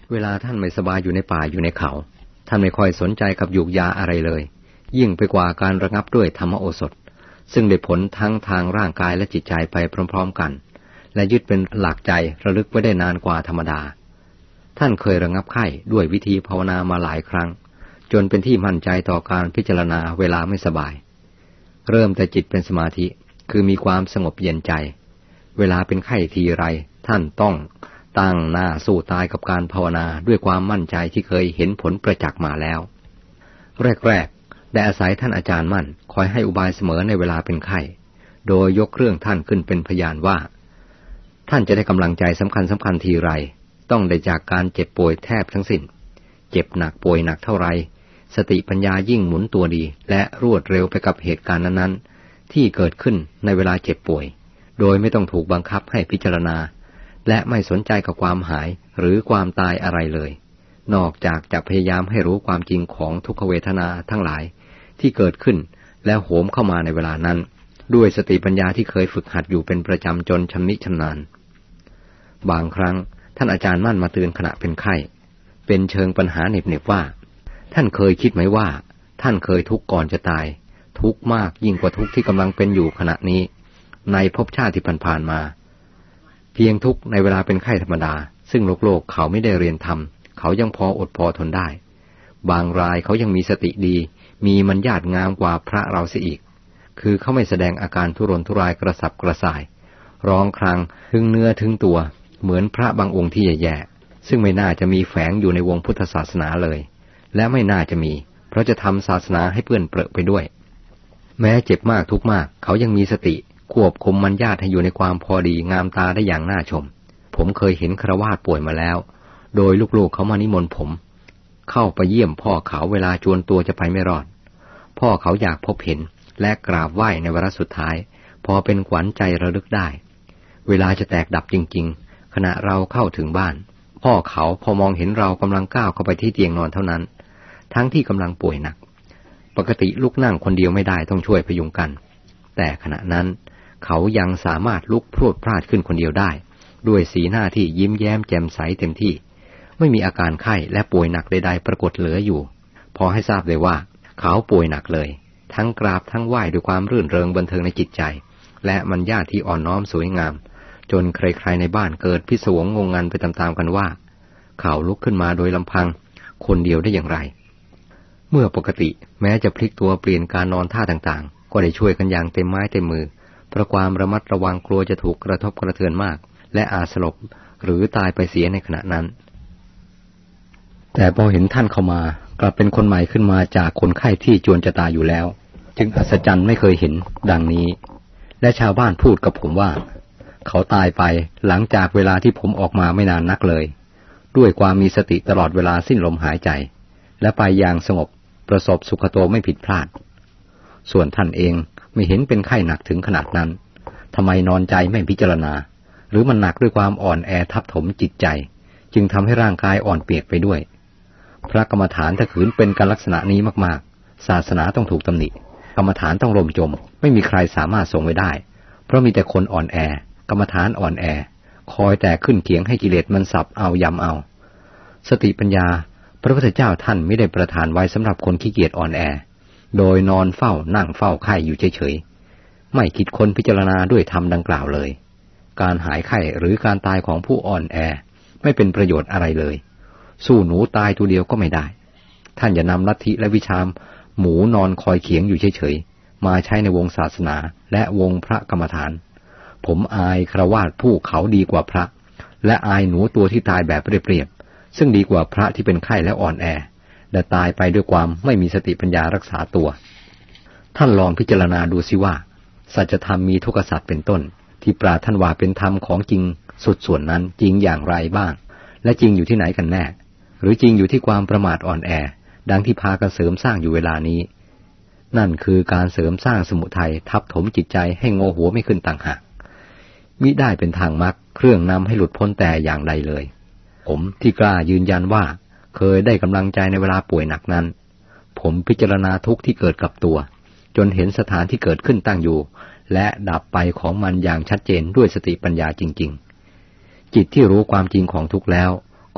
เวลาท่านไม่สบายอยู่ในป่าอยู่ในเขาท่านไม่ค่อยสนใจกับยูกยาอะไรเลยยิ่งไปกว่าการระงับด้วยธรรมโอสถซึ่งได้ผลทั้งทางร่างกายและจิตใจไปพร้อมๆกันและยึดเป็นหลักใจระลึกไว้ได้นานกว่าธรรมดาท่านเคยระงับไข้ด้วยวิธีภาวนามาหลายครั้งจนเป็นที่มั่นใจต่อการพิจารณาเวลาไม่สบายเริ่มแต่จิตเป็นสมาธิคือมีความสงบเย็นใจเวลาเป็นไข้ทีไรท่านต้องตั้งหน้าสู้ตายกับการภาวนาด้วยความมั่นใจที่เคยเห็นผลประจักษ์มาแล้วแรกๆได้อาศัยท่านอาจารย์มั่นคอยให้อุบายเสมอในเวลาเป็นไข้โดยยกเรื่องท่านขึ้นเป็นพยานว่าท่านจะได้กำลังใจสำคัญทีไรต้องได้จากการเจ็บป่วยแทบทั้งสิ้นเจ็บหนักป่วยหนักเท่าไรสติปัญญายิ่งหมุนตัวดีและรวดเร็วไปกับเหตุการณ์นั้นๆที่เกิดขึ้นในเวลาเจ็บป่วยโดยไม่ต้องถูกบังคับให้พิจารณาและไม่สนใจกับความหายหรือความตายอะไรเลยนอกจากจะพยายามให้รู้ความจริงของทุกขเวทนาทั้งหลายที่เกิดขึ้นแล้วโหมเข้ามาในเวลานั้นด้วยสติปัญญาที่เคยฝึกหัดอยู่เป็นประจำจนชำนิชำนาญบางครั้งท่านอาจารย์มั่นมาเตือนขณะเป็นไข้เป็นเชิงปัญหาเหน็บๆว่าท่านเคยคิดไหมว่าท่านเคยทุกข์ก่อนจะตายทุกข์มากยิ่งกว่าทุกข์ที่กำลังเป็นอยู่ขณะนี้ในภพชาติที่ผ่านมาเพียงทุกข์ในเวลาเป็นไข้ธรรมดาซึ่งโลกเขาไม่ได้เรียนธรรมเขายังพออดพอทนได้บางรายเขายังมีสติดีมีมัญญาตงามกว่าพระเราเสียอีกคือเขาไม่แสดงอาการทุรนทุรายกระสับกระส่ายร้องครางถึงเนื้อถึงตัวเหมือนพระบางองค์ที่แย่ๆซึ่งไม่น่าจะมีแฝงอยู่ในวงพุทธศาสนาเลยและไม่น่าจะมีเพราะจะทำศาสนาให้เปื้อนเปรอะไปด้วยแม้เจ็บมากทุกข์มากเขายังมีสติควบคุมมัญญาตให้อยู่ในความพอดีงามตาได้อย่างน่าชมผมเคยเห็นฆราวาสป่วยมาแล้วโดยลูกๆเขามานิมนต์ผมเข้าไปเยี่ยมพ่อเขาเวลาจวนตัวจะไปไม่รอดพ่อเขาอยากพบเห็นและกราบไหว้ในวาระสุดท้ายพอเป็นขวัญใจระลึกได้เวลาจะแตกดับจริงๆขณะเราเข้าถึงบ้านพ่อเขาพอมองเห็นเรากำลังก้าวเข้าไปที่เตียงนอนเท่านั้นทั้งที่กำลังป่วยหนักปกติลุกนั่งคนเดียวไม่ได้ต้องช่วยพยุงกันแต่ขณะนั้นเขายังสามารถลุกพรวดพลาดขึ้นคนเดียวได้ด้วยสีหน้าที่ยิ้มแย้มแจ่มใสเต็มที่ไม่มีอาการไข้และป่วยหนักใดๆปรากฏเหลืออยู่พอให้ทราบเลยว่าเขาป่วยหนักเลยทั้งกราบทั้งไหว้ด้วยความรื่นเริงบันเทิงในจิตใจและมัญญาที่อ่อนน้อมสวยงามจนใครๆในบ้านเกิดพิศวงงงงันไปตามๆกันว่าเขาลุกขึ้นมาโดยลำพังคนเดียวได้อย่างไรเมื่อปกติแม้จะพลิกตัวเปลี่ยนการนอนท่าต่างๆก็ได้ช่วยกันอย่างเต็มไม้เต็มมือเพราะความระมัดระวังกลัวจะถูกกระทบกระเทือนมากและอาจสลบหรือตายไปเสียในขณะนั้นแต่พอเห็นท่านเข้ามากลับเป็นคนใหม่ขึ้นมาจากคนไข้ที่จวนจะตายอยู่แล้วจึงอัศจรรย์ไม่เคยเห็นดังนี้และชาวบ้านพูดกับผมว่าเขาตายไปหลังจากเวลาที่ผมออกมาไม่นานนักเลยด้วยความมีสติตลอดเวลาสิ้นลมหายใจและไปอย่างสงบประสบสุขโตไม่ผิดพลาดส่วนท่านเองไม่เห็นเป็นไข้หนักถึงขนาดนั้นทำไมนอนใจไม่พิจารณาหรือมันหนักด้วยความอ่อนแอทับถมจิตใจจึงทำให้ร่างกายอ่อนเปียกไปด้วยพระกรรมฐานถ้าขืนเป็นการลักษณะนี้มากๆศาสนาต้องถูกตำหนิกรรมฐานต้องล่มจมไม่มีใครสามารถทรงไว้ได้เพราะมีแต่คนอ่อนแอกรรมฐานอ่อนแอคอยแต่ขึ้นเขียงให้กิเลสมันสับเอายำเอาสติปัญญาพระพุทธเจ้าท่านไม่ได้ประทานไว้สำหรับคนขี้เกียจอ่อนแอโดยนอนเฝ้านั่งเฝ้าไข้อยู่เฉยๆไม่คิดค้นพิจารณาด้วยธรรมดังกล่าวเลยการหายไข้หรือการตายของผู้อ่อนแอไม่เป็นประโยชน์อะไรเลยสู้หนูตายตัวเดียวก็ไม่ได้ท่านอย่านำลัทธิและวิชาหมูนอนคอยเขียงอยู่เฉยๆมาใช้ในวงศาสนาและวงพระกรรมฐานผมอายฆราวาสผู้เขาดีกว่าพระและอายหนูตัวที่ตายแบบเรียบๆซึ่งดีกว่าพระที่เป็นไข้และอ่อนแอและตายไปด้วยความไม่มีสติปัญญารักษาตัวท่านลองพิจารณาดูสิว่าสัจธรรมมีทุกขสัจเป็นต้นที่ปราท่านว่าเป็นธรรมของจริงสุดส่วนนั้นจริงอย่างไรบ้างและจริงอยู่ที่ไหนกันแน่หรือจริงอยู่ที่ความประมาทอ่อนแอดังที่พากันเสริมสร้างอยู่เวลานี้นั่นคือการเสริมสร้างสมุทัยทับถมจิตใจให้โง่หัวไม่ขึ้นต่างหากมิได้เป็นทางมรรคเครื่องนำให้หลุดพ้นแต่อย่างใดเลยผมที่กล้ายืนยันว่าเคยได้กำลังใจในเวลาป่วยหนักนั้นผมพิจารณาทุกข์ที่เกิดกับตัวจนเห็นสถานที่เกิดขึ้นตั้งอยู่และดับไปของมันอย่างชัดเจนด้วยสติปัญญาจริงๆจิตที่รู้ความจริงของทุกข์แล้วก็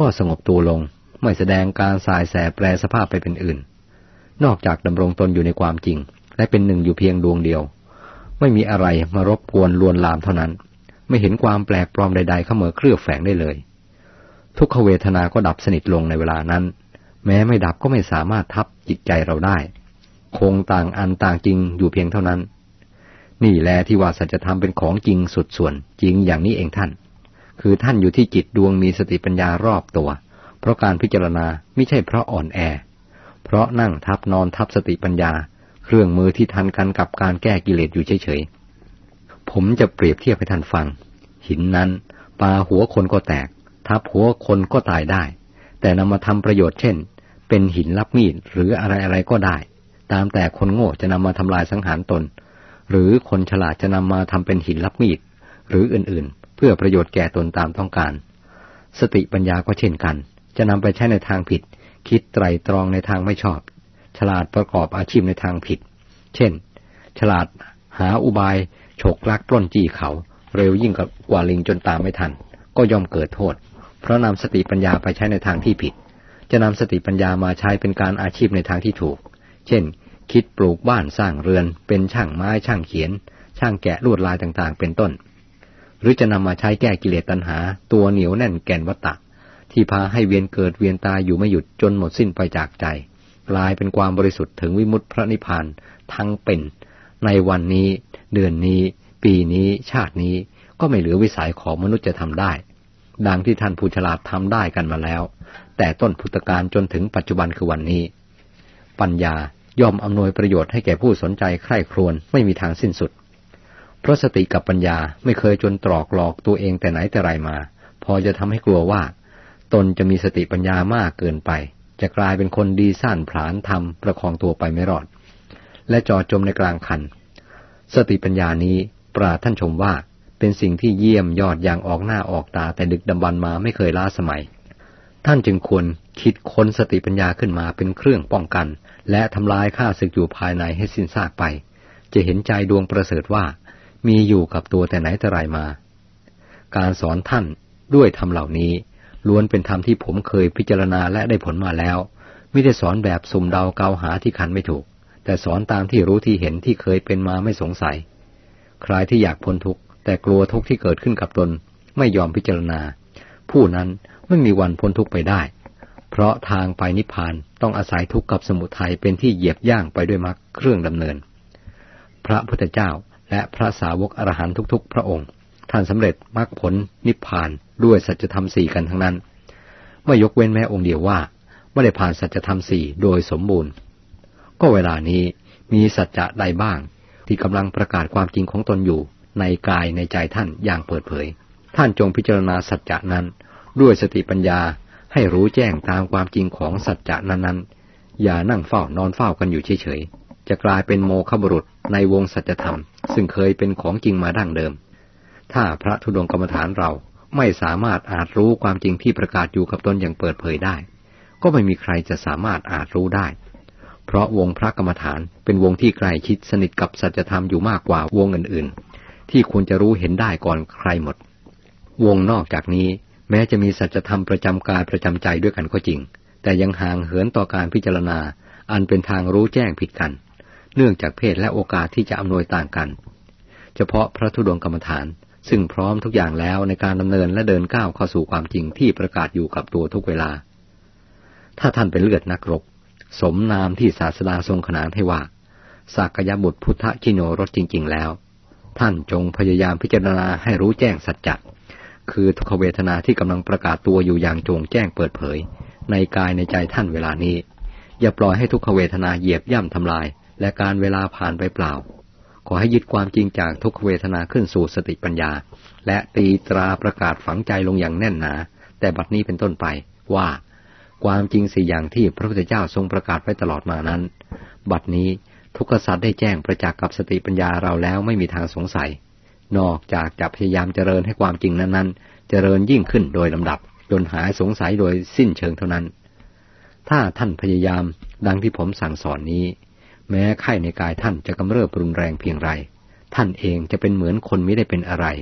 ก็สงบตัวลงไม่แสดงการสายแสแปรสภาพไปเป็นอื่นนอกจากดำรงตนอยู่ในความจริงและเป็นหนึ่งอยู่เพียงดวงเดียวไม่มีอะไรมารบกวนลวนลามเท่านั้นไม่เห็นความแปลกปลอมใดๆเข้ามาเคลือบแฝงได้เลยทุกขเวทนาก็ดับสนิทลงในเวลานั้นแม้ไม่ดับก็ไม่สามารถทับจิตใจเราได้คงต่างอันต่างจริงอยู่เพียงเท่านั้นนี่แลที่ว่าสัจธรรมเป็นของจริงสุดส่วนจริงอย่างนี้เองท่านคือท่านอยู่ที่จิตดวงมีสติปัญญารอบตัวเพราะการพิจารณาไม่ใช่เพราะอ่อนแอเพราะนั่งทับนอนทับสติปัญญาเครื่องมือที่ทันกันกับการแก้กิเลสอยู่เฉยๆผมจะเปรียบเทียบให้ท่านฟังหินนั้นปาหัวคนก็แตกทับหัวคนก็ตายได้แต่นำมาทำประโยชน์เช่นเป็นหินรับมีดหรืออะไรๆก็ได้ตามแต่คนโง่จะนำมาทำลายสังหารตนหรือคนฉลาดจะนำมาทำเป็นหินรับมีดหรืออื่นๆเพื่อประโยชน์แก่ตนตามต้องการสติปัญญาก็เช่นกันจะนำไปใช้ในทางผิดคิดไตร่ตรองในทางไม่ชอบฉลาดประกอบอาชีพในทางผิดเช่นฉลาดหาอุบายฉกลักปล้นจี้เขาเร็วยิ่งกว่าลิงจนตามไม่ทันก็ย่อมเกิดโทษเพราะนำสติปัญญาไปใช้ในทางที่ผิดจะนำสติปัญญามาใช้เป็นการอาชีพในทางที่ถูกเช่นคิดปลูกบ้านสร้างเรือนเป็นช่างไม้ช่างเขียนช่างแกะลวดลายต่างๆเป็นต้นหรือจะนำมาใช้แก้กิเลสตัณหาตัวเหนียวแน่นแก่นวัฏฏะที่พาให้เวียนเกิดเวียนตายอยู่ไม่หยุดจนหมดสิ้นไปจากใจกลายเป็นความบริสุทธิ์ถึงวิมุตติพระนิพพานทั้งเป็นในวันนี้เดือนนี้ปีนี้ชาตินี้ก็ไม่เหลือวิสัยของมนุษย์จะทำได้ดังที่ท่านผู้ฉลาดทำได้กันมาแล้วแต่ต้นพุทธกาลจนถึงปัจจุบันคือวันนี้ปัญญาย่อมอำนวยประโยชน์ให้แก่ผู้สนใจใคร่ครวญไม่มีทางสิ้นสุดเพราะสติกับปัญญาไม่เคยจนตรอกหลอกตัวเองแต่ไหนแต่ไรมาพอจะทำให้กลัวว่าตนจะมีสติปัญญามากเกินไปจะกลายเป็นคนดีซ่านผลาญทำประคองตัวไปไม่รอดและจ่อจมในกลางคันสติปัญญานี้ปราท่านชมว่าเป็นสิ่งที่เยี่ยมยอดอย่างออกหน้าออกตาแต่ดึกดำบรรพ์มาไม่เคยล้าสมัยท่านจึงควรคิดค้นสติปัญญาขึ้นมาเป็นเครื่องป้องกันและทำลายข้าศึกอยู่ภายในให้สิ้นซากไปจะเห็นใจดวงประเสริฐว่ามีอยู่กับตัวแต่ไหนแต่ไรมาการสอนท่านด้วยธรรมเหล่านี้ล้วนเป็นธรรมที่ผมเคยพิจารณาและได้ผลมาแล้วไม่ได้สอนแบบสุ่มเดาเกาหาที่คันไม่ถูกแต่สอนตามที่รู้ที่เห็นที่เคยเป็นมาไม่สงสัยใครที่อยากพ้นทุกข์แต่กลัวทุกข์ที่เกิดขึ้นกับตนไม่ยอมพิจารณาผู้นั้นไม่มีวันพ้นทุกข์ไปได้เพราะทางไปนิพพานต้องอาศัยทุกข์กับสมุทัยเป็นที่เหยียบย่างไปด้วยมรรคเครื่องดำเนินพระพุทธเจ้าและพระสาวกอรหันต์ทุกๆพระองค์ท่านสำเร็จมรรคผลนิพพานด้วยสัจธรรม4กันทั้งนั้นไม่ยกเว้นแม้องค์เดียวว่าไม่ได้ผ่านสัจธรรม4โดยสมบูรณ์ก็เวลานี้มีสัจจะใดบ้างที่กำลังประกาศความจริงของตนอยู่ในกายในใจท่านอย่างเปิดเผยท่านจงพิจารณาสัจจะนั้นด้วยสติปัญญาให้รู้แจ้งตามความจริงของสัจจะนั้นๆอย่านั่งเฝ้านอนเฝ้ากันอยู่เฉยๆจะกลายเป็นโมฆะบุรุษในวงสัจธรรมซึ่งเคยเป็นของจริงมาดั้งเดิมถ้าพระธุดงค์กรรมฐานเราไม่สามารถอาจรู้ความจริงที่ประกาศอยู่กับตนอย่างเปิดเผยได้ก็ไม่มีใครจะสามารถอาจรู้ได้เพราะวงพระกรรมฐานเป็นวงที่ใกล้ชิดสนิทกับสัจธรรมอยู่มากกว่าวงอื่นๆที่ควรจะรู้เห็นได้ก่อนใครหมดวงนอกจากนี้แม้จะมีสัจธรรมประจำกายประจำใจด้วยกันก็จริงแต่ยังห่างเหินต่อการพิจารณาอันเป็นทางรู้แจ้งผิดกันเนื่องจากเพศและโอกาสที่จะอำนวยต่างกันเฉพาะพระธุดงค์กรรมฐานซึ่งพร้อมทุกอย่างแล้วในการดำเนินและเดินก้าวเข้าสู่ความจริงที่ประกาศอยู่กับตัวทุกเวลาถ้าท่านเป็นเลือดนักรบสมนามที่ศาสดาทรงขนานให้ว่าสากยบุตรพุทธชิโนรสจริงๆแล้วท่านจงพยายามพิจารณาให้รู้แจ้งสัจจะคือทุกขเวทนาที่กำลังประกาศตัวอยู่อย่างโจงแจ้งเปิดเผยในกายในใจท่านเวลานี้อย่าปล่อยให้ทุกขเวทนาเหยียบย่ำทำลายและการเวลาผ่านไปเปล่าขอให้ยึดความจริงจากทุกขเวทนาขึ้นสู่สติปัญญาและตีตราประกาศฝังใจลงอย่างแน่นหนาแต่บัดนี้เป็นต้นไปว่าความจริง4อย่างที่พระพุทธเจ้าทรงประกาศไว้ตลอดมานั้นบัดนี้ทุกขสัจได้แจ้งประจักษ์กับสติปัญญาเราแล้วไม่มีทางสงสัยนอกจากจะพยายามเจริญให้ความจริงนั้นๆเจริญยิ่งขึ้นโดยลำดับจนหายสงสัยโดยสิ้นเชิงเท่านั้นถ้าท่านพยายามดังที่ผมสั่งสอนนี้แม้ไข้ในกายท่านจะกำเริบรุนแรงเพียงไรท่านเองจะเป็นเหมือนคนไม่ได้เป็นอะไร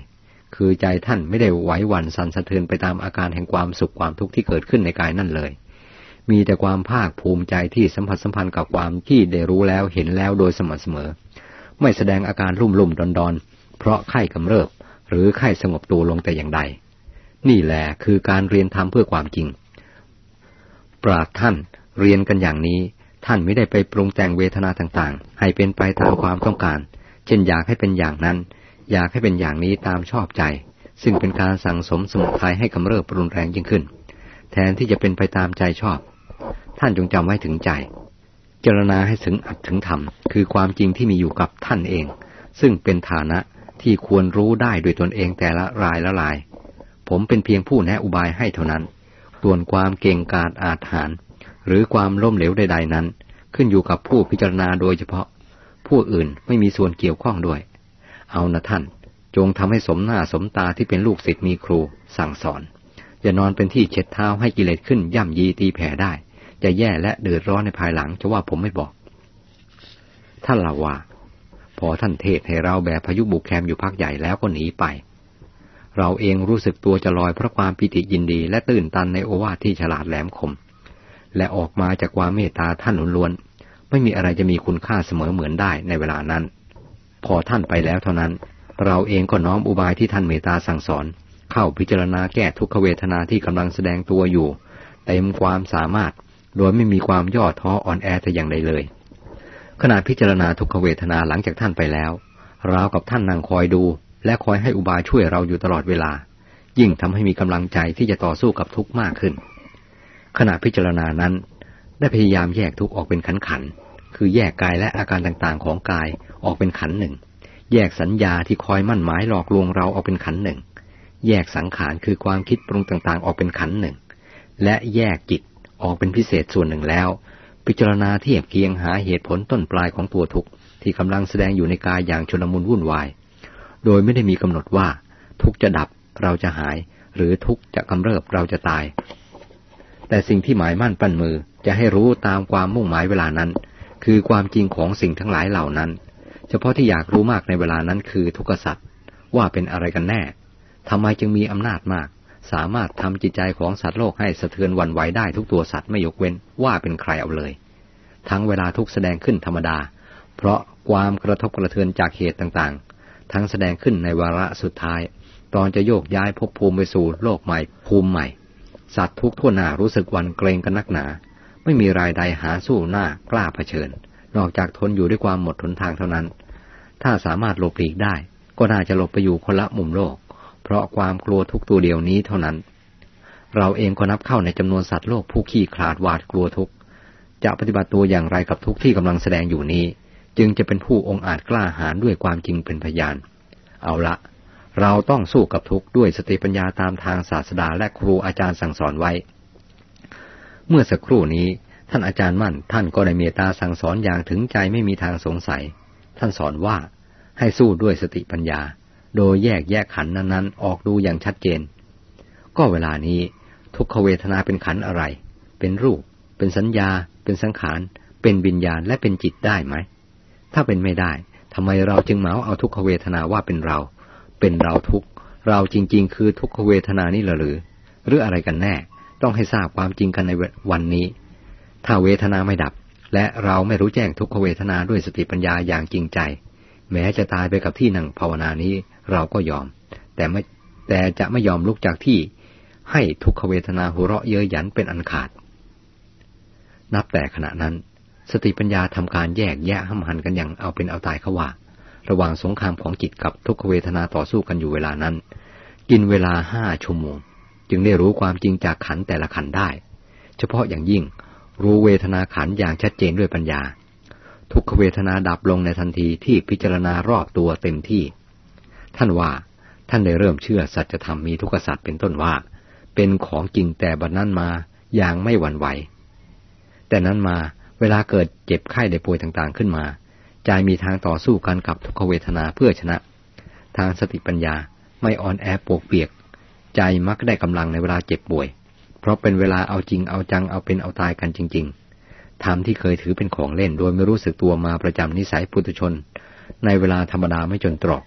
คือใจท่านไม่ได้ไหวหวั่นสั่นสะเทือนไปตามอาการแห่งความสุขความทุกข์ที่เกิดขึ้นในกายนั่นเลยมีแต่ความภาคภูมิใจที่สัมผัสสัมพันธ์กับความที่ได้รู้แล้วเห็นแล้วโดยสม่ำเสมอไม่แสดงอาการรุ่มๆดอนๆเพราะไข้กำเริบหรือไข้สงบตัวลงแต่อย่างใดนี่แหละคือการเรียนธรรมเพื่อความจริงปราชญ์ท่านเรียนกันอย่างนี้ท่านไม่ได้ไปปรุงแต่งเวทนาต่างๆให้เป็นไปตามความต้องการเช่นอยากให้เป็นอย่างนั้นอยากให้เป็นอย่างนี้ตามชอบใจซึ่งเป็นการสั่งสมสมุทัยให้กำเริบรุนแรงยิ่งขึ้นแทนที่จะเป็นไปตามใจชอบท่านจงจำไว้ถึงใจเจรณาให้ถึงอัตถึงธรรมคือความจริงที่มีอยู่กับท่านเองซึ่งเป็นฐานะที่ควรรู้ได้ด้วยตนเองแต่ละรายละรายผมเป็นเพียงผู้แนะอุบายให้เท่านั้นส่วนความเก่งกาจอาจหาญหรือความล้มเหลวใดๆนั้นขึ้นอยู่กับผู้พิจารณาโดยเฉพาะผู้อื่นไม่มีส่วนเกี่ยวข้องด้วยเอานะท่านจงทำให้สมหน้าสมตาที่เป็นลูกศิษย์มีครูสั่งสอนอย่านอนเป็นที่เช็ดเท้าให้กิเลสขึ้นย่ำยีตีแผ่ได้จะแย่และเดือดร้อนในภายหลังจะว่าผมไม่บอกท่านเล่าว่าพอท่านเทศให้เราแบบพายุบุกแคมอยู่พักใหญ่แล้วก็หนีไปเราเองรู้สึกตัวจะลอยเพราะความปิติยินดีและตื่นตันในโอวาทที่ฉลาดแหลมคมและออกมาจากความเมตตาท่านล้วนๆไม่มีอะไรจะมีคุณค่าเสมอเหมือนได้ในเวลานั้นพอท่านไปแล้วเท่านั้นเราเองก็น้อมอุบายที่ท่านเมตตาสั่งสอนเข้าพิจารณาแก้ทุกขเวทนาที่กำลังแสดงตัวอยู่เต็มความสามารถโดยไม่มีความย่อท้ออ่อนแอแต่อย่างใดเลยขณะพิจารณาทุกขเวทนาหลังจากท่านไปแล้วราวกับท่านนั่งคอยดูและคอยให้อุบายช่วยเราอยู่ตลอดเวลายิ่งทำให้มีกำลังใจที่จะต่อสู้กับทุกข์มากขึ้นขณะพิจารณานั้นได้พยายามแยกทุกข์ออกเป็นขันๆคือแยกกายและอาการต่างๆของกายออกเป็นขันธ์หนึ่งแยกสัญญาที่คอยมั่นหมายหลอกลวงเราออกเป็นขันธ์หนึ่งแยกสังขารคือความคิดปรุงต่างๆออกเป็นขันธ์หนึ่งและแยกจิตออกเป็นพิเศษส่วนหนึ่งแล้วพิจารณาเทียบเคียงหาเหตุผลต้นปลายของตัวทุกข์ที่กำลังแสดงอยู่ในกายอย่างชุลมุนวุ่นวายโดยไม่ได้มีกำหนดว่าทุกข์จะดับเราจะหายหรือทุกข์จะกำเริบเราจะตายแต่สิ่งที่หมายมั่นปั้นมือจะให้รู้ตามความมุ่งหมายเวลานั้นคือความจริงของสิ่งทั้งหลายเหล่านั้นเฉพาะที่อยากรู้มากในเวลานั้นคือทุกขสัตว์ว่าเป็นอะไรกันแน่ทำไมจึงมีอำนาจมากสามารถทำจิตใจของสัตว์โลกให้สะเทือนหวั่นไหวได้ทุกตัวสัตว์ไม่ยกเว้นว่าเป็นใครเอาเลยทั้งเวลาทุกแสดงขึ้นธรรมดาเพราะความกระทบกระเทือนจากเหตุต่างๆทั้งแสดงขึ้นในวาระสุดท้ายตอนจะโยกย้ายภพภูมิไปสู่โลกใหม่ภูมิใหม่สัตว์ทุกทั่วหน้ารู้สึกหวั่นเกรงกันนักหนาไม่มีรายใดหาสู้หน้ากล้าเผชิญนอกจากทนอยู่ด้วยความหมดหนทางเท่านั้นถ้าสามารถหลบหลีกได้ก็น่าจะหลบไปอยู่คนละมุมโลกเพราะความกลัวทุกตัวเดียวนี้เท่านั้นเราเองก็นับเข้าในจำนวนสัตว์โลกผู้ขี้ขลาดหวาดกลัวทุกข์จะปฏิบัติตัวอย่างไรกับทุกข์ที่กำลังแสดงอยู่นี้จึงจะเป็นผู้องอาจกล้าหาญด้วยความจริงเป็นพยานเอาละเราต้องสู้กับทุกข์ด้วยสติปัญญาตามทางศาสดาและครูอาจารย์สั่งสอนไว้เมื่อสักครู่นี้ท่านอาจารย์มั่นท่านก็ได้เมตตาสั่งสอนอย่างถึงใจไม่มีทางสงสัยท่านสอนว่าให้สู้ด้วยสติปัญญาโดยแยกขันธ์นั้นๆออกดูอย่างชัดเจนก็เวลานี้ทุกขเวทนาเป็นขันธ์อะไรเป็นรูปเป็นสัญญาเป็นสังขารเป็นวิญญาณและเป็นจิตได้ไหมถ้าเป็นไม่ได้ทำไมเราจึงเหมาเอาทุกขเวทนาว่าเป็นเราทุกข์เราจริงๆคือทุกขเวทนานี่หรืออะไรกันแน่ต้องให้ทราบความจริงกันในวันนี้ถ้าเวทนาไม่ดับและเราไม่รู้แจ้งทุกขเวทนาด้วยสติปัญญาอย่างจริงใจแม้จะตายไปกับที่นั่งภาวนานี้เราก็ยอมแต่จะไม่ยอมลุกจากที่ให้ทุกขเวทนาหัวเราะเย้ยหยันเป็นอันขาดนับแต่ขณะนั้นสติปัญญาทำการแยกแยะห้ำหั่นกันอย่างเอาเป็นเอาตายเขาว่าระหว่างสงครามของจิตกับทุกขเวทนาต่อสู้กันอยู่เวลานั้นกินเวลา5 ชั่วโมงจึงได้รู้ความจริงจากขันธ์แต่ละขันธ์ได้เฉพาะอย่างยิ่งรู้เวทนาขันธ์อย่างชัดเจนด้วยปัญญาทุกขเวทนาดับลงในทันทีที่พิจารณารอบตัวเต็มที่ท่านว่าท่านได้เริ่มเชื่อสัจธรรมมีทุกขสัตว์เป็นต้นว่าเป็นของจริงแต่บัดนั้นมาอย่างไม่หวั่นไหวแต่นั้นมาเวลาเกิดเจ็บไข้ได้ป่วยต่างๆขึ้นมาใจมีทางต่อสู้กันกับทุกขเวทนาเพื่อชนะทางสติปัญญาไม่อ่อนแอปวกเปียกใจมักได้กำลังในเวลาเจ็บป่วยเพราะเป็นเวลาเอาจริงเอาจังเอาเป็นเอาตายกันจริงๆธรรมที่เคยถือเป็นของเล่นโดยไม่รู้สึกตัวมาประจำนิสัยปุถุชนในเวลาธรรมดาไม่จนตรอก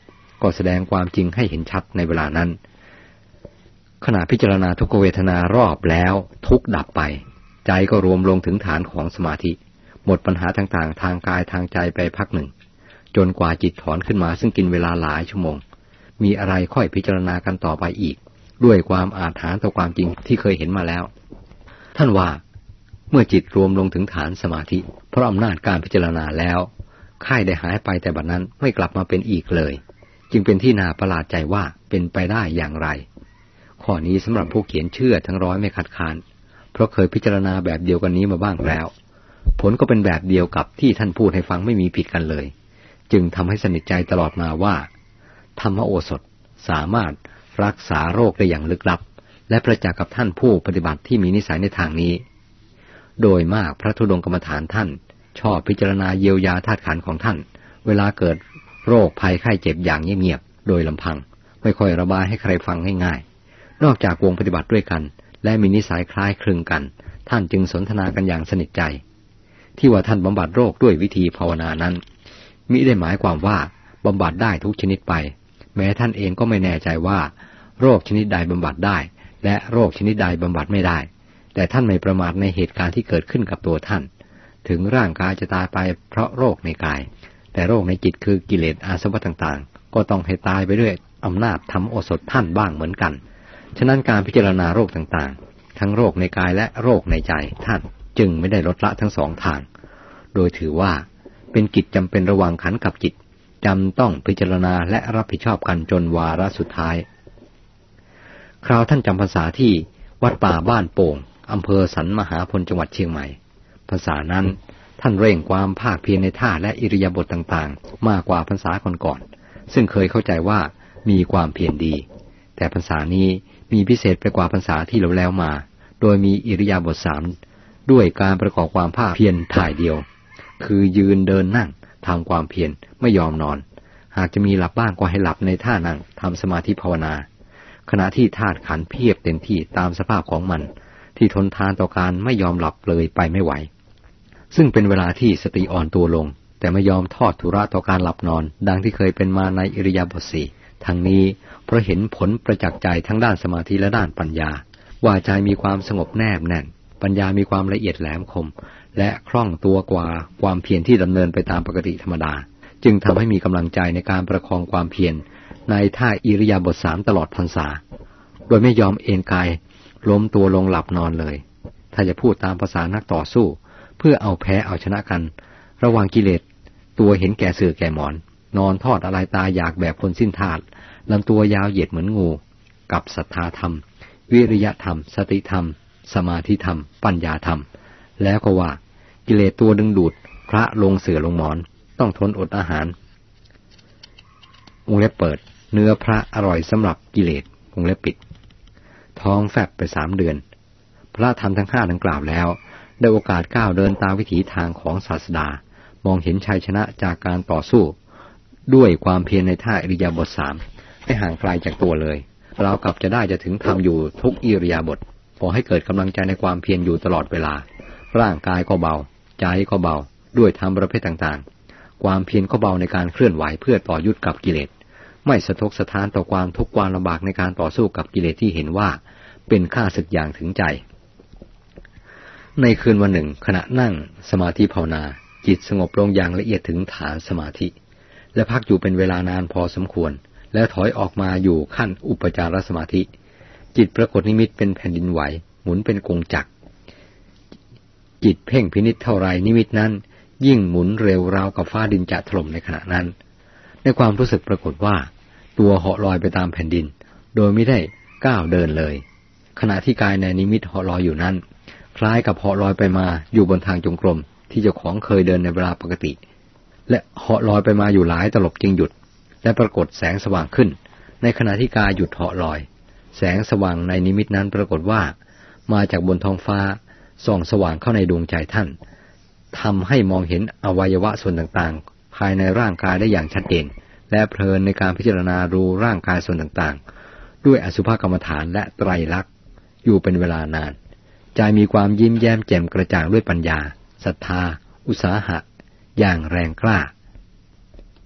ก็แสดงความจริงให้เห็นชัดในเวลานั้นขณะพิจารณาทุกขเวทนารอบแล้วทุกดับไปใจก็รวมลงถึงฐานของสมาธิหมดปัญหาต่างๆทางกายทางใจไปพักหนึ่งจนกว่าจิตถอนขึ้นมาซึ่งกินเวลาหลายชั่วโมงมีอะไรค่อยพิจารณากันต่อไปอีกด้วยความอาถรรพ์ต่อความจริงที่เคยเห็นมาแล้วท่านว่าเมื่อจิตรวมลงถึงฐานสมาธิเพราะอำนาจการพิจารณาแล้วค่ายได้หายไปแต่บัดนั้นไม่กลับมาเป็นอีกเลยจึงเป็นที่น่าประหลาดใจว่าเป็นไปได้อย่างไรข้อนี้สำหรับผู้เขียนเชื่อทั้งร้อยไม่ขัดขานเพราะเคยพิจารณาแบบเดียวกันนี้มาบ้างแล้วผลก็เป็นแบบเดียวกับที่ท่านพูดให้ฟังไม่มีผิดกันเลยจึงทำให้สนิทใจตลอดมาว่าธรรมโอสถสามารถรักษาโรคได้อย่างลึกลับและประจักษ์กับท่านผู้ปฏิบัติที่มีนิสัยในทางนี้โดยมากพระธุดงค์กรรมฐานท่านชอบพิจารณาเยียวยาธาตุขันธ์ของท่านเวลาเกิดโรคภัยไข้เจ็บอย่างเงียบๆโดยลำพังไม่ค่อยระบายให้ใครฟังง่ายๆนอกจากวงปฏิบัติด้วยกันและมีนิสัยคล้ายคลึงกันท่านจึงสนทนากันอย่างสนิทใจที่ว่าท่านบำบัดโรคด้วยวิธีภาวนานั้นมิได้หมายความว่าบำบัดได้ทุกชนิดไปแม้ท่านเองก็ไม่แน่ใจว่าโรคชนิดใดบำบัดได้และโรคชนิดใดบำบัดไม่ได้แต่ท่านไม่ประมาทในเหตุการณ์ที่เกิดขึ้นกับตัวท่านถึงร่างกายจะตายไปเพราะโรคในกายแต่โรคในจิตคือกิเลสอาสวะต่างๆก็ต้องให้ตายไปด้วยอำนาจธรรมโอสถท่านบ้างเหมือนกันฉะนั้นการพิจารณาโรคต่างๆทั้งโรคในกายและโรคในใจท่านจึงไม่ได้ลดละทั้งสองทางโดยถือว่าเป็นกิจจำเป็นระหว่างขันธ์กับจิตจำต้องพิจารณาและรับผิดชอบกันจนวาระสุดท้ายคราวท่านจำพรรษาที่วัดป่าบ้านโป่งอำเภอสันมหาพลจังหวัดเชียงใหม่พรรษานั้นท่านเร่งความภาคเพียรในท่าและอิริยาบถต่างๆมากกว่าพรรษาก่อนๆซึ่งเคยเข้าใจว่ามีความเพียรดีแต่พรรษานี้มีพิเศษไปกว่าพรรษาที่แล้วมาโดยมีอิริยาบถ3ด้วยการประกอบความภาคเพียรถ่ายเดียวคือยืนเดินนั่งทำความเพียรไม่ยอมนอนหากจะมีหลับบ้างก็ให้หลับในท่านั่งทำสมาธิภาวนาขณะที่ธาตุขันธ์เพียบเต็มที่ตามสภาพของมันที่ทนทานต่อการไม่ยอมหลับเลยไปไม่ไหวซึ่งเป็นเวลาที่สติอ่อนตัวลงแต่ไม่ยอมทอดทุระต่อการหลับนอนดังที่เคยเป็นมาในอิริยาบถ4ทั้งนี้เพราะเห็นผลประจักษ์ใจทั้งด้านสมาธิและด้านปัญญาว่าใจมีความสงบแนบแน่นปัญญามีความละเอียดแหลมคมและคล่องตัวกว่าความเพียรที่ดำเนินไปตามปกติธรรมดาจึงทำให้มีกำลังใจในการประคองความเพียรในท่าอิริยาบถ3ตลอดพรรษาโดยไม่ยอมเอนกายล้มตัวลงหลับนอนเลยถ้าจะพูดตามภาษานักต่อสู้เพื่อเอาแพ้เอาชนะกันระหว่างกิเลสตัวเห็นแก่เสือแก่หมอนนอนทอดอะไรตายอยากแบบคนสิ้นธาตุลำตัวยาวเหยียดเหมือนงูกับศรัทธาธรรมวิริยะธรรมสติธรรมสมาธิธรรมปัญญาธรรมแล้วก็ว่ากิเลสตัวดึงดูดพระลงเสือลงหมอนต้องทนอดอาหารวงเล็บเปิดเนื้อพระอร่อยสำหรับกิเลสวงเล็บปิดท้องแฟบไป3 เดือนพระธรรมทั้ง5ดังกล่าวแล้วได้โอกาสก้าวเดินตามวิถีทางของศาสดามองเห็นชัยชนะจากการต่อสู้ด้วยความเพียรในท่าอิริยาบถ3ไม่ห่างไกลจากตัวเลยเรากลับจะได้จะถึงทำอยู่ทุกอิริยาบถขอให้เกิดกำลังใจในความเพียรอยู่ตลอดเวลาร่างกายก็เบาใจก็เบาด้วยธรรมประเภทต่างๆความเพียรก็เบาในการเคลื่อนไหวเพื่อต่อยุทธกับกิเลสไม่สะทกสะท้านต่อความทุกข์ความลำบากในการต่อสู้กับกิเลสที่เห็นว่าเป็นข้าศึกอย่างถึงใจในคืนวันหนึ่งขณะนั่งสมาธิภาวนาจิตสงบลงอย่างละเอียดถึงฐานสมาธิและพักอยู่เป็นเวลานานพอสมควรแล้วถอยออกมาอยู่ขั้นอุปจารสมาธิจิตปรากฏนิมิตเป็นแผ่นดินไหวหมุนเป็นกงจักรจิตเพ่งพินิจเท่าไรนิมิตนั้นยิ่งหมุนเร็วราวกับฟ้าดินจะถล่มในขณะนั้นในความรู้สึกปรากฏว่าตัวเหาะลอยไปตามแผ่นดินโดยไม่ได้ก้าวเดินเลยขณะที่กายในนิมิตเหาะลอยอยู่นั้นคล้ายกับเหาะลอยไปมาอยู่บนทางจงกรมที่เจ้าของเคยเดินในเวลาปกติและเหาะลอยไปมาอยู่หลายตลบจึงหยุดและปรากฏแสงสว่างขึ้นในขณะที่กายหยุดเหาะลอยแสงสว่างในนิมิตนั้นปรากฏว่ามาจากบนท้องฟ้าส่องสว่างเข้าในดวงใจท่านทำให้มองเห็นอวัยวะส่วนต่างๆภายในร่างกายได้อย่างชัดเจนและเพลินในการพิจารณาดูร่างกายส่วนต่างๆด้วยอสุภกรรมฐานและไตรลักษณ์อยู่เป็นเวลานานใจมีความยิ้มแย้มแจ่มกระจ่างด้วยปัญญาศรัทธาอุตสาหะอย่างแรงกล้า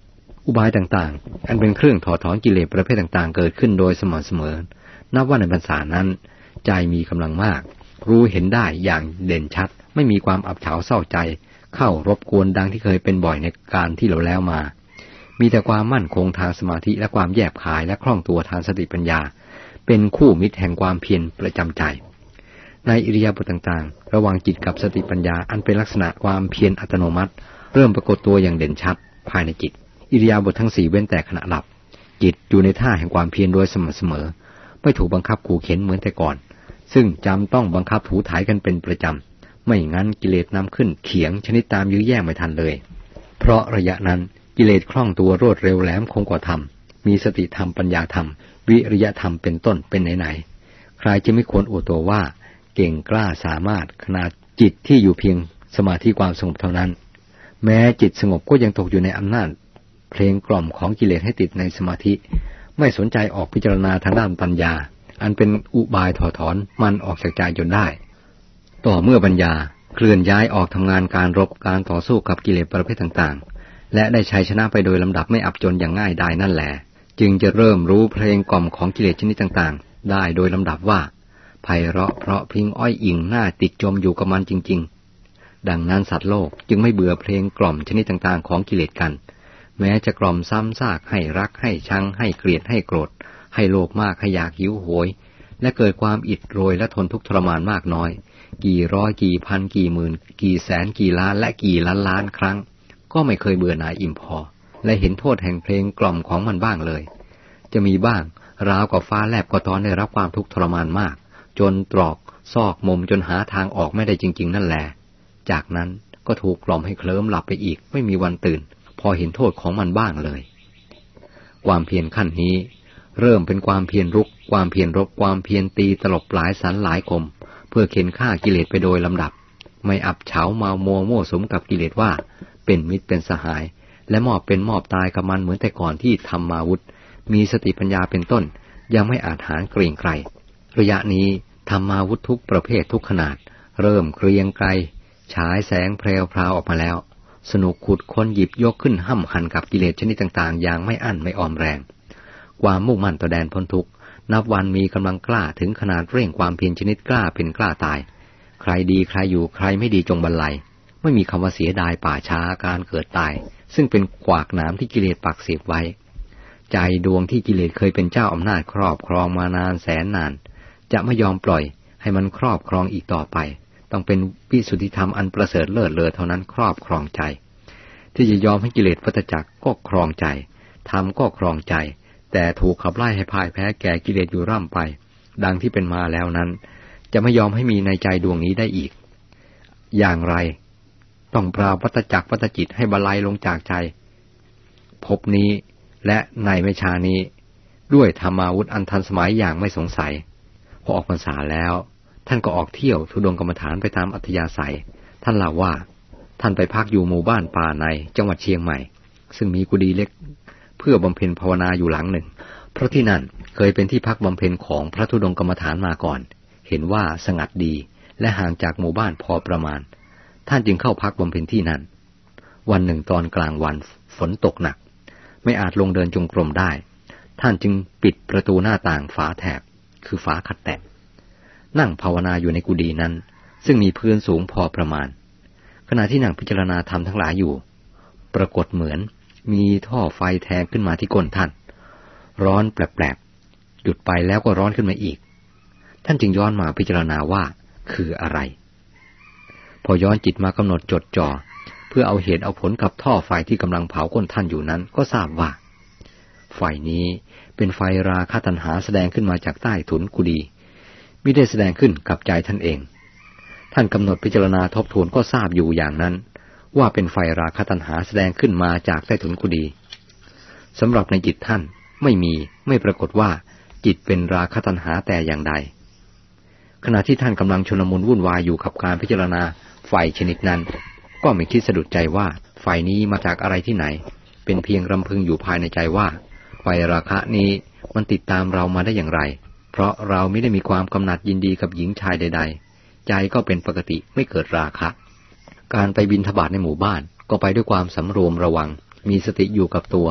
อุบายต่างๆอันเป็นเครื่องถอดถอนกิเลสประเภทต่างๆเกิดขึ้นโดยสม่ำเสมอนับว่าในพรรษานั้นใจมีกำลังมากรู้เห็นได้อย่างเด่นชัดไม่มีความอับเฉาเศร้าใจเข้ารบกวนดังที่เคยเป็นบ่อยในการที่เราแล้วมามีแต่ความมั่นคงทางสมาธิและความแยบคายและคล่องตัวทางสติปัญญาเป็นคู่มิตรแห่งความเพียรประจำใจในอิริยาบถต่างๆระหว่างจิตกับสติปัญญาอันเป็นลักษณะความเพียรอัตโนมัติเริ่มปรากฏตัวอย่างเด่นชัดภายในจิตอิริยาบถทั้ง4เว้นแต่ขณะหลับจิตอยู่ในท่าแห่งความเพียรโดยสม่ำเสมอไม่ถูกบังคับขู่เข็นเหมือนแต่ก่อนซึ่งจำต้องบังคับถูถ่ายกันเป็นประจำไม่งั้นกิเลสนำขึ้นเขียงชนิดตามยื้อแย่งไม่ทันเลยเพราะระยะนั้นกิเลสคล่องตัวรวดเร็วแหลมคมกว่าธรรมมีสติธรรมปัญญาธรรมวิริยะธรรมเป็นต้นเป็นไหนๆใครจะไม่ควรอวดตัวว่าเก่งกล้าสามารถขนาดจิตที่อยู่เพียงสมาธิความสงบเท่านั้นแม้จิตสงบก็ยังตกอยู่ในอำนาจเพลงกล่อมของกิเลสให้ติดในสมาธิไม่สนใจออกพิจารณาทางด้านปัญญาอันเป็นอุบายถอดถอนมันออกจากใจจนได้ต่อเมื่อปัญญาเคลื่อนย้ายออกทำงานการรบการต่อสู้กับกิเลสประเภทต่างๆและได้ชัยชนะไปโดยลำดับไม่อับจนอย่างง่ายได้นั่นแหละจึงจะเริ่มรู้เพลงกล่อมของกิเลสชนิดต่างๆได้โดยลำดับว่าไพเราะเพราะพิงอ้อยอิงหน้าติดจมอยู่กับมันจริงๆดังนั้นสัตว์โลกจึงไม่เบื่อเพลงกล่อมชนิดต่างๆของกิเลสกันแม้จะกล่อมซ้ำซากให้รักให้ชังให้เกลียดให้โกรธให้โลภมากให้อยากหิวโหยและเกิดความอิดโรยและทนทุกข์ทรมานมากน้อยกี่ร้อยกี่พันกี่หมื่นกี่แสนกี่ล้านและกี่ล้านล้านครั้งก็ไม่เคยเบื่อหน่ายอิ่มพอและเห็นโทษแห่งเพลงกล่อมของมันบ้างเลยจะมีบ้างราวกับฟ้าแลบก็ตอนได้รับความทุกข์ทรมานมากจนตรอกซอกมุมจนหาทางออกไม่ได้จริงๆนั่นแหละจากนั้นก็ถูกกล่อมให้เคลิ้มหลับไปอีกไม่มีวันตื่นพอเห็นโทษของมันบ้างเลยความเพียรขั้นนี้เริ่มเป็นความเพียรรุกความเพียรรบความเพียรตีตลบหลายสันหลายคมเพื่อเข็นฆ่ากิเลสไปโดยลำดับไม่อับเฉาเมามัวมั่วสุมกับกิเลสว่าเป็นมิตรเป็นสหายและมอบเป็นมอบตายกับมันเหมือนแต่ก่อนที่ธรรมาวุธมีสติปัญญาเป็นต้นยังไม่อาจหาญเกรงไกรระยะนี้ธรรมาวุธทุกประเภททุกขนาดเริ่มเกรียงไกรฉายแสงแพรวพราวออกมาแล้วสนุกขุดค้นหยิบยกขึ้นห้ำหั่นกับกิเลสชนิดต่างๆอย่างไม่อั้นไม่ออมแรงความมุ่งมั่นต่อแดนพ้นทุกข์นับวันมีกำลังกล้าถึงขนาดเร่งความเพียรชนิดกล้าเป็นกล้าตายใครดีใครอยู่ใครไม่ดีจงบรรลัยไม่มีคำว่าเสียดายป่าช้าการเกิดตายซึ่งเป็นขวากหนามที่กิเลสปักเสียบไว้ใจดวงที่กิเลสเคยเป็นเจ้าอำนาจครอบครองมานานแสนนานจะไม่ยอมปล่อยให้มันครอบครองอีกต่อไปต้องเป็นวิสุทธิธรรมอันประเสริฐเลิศเลอเท่านั้นครอบครองใจที่จะยอมให้กิเลสวัฏจักรก็ครองใจธรรมก็ครองใจแต่ถูกขับไล่ให้พ่ายแพ้แก่กิเลสอยู่ร่ำไปดังที่เป็นมาแล้วนั้นจะไม่ยอมให้มีในใจดวงนี้ได้อีกอย่างไรต้องปราบวัฏจักรวัฏจิตให้บรรลัยลงจากใจภพนี้และในไม่ช้านี้ด้วยธรรมาวุธอันทันสมัยอย่างไม่สงสัยพอออกพรรษาแล้วท่านก็ออกเที่ยวธุดงค์กรรมฐานไปตามอัธยาศัยท่านเล่าว่าท่านไปพักอยู่หมู่บ้านป่าในจังหวัดเชียงใหม่ซึ่งมีกุฏิเล็กเพื่อบำเพ็ญภาวนาอยู่หลังหนึ่งเพราะที่นั่นเคยเป็นที่พักบำเพ็ญของพระธุดงค์กรรมฐานมาก่อนเห็นว่าสงัดดีและห่างจากหมู่บ้านพอประมาณท่านจึงเข้าพักบำเพ็ญที่นั่นวันหนึ่งตอนกลางวันฝนตกหนักไม่อาจลงเดินจงกรมได้ท่านจึงปิดประตูหน้าต่างฝาแถบคือฝาขัดแตะนั่งภาวนาอยู่ในกุฏินั้นซึ่งมีพื้นสูงพอประมาณขณะที่นั่งพิจารณาธรรมทั้งหลายอยู่ปรากฏเหมือนมีท่อไฟแทงขึ้นมาที่ก้นท่านร้อนแปลกๆหยุดไปแล้วก็ร้อนขึ้นมาอีกท่านจึงย้อนมาพิจารณาว่าคืออะไรพอย้อนจิตมากำหนดจดจ่อเพื่อเอาเหตุเอาผลกับท่อไฟที่กำลังเผาก้นท่านอยู่นั้นก็ทราบว่าไฟนี้เป็นไฟราคะตัณหาแสดงขึ้นมาจากใต้ถุนกุฏิมิได้แสดงขึ้นกับใจท่านเองท่านกำหนดพิจารณาทบทวนก็ทราบอยู่อย่างนั้นว่าเป็นไฟราคะตัณหาแสดงขึ้นมาจากใต้ถุนกุฏิสำหรับในจิตท่านไม่ปรากฏว่าจิตเป็นราคะตัณหาแต่อย่างใดขณะที่ท่านกำลังชลมุนวุ่นวายอยู่กับการพิจารณาไฟชนิดนั้นก็ไม่คิดสะดุดใจว่าไฟนี้มาจากอะไรที่ไหนเป็นเพียงรำพึงอยู่ภายในใจว่าไฟราคะนี้มันติดตามเรามาได้อย่างไรเพราะเราไม่ได้มีความกำหนัดยินดีกับหญิงชายใดๆใจก็เป็นปกติไม่เกิดราคะการไปบิณฑบาตในหมู่บ้านก็ไปด้วยความสำรวมระวังมีสติอยู่กับตัว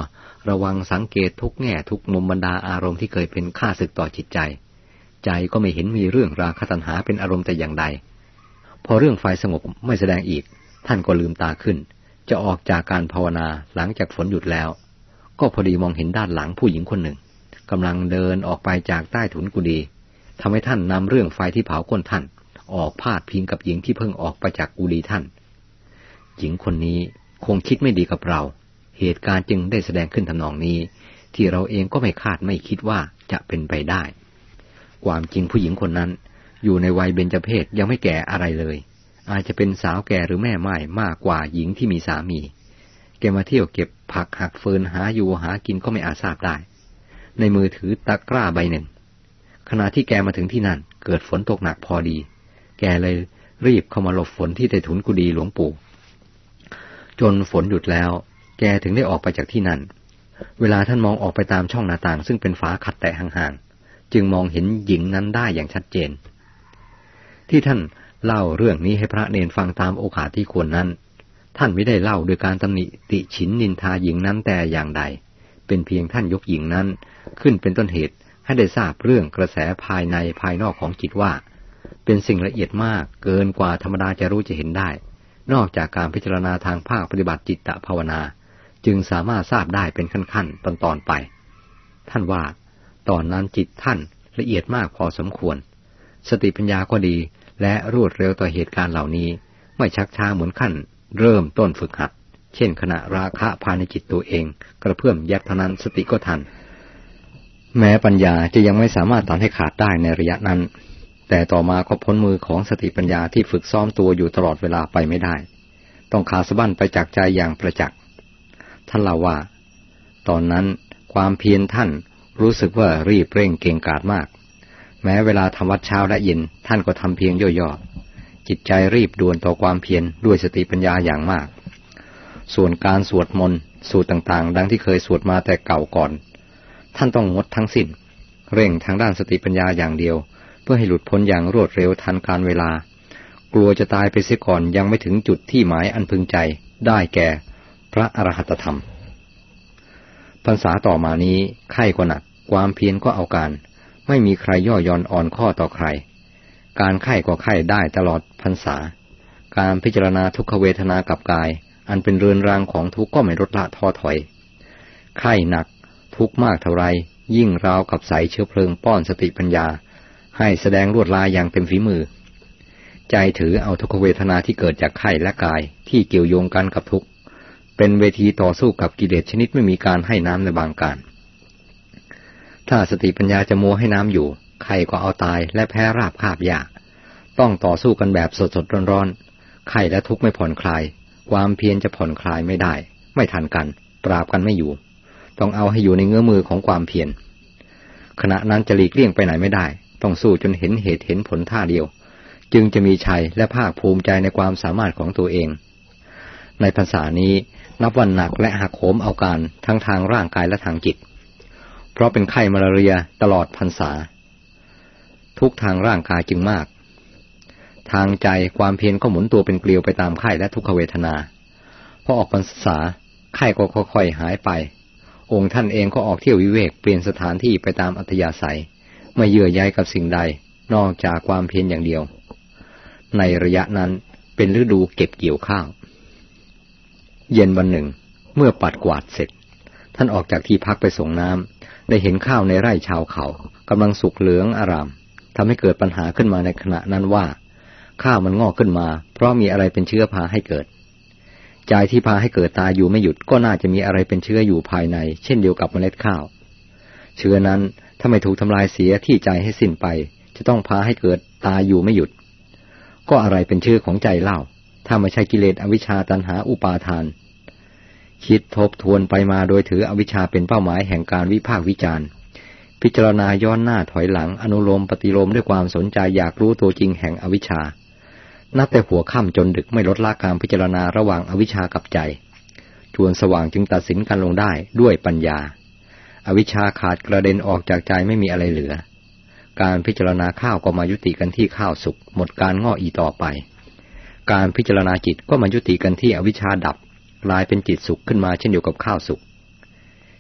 ระวังสังเกตทุกแง่ทุกมุมบรรดาอารมณ์ที่เคยเป็นข้าศึกต่อจิตใจใจก็ไม่เห็นมีเรื่องราคะตัณหาเป็นอารมณ์แต่อย่างใดพอเรื่องไฟสงบไม่แสดงอีกท่านก็ลืมตาขึ้นจะออกจากการภาวนาหลังจากฝนหยุดแล้วก็พอดีมองเห็นด้านหลังผู้หญิงคนหนึ่งกำลังเดินออกไปจากใต้ถุนกุฏิทำให้ท่านนำเรื่องไฟที่เผาก้นท่านออกพาดพิงกับหญิงที่เพิ่งออกไปจากกุฏิท่านหญิงคนนี้คงคิดไม่ดีกับเราเหตุการณ์จึงได้แสดงขึ้นทำนองนี้ที่เราเองก็ไม่คาดไม่คิดว่าจะเป็นไปได้ความจริงผู้หญิงคนนั้นอยู่ในวัยเบญจเพสยังไม่แก่อะไรเลยอาจจะเป็นสาวแก่หรือแม่ไม้มากกว่าหญิงที่มีสามีแกมาเที่ยวเก็บผักหักเฟินหาอยู่หากินก็ไม่อาจทราบได้ในมือถือตะกร้าใบหนึ่งขณะที่แกมาถึงที่นั่นเกิดฝนตกหนักพอดีแกเลยรีบเข้ามาหลบฝนที่ใต้ถุนกุฏิหลวงปู่จนฝนหยุดแล้วแกถึงได้ออกไปจากที่นั่นเวลาท่านมองออกไปตามช่องหน้าต่างซึ่งเป็นฝาขัดแตะห่างๆจึงมองเห็นหญิงนั้นได้อย่างชัดเจนที่ท่านเล่าเรื่องนี้ให้พระเนรฟังตามโอกาสที่ควรนั้นท่านไม่ได้เล่าโดยการตำหนิติฉินนินทาหญิงนั้นแต่อย่างใดเป็นเพียงท่านยกหญิงนั้นขึ้นเป็นต้นเหตุให้ได้ทราบเรื่องกระแสภายในภายนอกของจิตว่าเป็นสิ่งละเอียดมากเกินกว่าธรรมดาจะรู้จะเห็นได้นอกจากการพิจารณาทางภาคปฏิบัติจิตตภาวนาจึงสามารถทราบได้เป็นขั้นๆตอนๆไปท่านว่าตอนนั้นจิตท่านละเอียดมากพอสมควรสติปัญญาก็ดีและรวดเร็วต่อเหตุการณ์เหล่านี้ไม่ชักช้าเหมือนขั้นเริ่มต้นฝึกหัดเช่นขณะราคะภายในจิตตัวเองกระเพื่อมยับเท่านั้นสติก็ทันแม้ปัญญาจะยังไม่สามารถตัดให้ขาดได้ในระยะนั้นแต่ต่อมาก็พ้นมือของสติปัญญาที่ฝึกซ้อมตัวอยู่ตลอดเวลาไปไม่ได้ต้องขาดสะบั้นไปจากใจอย่างประจักษ์ท่านเล่าว่าตอนนั้นความเพียรท่านรู้สึกว่ารีบเร่งเก่งกาจมากแม้เวลาทำวัดเช้าและเย็นท่านก็ทำเพียงย่อๆจิตใจรีบด่วนต่อความเพียรด้วยสติปัญญาอย่างมากส่วนการสวดมนต์สูตรต่างๆดังที่เคยสวดมาแต่เก่าก่อนท่านต้องงดทั้งสิ้นเร่งทางด้านสติปัญญาอย่างเดียวเพื่อให้หลุดพ้นอย่างรวดเร็วทันการเวลากลัวจะตายไปเสียก่อนยังไม่ถึงจุดที่หมายอันพึงใจได้แก่พระอรหัตธรรมพรรษาต่อมานี้ไข้ก็หนักความเพียรก็เอาการไม่มีใครย่อหย่อนอ่อนข้อต่อใครการไข้ก็ไข้ได้ตลอดพรรษาการพิจารณาทุกขเวทนากับกายอันเป็นเรือนรางของทุกข์ก็ไม่ลดละท้อถอยไข้หนักทุกข์มากเท่าไรยิ่งราวกับใสเชื้อเพลิงป้อนสติปัญญาให้แสดงลวดลายอย่างเต็มฝีมือใจถือเอาทุกขเวทนาที่เกิดจากไข้และกายที่เกี่ยวโยงกันกับทุกข์เป็นเวทีต่อสู้กับกิเลสชนิดไม่มีการให้น้ำในบางการถ้าสติปัญญาจะมัวให้น้ำอยู่ไข้ก็เอาตายและแพ้ราบคาบยากต้องต่อสู้กันแบบสดๆร้อนๆไข้และทุกข์ไม่ผ่อนคลายความเพียรจะผ่อนคลายไม่ได้ไม่ทันกันปราบกันไม่อยู่ต้องเอาให้อยู่ในเงื้อมือของความเพียรขณะนั้นจะหลีกเลี่ยงไปไหนไม่ได้ต้องสู้จนเห็นเหตุเห็นผลท่าเดียวจึงจะมีชัยและภาคภูมิใจในความสามารถของตัวเองในพรรษานี้นับวันหนักและหักโหมเอาการทั้งทางร่างกายและทางจิตเพราะเป็นไข้มาลาเรียตลอดพรรษาทุกทางร่างกายจึงมากทางใจความเพียรก็หมุนตัวเป็นเกลียวไปตามไข้และทุกขเวทนาพอออกพรรษาไข้ก็ค่อยๆหายไปองค์ท่านเองก็ออกเที่ยววิเวกเปลี่ยนสถานที่ไปตามอัธยาศัยไม่เยื่อใยกับสิ่งใดนอกจากความเพียรอย่างเดียวในระยะนั้นเป็นฤดูเก็บเกี่ยวข้าวเย็นวันหนึ่งเมื่อปัดกวาดเสร็จท่านออกจากที่พักไปส่งน้ำได้เห็นข้าวในไร่ชาวเขากำลังสุกเหลืองอร่ามทำให้เกิดปัญหาขึ้นมาในขณะนั้นว่าข้าวมันงอกขึ้นมาเพราะมีอะไรเป็นเชื้อพาให้เกิดใจที่พาให้เกิดตายอยู่ไม่หยุดก็น่าจะมีอะไรเป็นเชื้ออยู่ภายในเช่นเดียวกับเมล็ดข้าวเชื้อนั้นถ้าไม่ถูกทำลายเสียที่ใจให้สิ้นไปจะต้องพาให้เกิดตายอยู่ไม่หยุดก็อะไรเป็นเชื้อของใจเล่าถ้าไม่ใช่กิเลสอวิชชาตัณหาอุปาทานคิดทบทวนไปมาโดยถืออวิชชาเป็นเป้าหมายแห่งการวิพากษ์วิจารณ์พิจารณาย้อนหน้าถอยหลังอนุโลมปฏิโลมด้วยความสนใจอยากรู้ตัวจริงแห่งอวิชชานับแต่หัวค่ำจนดึกไม่ลดละการพิจารณาระหว่างอวิชชากับใจจวนสว่างจึงตัดสินกันลงได้ด้วยปัญญาอวิชชาขาดกระเด็นออกจากใจไม่มีอะไรเหลือการพิจารณาข้าวก็มายุติกันที่ข้าวสุกหมดการง้ออีต่อไปการพิจารณาจิตก็มายุติกันที่อวิชชาดับกลายเป็นจิตสุขขึ้นมาเช่นเดียวกับข้าวสุก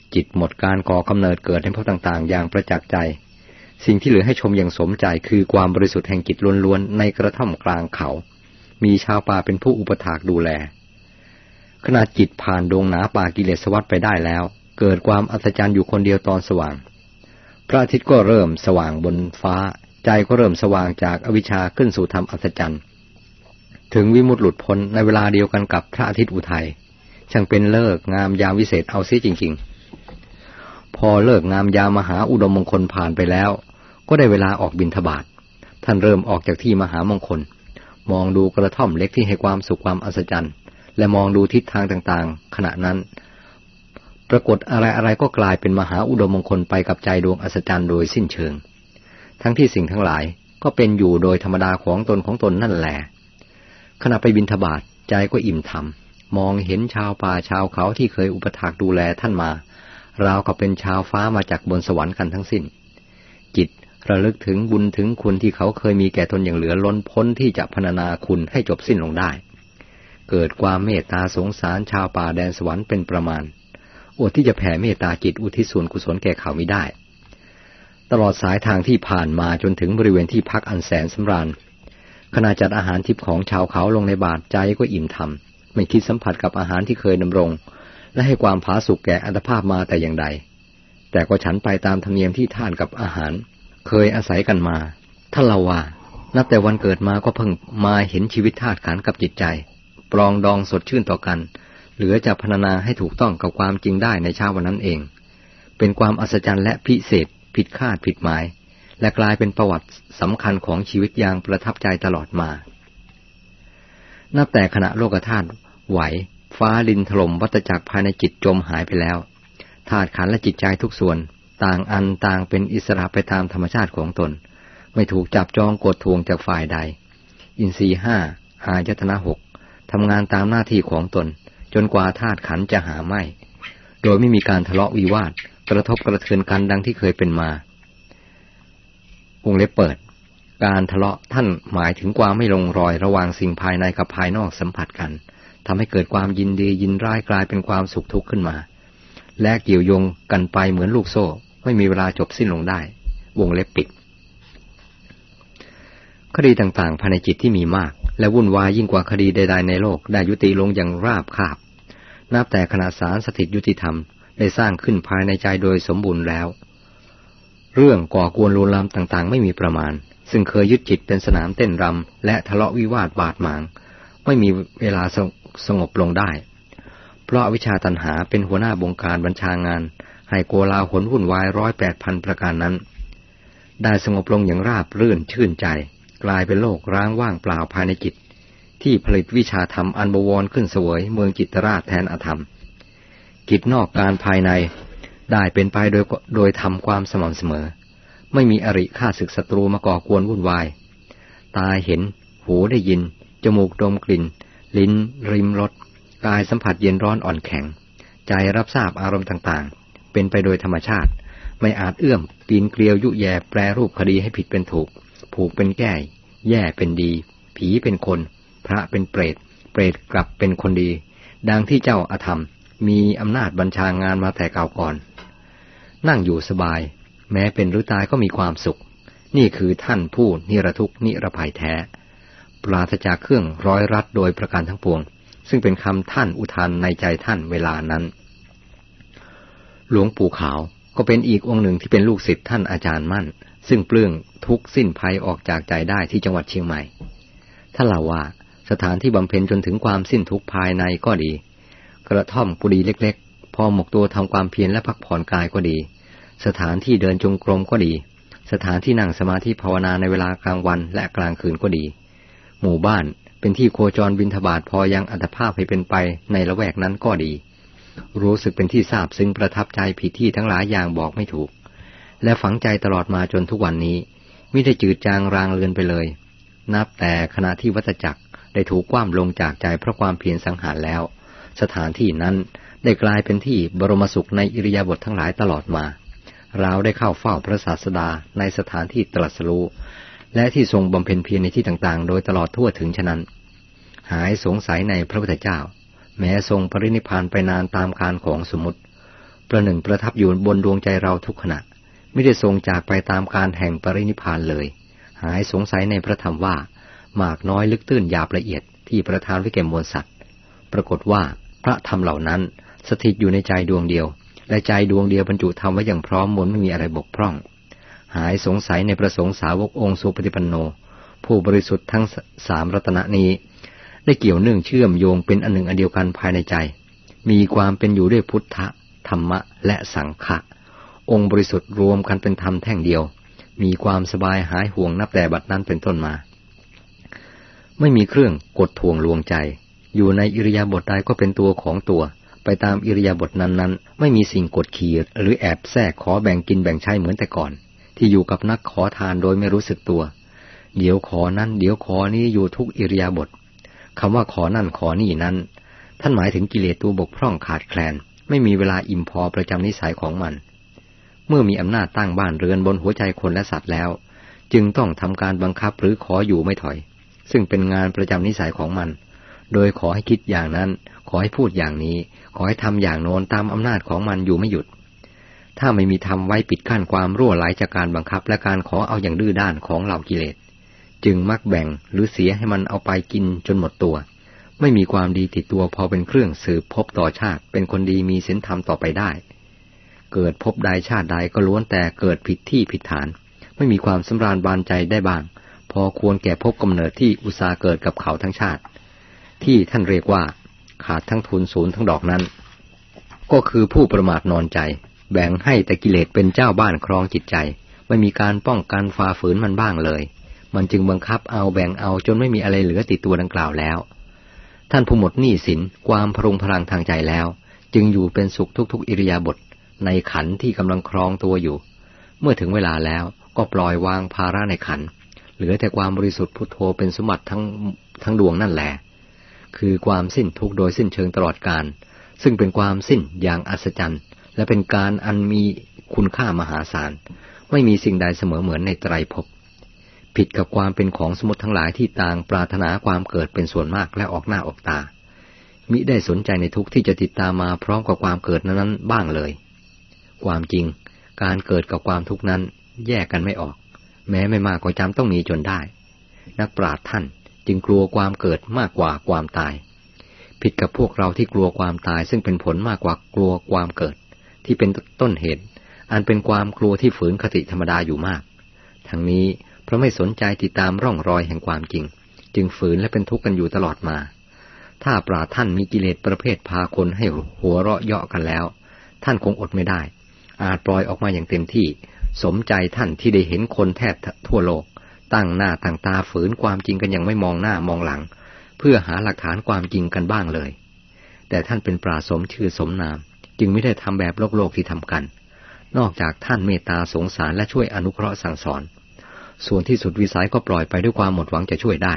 จิตหมดการก่อกำเนิดเกิดในภพต่างๆอย่างประจักษ์ใจสิ่งที่เหลือให้ชมอย่างสมใจคือความบริสุทธิ์แห่งจิตล้วนๆในกระท่อมกลางเขามีชาวป่าเป็นผู้อุปถากดูแลขณะจิตผ่านดงหนาป่ากิเลสวัฏไปได้แล้วเกิดความอัศจรรย์อยู่คนเดียวตอนสว่างพระอาทิตย์ก็เริ่มสว่างบนฟ้าใจก็เริ่มสว่างจากอวิชชาขึ้นสู่ธรรมอัศจรรย์ถึงวิมุตติหลุดพ้นในเวลาเดียวกันกับพระอาทิตย์อุทัยช่างเป็นเลิกงามยามวิเศษเอาซิจริงๆพอเลิกงามยามมหาอุดมมงคลผ่านไปแล้วก็ได้เวลาออกบิณฑบาตท่านเริ่มออกจากที่มหามงคลมองดูกระท่อมเล็กที่ให้ความสุขความอัศจรรย์และมองดูทิศทางต่างๆขณะนั้นปรากฏอะไรๆก็กลายเป็นมหาอุดมมงคลไปกับใจดวงอัศจรรย์โดยสิ้นเชิงทั้งที่สิ่งทั้งหลายก็เป็นอยู่โดยธรรมดาของตนนั่นแหละขณะไปบิณฑบาตใจก็อิ่มธรรมมองเห็นชาวป่าชาวเขาที่เคยอุปถากดูแลท่านมาราวกับเป็นชาวฟ้ามาจากบนสวรรค์กันทั้งสิ้นจิตระลึกถึงบุญถึงคุณที่เขาเคยมีแก่ตนอย่างเหลือล้นพ้นที่จะพรรณนาคุณให้จบสิ้นลงได้เกิดความเมตตาสงสารชาวป่าแดนสวรรค์เป็นประมาณอดที่จะแผ่เมตตาจิตอุทิศส่วนกุศลแก่เขาไม่ได้ตลอดสายทางที่ผ่านมาจนถึงบริเวณที่พักอันแสนสำราญขณะจัดอาหารทิพย์ของชาวเขาลงในบาตรใจก็อิ่มธรรมไม่คิดสัมผัสกับอาหารที่เคยดำรงและให้ความผาสุกแก่อัตภาพมาแต่อย่างใดแต่ก็ฉันไปตามธรรมเนียมที่ท่านกับอาหารเคยอาศัยกันมาท่านเล่าว่านับแต่วันเกิดมาก็เพิ่งมาเห็นชีวิตธาตุขันธ์กับจิตใจปรองดองสดชื่นต่อกันเหลือจะพรรณนาให้ถูกต้องกับความจริงได้ในเช้าวันนั้นเองเป็นความอัศจรรย์และพิเศษผิดคาดผิดหมายและกลายเป็นประวัติสำคัญของชีวิตอย่างประทับใจตลอดมานับแต่ขณะโลกธาตุไหวฟ้าดินถล่มวัฏจักรภายในจิตจมหายไปแล้วธาตุขันธ์และจิตใจทุกส่วนต่างอันต่างเป็นอิสระไปตามธรรมชาติของตนไม่ถูกจับจองกดทวงจากฝ่ายใดอินทรีย์ห้าอายตนะหกทำงานตามหน้าที่ของตนจนกว่าธาตุขันธ์จะหาไม่โดยไม่มีการทะเลาะวิวาทกระทบกระเทือนกันดังที่เคยเป็นมาวงเล็บเปิดการทะเลาะท่านหมายถึงความไม่ลงรอยระหว่างสิ่งภายในกับภายนอกสัมผัสกันทำให้เกิดความยินดียินร้ายกลายเป็นความสุขทุกข์ขึ้นมาและเกี่ยวโยงกันไปเหมือนลูกโซ่ไม่มีเวลาจบสิ้นลงได้วงเล็บปิดคดีต่างๆภายในจิตที่มีมากและวุ่นวายยิ่งกว่าคดีใดๆในโลกได้ยุติลงอย่างราบคาบนับแต่ขณะศาลสถิตยุติธรรมได้สร้างขึ้นภายในใจโดยสมบูรณ์แล้วเรื่องก่อกวนลวนลามต่างๆไม่มีประมาณซึ่งเคยยึดจิตเป็นสนามเต้นรำและทะเลาะวิวาทบาดหมางไม่มีเวลาสงบลงได้เพราะอวิชชาตัณหาเป็นหัวหน้าบงการบัญชางานให้โกลาหลวุ่นวาย 108,000 ประการนั้นได้สงบลงอย่างราบรื่นชื่นใจกลายเป็นโลกร้างว่างเปล่าภายในจิตที่ผลิตวิชาธรรมอันบวรขึ้นเสวยเมืองจิตตราชแทนอธรรมกิจนอกการภายในได้เป็นไปโดยทำความสม่ำเสมอไม่มีอริฆ่าศึกศัตรูมาก่อกวนวุ่นวายตาเห็นหูได้ยินจมูกดมกลิ่นลิ้นริมรสกายสัมผัสเย็นร้อนอ่อนแข็งใจรับทราบอารมณ์ต่างๆเป็นไปโดยธรรมชาติไม่อาจเอื้อมปีนเกลียวยุแย่แปรรูปคดีให้ผิดเป็นถูกผูกเป็นแก้แย่เป็นดีผีเป็นคนพระเป็นเปรตเปรตกลับเป็นคนดีดังที่เจ้าอธรรมมีอำนาจบัญชางานมาแต่เก่าก่อนนั่งอยู่สบายแม้เป็นหรือตายก็มีความสุขนี่คือท่านผู้นิรทุกข์นิรภัยแท้ปราศจากเครื่องร้อยรัดโดยประการทั้งปวงซึ่งเป็นคำท่านอุทานในใจท่านเวลานั้นหลวงปู่ขาวก็เป็นอีกองค์หนึ่งที่เป็นลูกศิษย์ท่านอาจารย์มั่นซึ่งเปลื้องทุกข์สิ้นภัยออกจากใจได้ที่จังหวัดเชียงใหม่ท่านเล่าว่าสถานที่บำเพ็ญจนถึงความสิ้นทุกข์ภายในก็ดีกระท่อมกุฏิเล็กๆพอหมกตัวทำความเพียรและพักผ่อนกายก็ดีสถานที่เดินจงกรมก็ดีสถานที่นั่งสมาธิภาวนาในเวลากลางวันและกลางคืนก็ดีหมู่บ้านเป็นที่โคจรบิณฑบาตพอยังอัตภาพให้เป็นไปในละแวกนั้นก็ดีรู้สึกเป็นที่ซาบซึ้งประทับใจผิดที่ทั้งหลายอย่างบอกไม่ถูกและฝังใจตลอดมาจนทุกวันนี้ไม่ได้จืดจางรางเลือนไปเลยนับแต่ขณะที่วัฏจักรได้ถูกคว่ำลงจากใจเพราะความเพียรสังหารแล้วสถานที่นั้นได้กลายเป็นที่บรมสุขในอิริยาบถทั้งหลายตลอดมาเราได้เข้าเฝ้าพระศาสดาในสถานที่ตรัสรู้และที่ทรงบำเพ็ญเพียรในที่ต่างๆโดยตลอดทั่วถึงฉะนั้นหายสงสัยในพระพุทธเจ้าแม้ทรงปรินิพพานไปนานตามกาลของสมมุติประหนึ่งประทับอยู่บนดวงใจเราทุกขณะไม่ได้ทรงจากไปตามการแห่งปรินิพพานเลยหายสงสัยในพระธรรมว่ามากน้อยลึกตื้นหยาบละเอียดที่ประทานไว้แก่มวลสัตว์ปรากฏว่าพระธรรมเหล่านั้นสถิตอยู่ในใจดวงเดียวและใจดวงเดียวบรรจุธรรมไว้อย่างพร้อมหมดไม่มีอะไรบกพร่องหายสงสัยในพระสงฆ์สาวกองค์สุปฏิปันโนผู้บริสุทธิ์ทั้งสามรัตนะนี้ได้เกี่ยวเนื่องเชื่อมโยงเป็นอันหนึ่งอันเดียวกันภายในใจมีความเป็นอยู่ด้วยพุทธธรรมะและสังฆะองค์บริสุทธิ์รวมกันเป็นธรรมแท่งเดียวมีความสบายหายห่วงนับแต่บัดนั้นเป็นต้นมาไม่มีเครื่องกดทวงลวงใจอยู่ในอิริยาบถใดก็เป็นตัวของตัวไปตามอิริยาบถนั้นๆไม่มีสิ่งกดขี่หรือแอบแทรกขอแบ่งกินแบ่งใช้เหมือนแต่ก่อนที่อยู่กับนักขอทานโดยไม่รู้สึกตัวเดี๋ยวขอนั่นเดี๋ยวขอนี้อยู่ทุกอิริยาบถคำว่าขอนั่นขอนี่นั้นท่านหมายถึงกิเลสตัวบกพร่องขาดแคลนไม่มีเวลาอิ่มพอประจำนิสัยของมันเมื่อมีอำนาจตั้งบ้านเรือนบนหัวใจคนและสัตว์แล้วจึงต้องทำการบังคับหรือขออยู่ไม่ถอยซึ่งเป็นงานประจำนิสัยของมันโดยขอให้คิดอย่างนั้นขอให้พูดอย่างนี้ขอให้ทำอย่างโน้นตามอำนาจของมันอยู่ไม่หยุดถ้าไม่มีธรรมไว้ปิดกั้นความรั่วไหลจากการบังคับและการขอเอาอย่างดื้อด้านของเหล่ากิเลสจึงมักแบ่งหรือเสียให้มันเอาไปกินจนหมดตัวไม่มีความดีติดตัวพอเป็นเครื่องสืบพบต่อชาติเป็นคนดีมีศีลธรรมต่อไปได้เกิดพบใดชาติใดก็ล้วนแต่เกิดผิดที่ผิดฐานไม่มีความสำราญบานใจได้บ้างพอควรแก่พบกำเนิดที่อุตสาห์เกิดกับเขาทั้งชาติที่ท่านเรียกว่าขาดทั้งทุนศูนย์ทั้งดอกนั้นก็คือผู้ประมาทนอนใจแบ่งให้แต่กิเลสเป็นเจ้าบ้านครองจิตใจไม่มีการป้องกันฝ่าฝืนมันบ้างเลยมันจึงบังคับเอาแบ่งเอาจนไม่มีอะไรเหลือติดตัวดังกล่าวแล้วท่านผู้หมดหนี้สินความพรุงพลังทางใจแล้วจึงอยู่เป็นสุขทุกๆอิริยาบถในขันธ์ที่กำลังครองตัวอยู่เมื่อถึงเวลาแล้วก็ปล่อยวางภาระในขันธ์เหลือแต่ความบริสุทธิ์พุทโธเป็นสมบัติทั้งดวงนั่นแหละคือความสิ้นทุกข์โดยสิ้นเชิงตลอดกาลซึ่งเป็นความสิ้นอย่างอัศจรรย์และเป็นการอันมีคุณค่ามหาศาลไม่มีสิ่งใดเสมอเหมือนในไตรภพผิดกับความเป็นของสมมติทั้งหลายที่ต่างปรารถนาความเกิดเป็นส่วนมากและออกหน้าออกตามิได้สนใจในทุกข์ที่จะติดตามมาพร้อมกับความเกิดนั้นบ้างเลยความจริงการเกิดกับความทุกข์นั้นแยกกันไม่ออกแม้ไม่มากก็จำต้องมีจนได้นักปราชญ์ท่านจึงกลัวความเกิดมากกว่าความตายผิดกับพวกเราที่กลัวความตายซึ่งเป็นผลมากกว่ากลัวความเกิดที่เป็นต้นเหตุอันเป็นความกลัวที่ฝืนคติธรรมดาอยู่มากทั้งนี้เพราะไม่สนใจติดตามร่องรอยแห่งความจริงจึงฝืนและเป็นทุกข์กันอยู่ตลอดมาถ้าปราชญ์ท่านมีกิเลสประเภทพาคนให้หัวเราะเยาะกันแล้วท่านคงอดไม่ได้อาจปล่อยออกมาอย่างเต็มที่สมใจท่านที่ได้เห็นคนแทบทั่วโลกตั้งหน้าตั้งตาฝืนความจริงกันอย่างไม่มองหน้ามองหลังเพื่อหาหลักฐานความจริงกันบ้างเลยแต่ท่านเป็นปราชญ์สมชื่อสมนามจึงไม่ได้ทำแบบโลกที่ทำกันนอกจากท่านเมตตาสงสารและช่วยอนุเคราะห์สั่งสอนส่วนที่สุดวิสัยก็ปล่อยไปด้วยความหมดหวังจะช่วยได้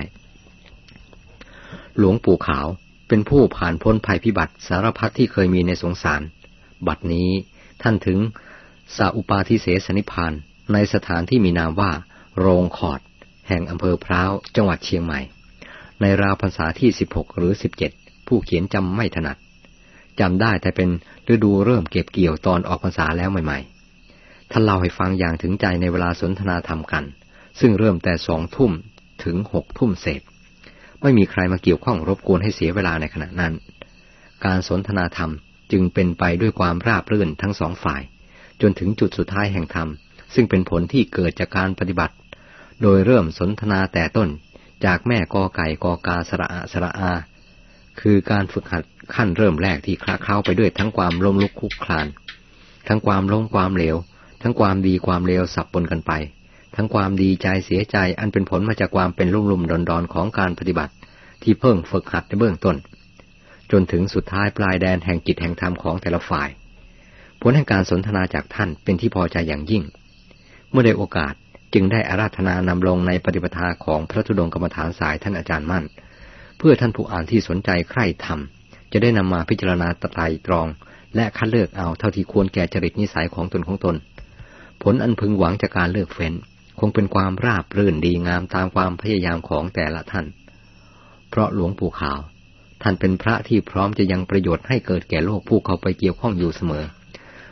หลวงปู่ขาวเป็นผู้ผ่านพ้นภัยพิบัติสารพัดที่เคยมีในสงสารบัดนี้ท่านถึงสาอุปาทิเสสนิพพานในสถานที่มีนามว่าโรงขอดแห่งอำเภอพร้าวจังหวัดเชียงใหม่ในราวพรรษาที่16หรือ17ผู้เขียนจำไม่ถนัดจำได้แต่เป็นฤดูเริ่มเก็บเกี่ยวตอนออกพรรษาแล้วใหม่ๆท่านเล่าให้ฟังอย่างถึงใจในเวลาสนทนาธรรมกันซึ่งเริ่มแต่20:00 นถึง18:00 นเศษไม่มีใครมาเกี่ยวข้องรบกวนให้เสียเวลาในขณะนั้นการสนทนาธรรมจึงเป็นไปด้วยความราบรื่นทั้งสองฝ่ายจนถึงจุดสุดท้ายแห่งธรรมซึ่งเป็นผลที่เกิดจากการปฏิบัติโดยเริ่มสนทนาแต่ต้นจากแม่กอไก่กอกาสระอะสระอาคือการฝึกหัดขั้นเริ่มแรกที่คละเคล้าไปด้วยทั้งความล้มลุกคลุกคลานทั้งความล้มความเหลวทั้งความดีความเลวสับปนกันไปทั้งความดีใจเสียใจอันเป็นผลมาจากความเป็นลุ่มๆดอนๆของการปฏิบัติที่เพิ่งฝึกหัดในเบื้องต้นจนถึงสุดท้ายปลายแดนแห่งจิตแห่งธรรมของแต่ละฝ่ายผลแห่งการสนทนาจากท่านเป็นที่พอใจอย่างยิ่งเมื่อได้โอกาสจึงได้อาราธนานำลงในปฏิปทาของพระธุดงค์กรรมฐานสายท่านอาจารย์มั่นเพื่อท่านผู้อ่านที่สนใจใคร่ธรรมจะได้นำมาพิจารณาไตร่ตรองและคัดเลือกเอาเท่าที่ควรแก่จริตนิสัยของตนผลอันพึงหวังจากการเลือกเฟ้นคงเป็นความราบรื่นดีงามตามความพยายามของแต่ละท่านเพราะหลวงปู่ขาวท่านเป็นพระที่พร้อมจะยังประโยชน์ให้เกิดแก่โลกผู้เข้าไปเกี่ยวข้องอยู่เสมอ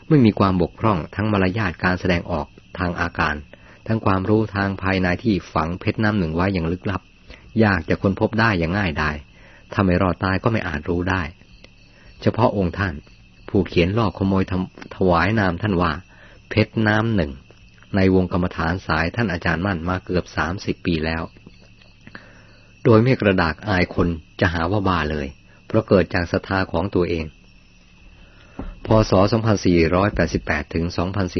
ไม่มีความบกพร่องทั้งมารยาทการแสดงออกทางอาการทั้งความรู้ทางภายในที่ฝังเพชรน้ำหนึ่งไว้อย่างลึกลับยากจะค้นพบได้อย่างง่ายดายถ้าไม่รอดตายก็ไม่อาจรู้ได้เฉพาะองค์ท่านผู้เขียนลอบขโมยถวายนามท่านว่าเพชรน้ำหนึ่งในวงกรรมฐานสายท่านอาจารย์มั่นมาเกือบ30 ปีแล้วโดยไม่กระดากอายคนจะหาว่าบ้าเลยเพราะเกิดจากศรัทธาของตัวเองพ.ศ. 2488 ถึง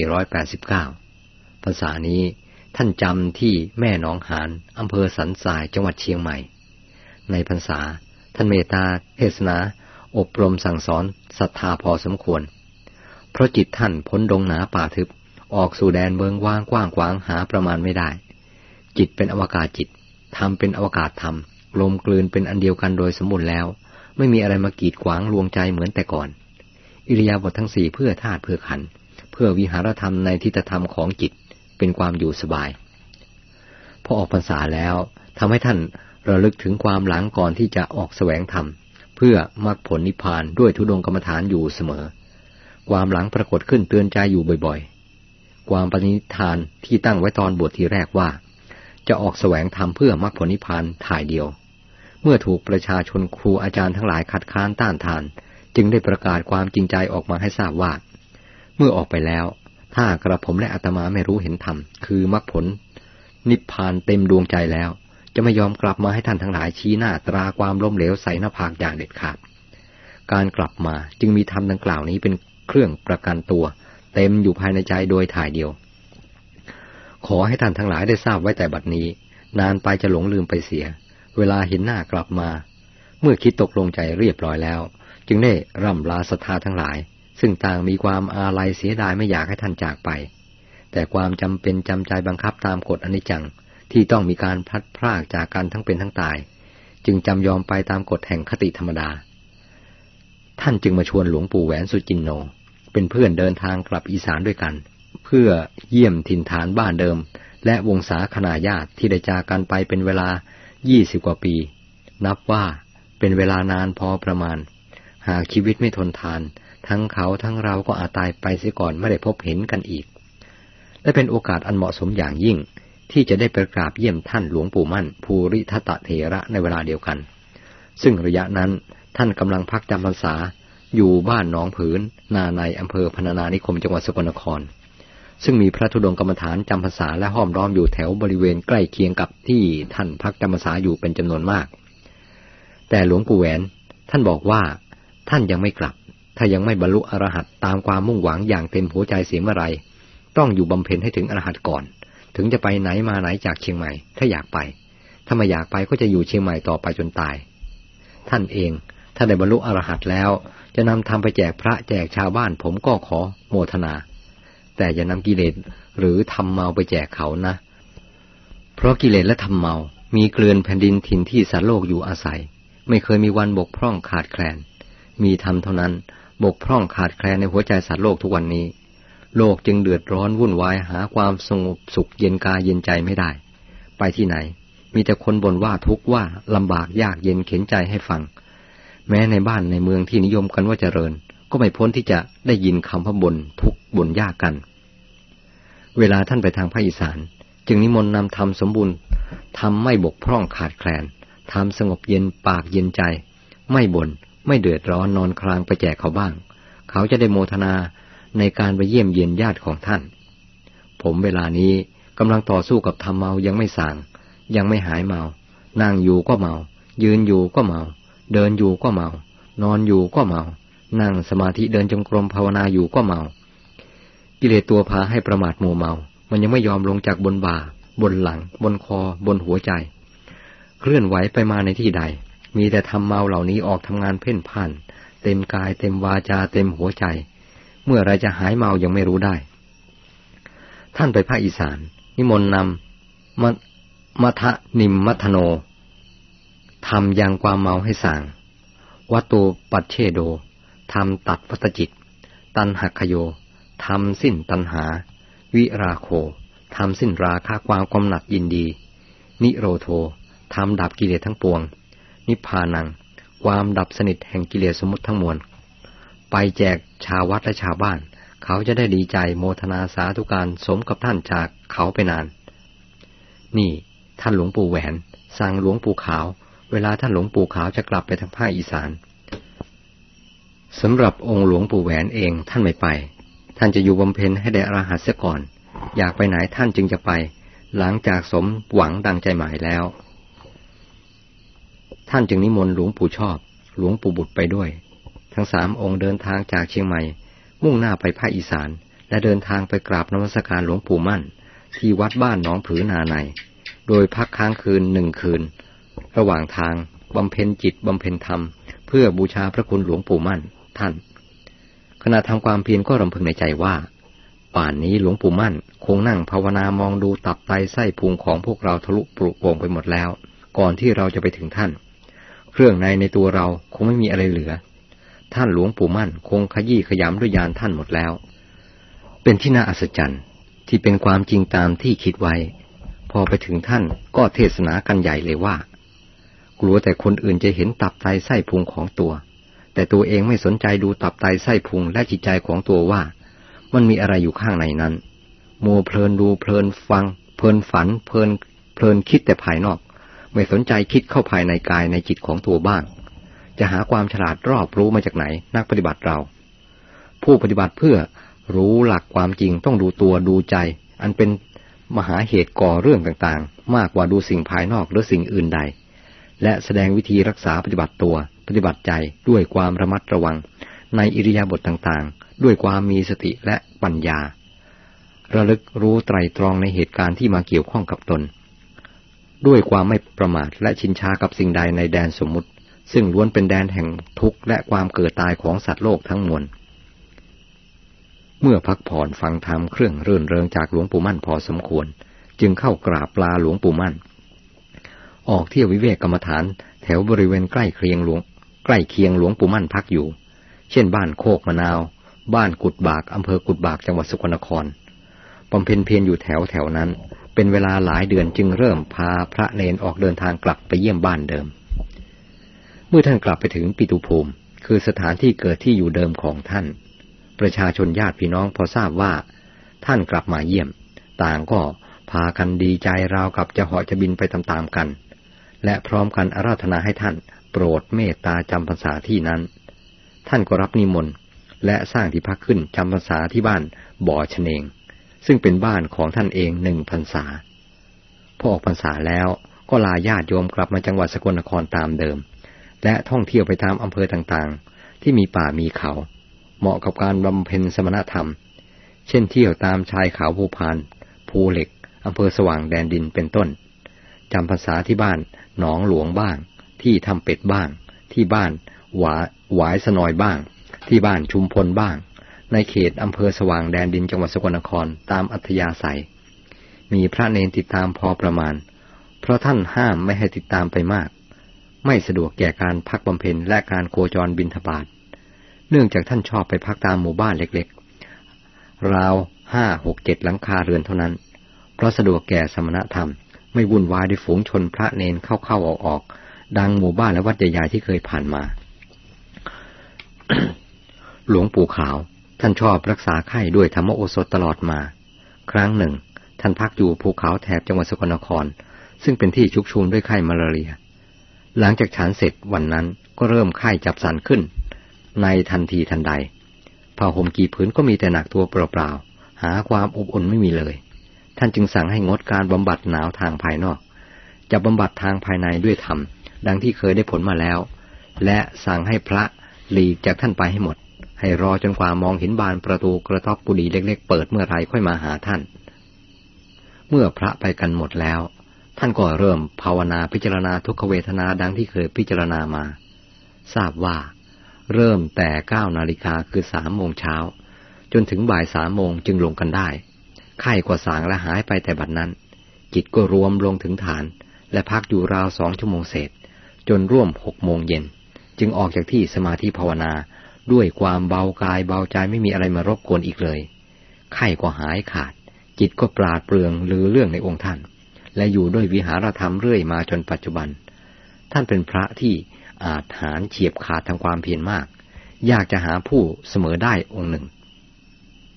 2489 พรรษานี้ท่านจำที่แม่หนองหานอำเภอสันทรายจังหวัดเชียงใหม่ในพรรษาท่านเมตตาเทศนาอบรมสั่งสอนศรัทธาพอสมควรเพราะจิตท่านพ้นดงหนาป่าทึบออกสู่แดนเบิงว่างกว้างขวางหาประมาณไม่ได้จิตเป็นอวกาศจิตธรรมเป็นอวกาศธรรมกลมกลืนเป็นอันเดียวกันโดยสมบูรณ์แล้วไม่มีอะไรมากีดขวางลวงใจเหมือนแต่ก่อนอิริยาบถทั้ง4เพื่อธาตุเพื่อขันธ์เพื่อวิหารธรรมในทิฏฐธรรมของจิตเป็นความอยู่สบายพอออกพรรษาแล้วทำให้ท่านระลึกถึงความหลังก่อนที่จะออกแสวงธรรมเพื่อมรรคผลนิพพานด้วยธุดงค์กรรมฐานอยู่เสมอความหลังปรากฏขึ้นเตือนใจอยู่บ่อยๆความปณิธานที่ตั้งไว้ตอนบวชทีแรกว่าจะออกแสวงธรรมเพื่อมรรคผลนิพพานถ่ายเดียวเมื่อถูกประชาชนครูอาจารย์ทั้งหลายคัดค้านต้านทานจึงได้ประกาศความจริงใจออกมาให้ทราบว่าเมื่อออกไปแล้วถ้ากระผมและอาตมาไม่รู้เห็นธรรมคือมรรคผลนิพพานเต็มดวงใจแล้วจะไม่ยอมกลับมาให้ท่านทั้งหลายชี้หน้าตราความล้มเหลวใส่หน้าผากอย่างเด็ดขาดการกลับมาจึงมีธรรมดังกล่าวนี้เป็นเครื่องประกันตัวเต็มอยู่ภายในใจโดยถ่ายเดียวขอให้ท่านทั้งหลายได้ทราบไว้แต่บัดนี้นานไปจะหลงลืมไปเสียเวลาเห็นหน้ากลับมาเมื่อคิดตกลงใจเรียบร้อยแล้วจึงได้ร่ำลาศรัทธาทั้งหลายซึ่งต่างมีความอาลัยเสียดายไม่อยากให้ท่านจากไปแต่ความจำเป็นจำใจบังคับตามกฎอนิจจังที่ต้องมีการพลัดพรากจากกันทั้งเป็นทั้งตายจึงจำยอมไปตามกฎแห่งคติธรรมดาท่านจึงมาชวนหลวงปู่แหวนสุจินโนเป็นเพื่อนเดินทางกลับอีสานด้วยกันเพื่อเยี่ยมถิ่นฐานบ้านเดิมและวงศาคณาญาติที่ได้จากกันไปเป็นเวลา20 กว่าปีนับว่าเป็นเวลานานพอประมาณหากชีวิตไม่ทนทานทั้งเขาทั้งเราก็อาจตายไปเสียก่อนไม่ได้พบเห็นกันอีกและเป็นโอกาสอันเหมาะสมอย่างยิ่งที่จะได้ไปกราบเยี่ยมท่านหลวงปู่มั่นภูริทัตตเถระในเวลาเดียวกันซึ่งระยะนั้นท่านกำลังพักจำพรรษาอยู่บ้านหนองผืนนาในอำเภอพรรณนานิคมจังหวัดสกลนครซึ่งมีพระธุดงค์กรรมฐานจำพรรษาและห้อมล้อมอยู่แถวบริเวณใกล้เคียงกับที่ท่านพักจำพรรษาอยู่เป็นจำนวนมากแต่หลวงปู่แหวนท่านบอกว่าท่านยังไม่กลับถ้ายังไม่บรรลุอรหัตตามความมุ่งหวังอย่างเต็มหัวใจเสียเมื่อไรต้องอยู่บำเพ็ญให้ถึงอรหัตก่อนถึงจะไปไหนมาไหนจากเชียงใหม่ถ้าอยากไปถ้าไม่อยากไปก็จะอยู่เชียงใหม่ต่อไปจนตายท่านเองถ้าได้บรรลุอรหัตแล้วจะนำธรรมไปแจกพระแจกชาวบ้านผมก็ขอโมทนาแต่อย่านำกิเลสหรือธรรมเมาไปแจกเขานะเพราะกิเลสและธรรมเมามีเกลื่อนแผ่นดินถิ่นที่สัตว์โลกอยู่อาศัยไม่เคยมีวันบกพร่องขาดแคลนมีธรรมเท่านั้นบกพร่องขาดแคลนในหัวใจสัตว์โลกทุกวันนี้โลกจึงเดือดร้อนวุ่นวายหาความสงบสุขเย็นกายเย็นใจไม่ได้ไปที่ไหนมีแต่คนบ่นว่าทุกข์ว่าลำบากยากเย็นเข็นใจให้ฟังแม้ในบ้านในเมืองที่นิยมกันว่าเจริญก็ไม่พ้นที่จะได้ยินคำพบ่นทุกข์บ่นยากกันเวลาท่านไปทางภาคอีสานจึงนิมนต์นำธรรมสมบูรณ์ธรรมไม่บกพร่องขาดแคลนธรรมสงบเย็นปากเย็นใจไม่บ่นไม่เดือดร้อนนอนคลางไปแจกเขาบ้างเขาจะได้โมทนาในการไปเยี่ยมเยียนญาติของท่านผมเวลานี้กำลังต่อสู้กับธรรมเมายังไม่ส่างยังไม่หายเมานั่งอยู่ก็เมายืนอยู่ก็เมาเดินอยู่ก็เมานอนอยู่ก็เมานั่งสมาธิเดินจงกรมภาวนาอยู่ก็เมากิเลสตัวพาให้ประมาทมัวเมามันยังไม่ยอมลงจากบนบ่าบนหลังบนคอบนหัวใจเคลื่อนไหวไปมาในที่ใดมีแต่ธรรมเมาเหล่านี้ออกทำงานเพ่นพ่านเต็มกายเต็มวาจาเต็มหัวใจเมื่อไรจะหายเมายังไม่รู้ได้ท่านไปภาคอีสานนิมนต์นำมัทนิมมัทโนทำยังความเมาให้ส่างวัตโตปัจเชโดทำตัดวัตจิตตันหักขโยทำสิ้นตัณหาวิราโคทำสิ้นราคะความกำหนัดยินดีนิโรโธทำดับกิเลสทั้งปวงนิพพานังความดับสนิทแห่งกิเลสสมมุติทั้งมวลไปแจกชาววัดและชาวบ้านเขาจะได้ดีใจโมทนาสาธุการสมกับท่านจากเขาไปนานนี่ท่านหลวงปู่แหวนสั่งหลวงปู่ขาวเวลาท่านหลวงปู่ขาวจะกลับไปทางภาคอีสานสำหรับองค์หลวงปู่แหวนเองท่านไม่ไปท่านจะอยู่บำเพ็ญให้ได้อรหัตเสียก่อนอยากไปไหนท่านจึงจะไปหลังจากสมหวังดังใจหมายแล้วท่านจึงนิมนต์หลวงปู่ชอบหลวงปู่บุตรไปด้วยทั้ง3 องค์เดินทางจากเชียงใหม่มุ่งหน้าไปภาคอีสานและเดินทางไปกราบนมัสการหลวงปู่มั่นที่วัดบ้านหนองผือนาในโดยพักค้างคืน1 คืนระหว่างทางบำเพ็ญจิตบำเพ็ญธรรมเพื่อบูชาพระคุณหลวงปู่มั่นท่านขณะทำความเพียรก็รำพึงในใจว่าป่านนี้หลวงปู่มั่นคงนั่งภาวนามองดูตับไตไส้พุงของพวกเราทะลุปรุโปร่งไปหมดแล้วก่อนที่เราจะไปถึงท่านเครื่องในตัวเราคงไม่มีอะไรเหลือท่านหลวงปู่มั่นคงขยี้ขยำด้วยญาณท่านหมดแล้วเป็นที่น่าอัศจรรย์ที่เป็นความจริงตามที่คิดไว้พอไปถึงท่านก็เทศนากันใหญ่เลยว่ากลัวแต่คนอื่นจะเห็นตับไตไส้พุงของตัวแต่ตัวเองไม่สนใจดูตับไตไส้พุงและจิตใจของตัวว่ามันมีอะไรอยู่ข้างในนั้นมัวเพลินดูเพลินฟังเพลินฝันเพลินคิดแต่ภายนอกไม่สนใจคิดเข้าภายในกายในจิตของตัวบ้างจะหาความฉลาดรอบรู้มาจากไหนนักปฏิบัติเราผู้ปฏิบัติเพื่อรู้หลักความจริงต้องดูตัวดูใจอันเป็นมหาเหตุก่อเรื่องต่างๆมากกว่าดูสิ่งภายนอกหรือสิ่งอื่นใดและแสดงวิธีรักษาปฏิบัติตัวปฏิบัติใจด้วยความระมัดระวังในอิริยาบถต่างๆด้วยความมีสติและปัญญาระลึกรู้ไตรตรองในเหตุการณ์ที่มาเกี่ยวข้องกับตนด้วยความไม่ประมาทและชินชากับสิ่งใดในแดนสมมุติซึ่งล้วนเป็นแดนแห่งทุกข์และความเกิดตายของสัตว์โลกทั้งมวลเมื่อพักผ่อนฟังธรรมเครื่องรื่นเริงจากหลวงปู่มั่นพอสมควรจึงเข้ากราบลาหลวงปู่มั่นออกเที่ยววิเวกกรรมฐานแถวบริเวณใกล้เคียงหลวงปู่มั่นพักอยู่เช่นบ้านโคกมะนาวบ้านกุดบากอำเภอกุดบากจังหวัดสกลนครบำเพ็ญเพียรอยู่แถวนั้นเป็นเวลาหลายเดือนจึงเริ่มพาพระเณรออกเดินทางกลับไปเยี่ยมบ้านเดิมเมื่อท่านกลับไปถึงปิตุภูมิคือสถานที่เกิดที่อยู่เดิมของท่านประชาชนญาติพี่น้องพอทราบว่าท่านกลับมาเยี่ยมต่างก็พากันดีใจราวกับจะเหาะจะบินไปตามๆกันและพร้อมกันอาราธนาให้ท่านโปรดเมตตาจำพรรษาที่นั้นท่านก็รับนิมนต์และสร้างที่พักขึ้นจำพรรษาที่บ้านบ่อชะเนงซึ่งเป็นบ้านของท่านเอง1 พรรษาพอออกพรรษาแล้วก็ลาญาติโยมกลับมาจังหวัดสกลนครตามเดิมและท่องเที่ยวไปตามอำเภอต่างๆที่มีป่ามีเขาเหมาะกับการบำเพ็ญสมณธรรมเช่นเที่ยวตามชายเขาภูพานภูเหล็กอำเภอสว่างแดนดินเป็นต้นจำพรรษาที่บ้านหนองหลวงบ้างที่ทำเป็ดบ้างที่บ้านหวายสนอยบ้างที่บ้านชุมพลบ้างในเขตอำเภอสว่างแดนดินจังหวัดสกลนครตามอัธยาศัยมีพระเณรติดตามพอประมาณเพราะท่านห้ามไม่ให้ติดตามไปมากไม่สะดวกแก่การพักบำเพ็ญและการโคจรบิณฑบาตเนื่องจากท่านชอบไปพักตามหมู่บ้านเล็กๆราว 5-6-7 หลังคาเรือนเท่านั้นเพราะสะดวกแก่สมณธรรมไม่วุ่นวายด้วยฝูงชนพระเณรเข้าๆออกๆดังหมู่บ้านและวัดใหญ่ๆที่เคยผ่านมา หลวงปู่ขาวท่านชอบรักษาไข้ด้วยธรรมโอสถตลอดมาครั้งหนึ่งท่านพักอยู่ภูเขาแถบจังหวัดสกลนครซึ่งเป็นที่ชุกชุมด้วยไข้มาลาเรียหลังจากฉันเสร็จวันนั้นก็เริ่มไข้จับสันขึ้นในทันทีทันใดผ้าห่มกี่ผืนก็มีแต่หนักตัวเปล่าๆหาความอบอุ่นไม่มีเลยท่านจึงสั่งให้งดการบำบัดหนาวทางภายนอกจะบำบัดทางภายในด้วยธรรมดังที่เคยได้ผลมาแล้วและสั่งให้พระหลีกจากท่านไปให้หมดให้รอจนกว่ามองเห็นบานประตูกระต๊อบกุฏิเล็กๆเปิดเมื่อไรค่อยมาหาท่านเมื่อพระไปกันหมดแล้วท่านก็เริ่มภาวนาพิจารณาทุกขเวทนาดังที่เคยพิจารณามาทราบว่าเริ่มแต่ 9 นาฬิกาคือ 3 โมงเช้าจนถึงบ่าย 3 โมงจึงลงกันได้ไข้กว่าสางและหายไปแต่บัดนั้นจิตก็รวมลงถึงฐานและพักอยู่ราว 2 ชั่วโมงเศษจนร่วม 6 โมงเย็นจึงออกจากที่สมาธิภาวนาด้วยความเบากายเบาใจไม่มีอะไรมารบกวนอีกเลยไข้ก็หายขาดจิตก็ปราดเปรื่องลือเรื่องในองค์ท่านและอยู่ด้วยวิหารธรรมเรื่อยมาจนปัจจุบันท่านเป็นพระที่อาจหาญเฉียบขาดทางความเพียรมากอยากจะหาผู้เสมอได้องค์หนึ่ง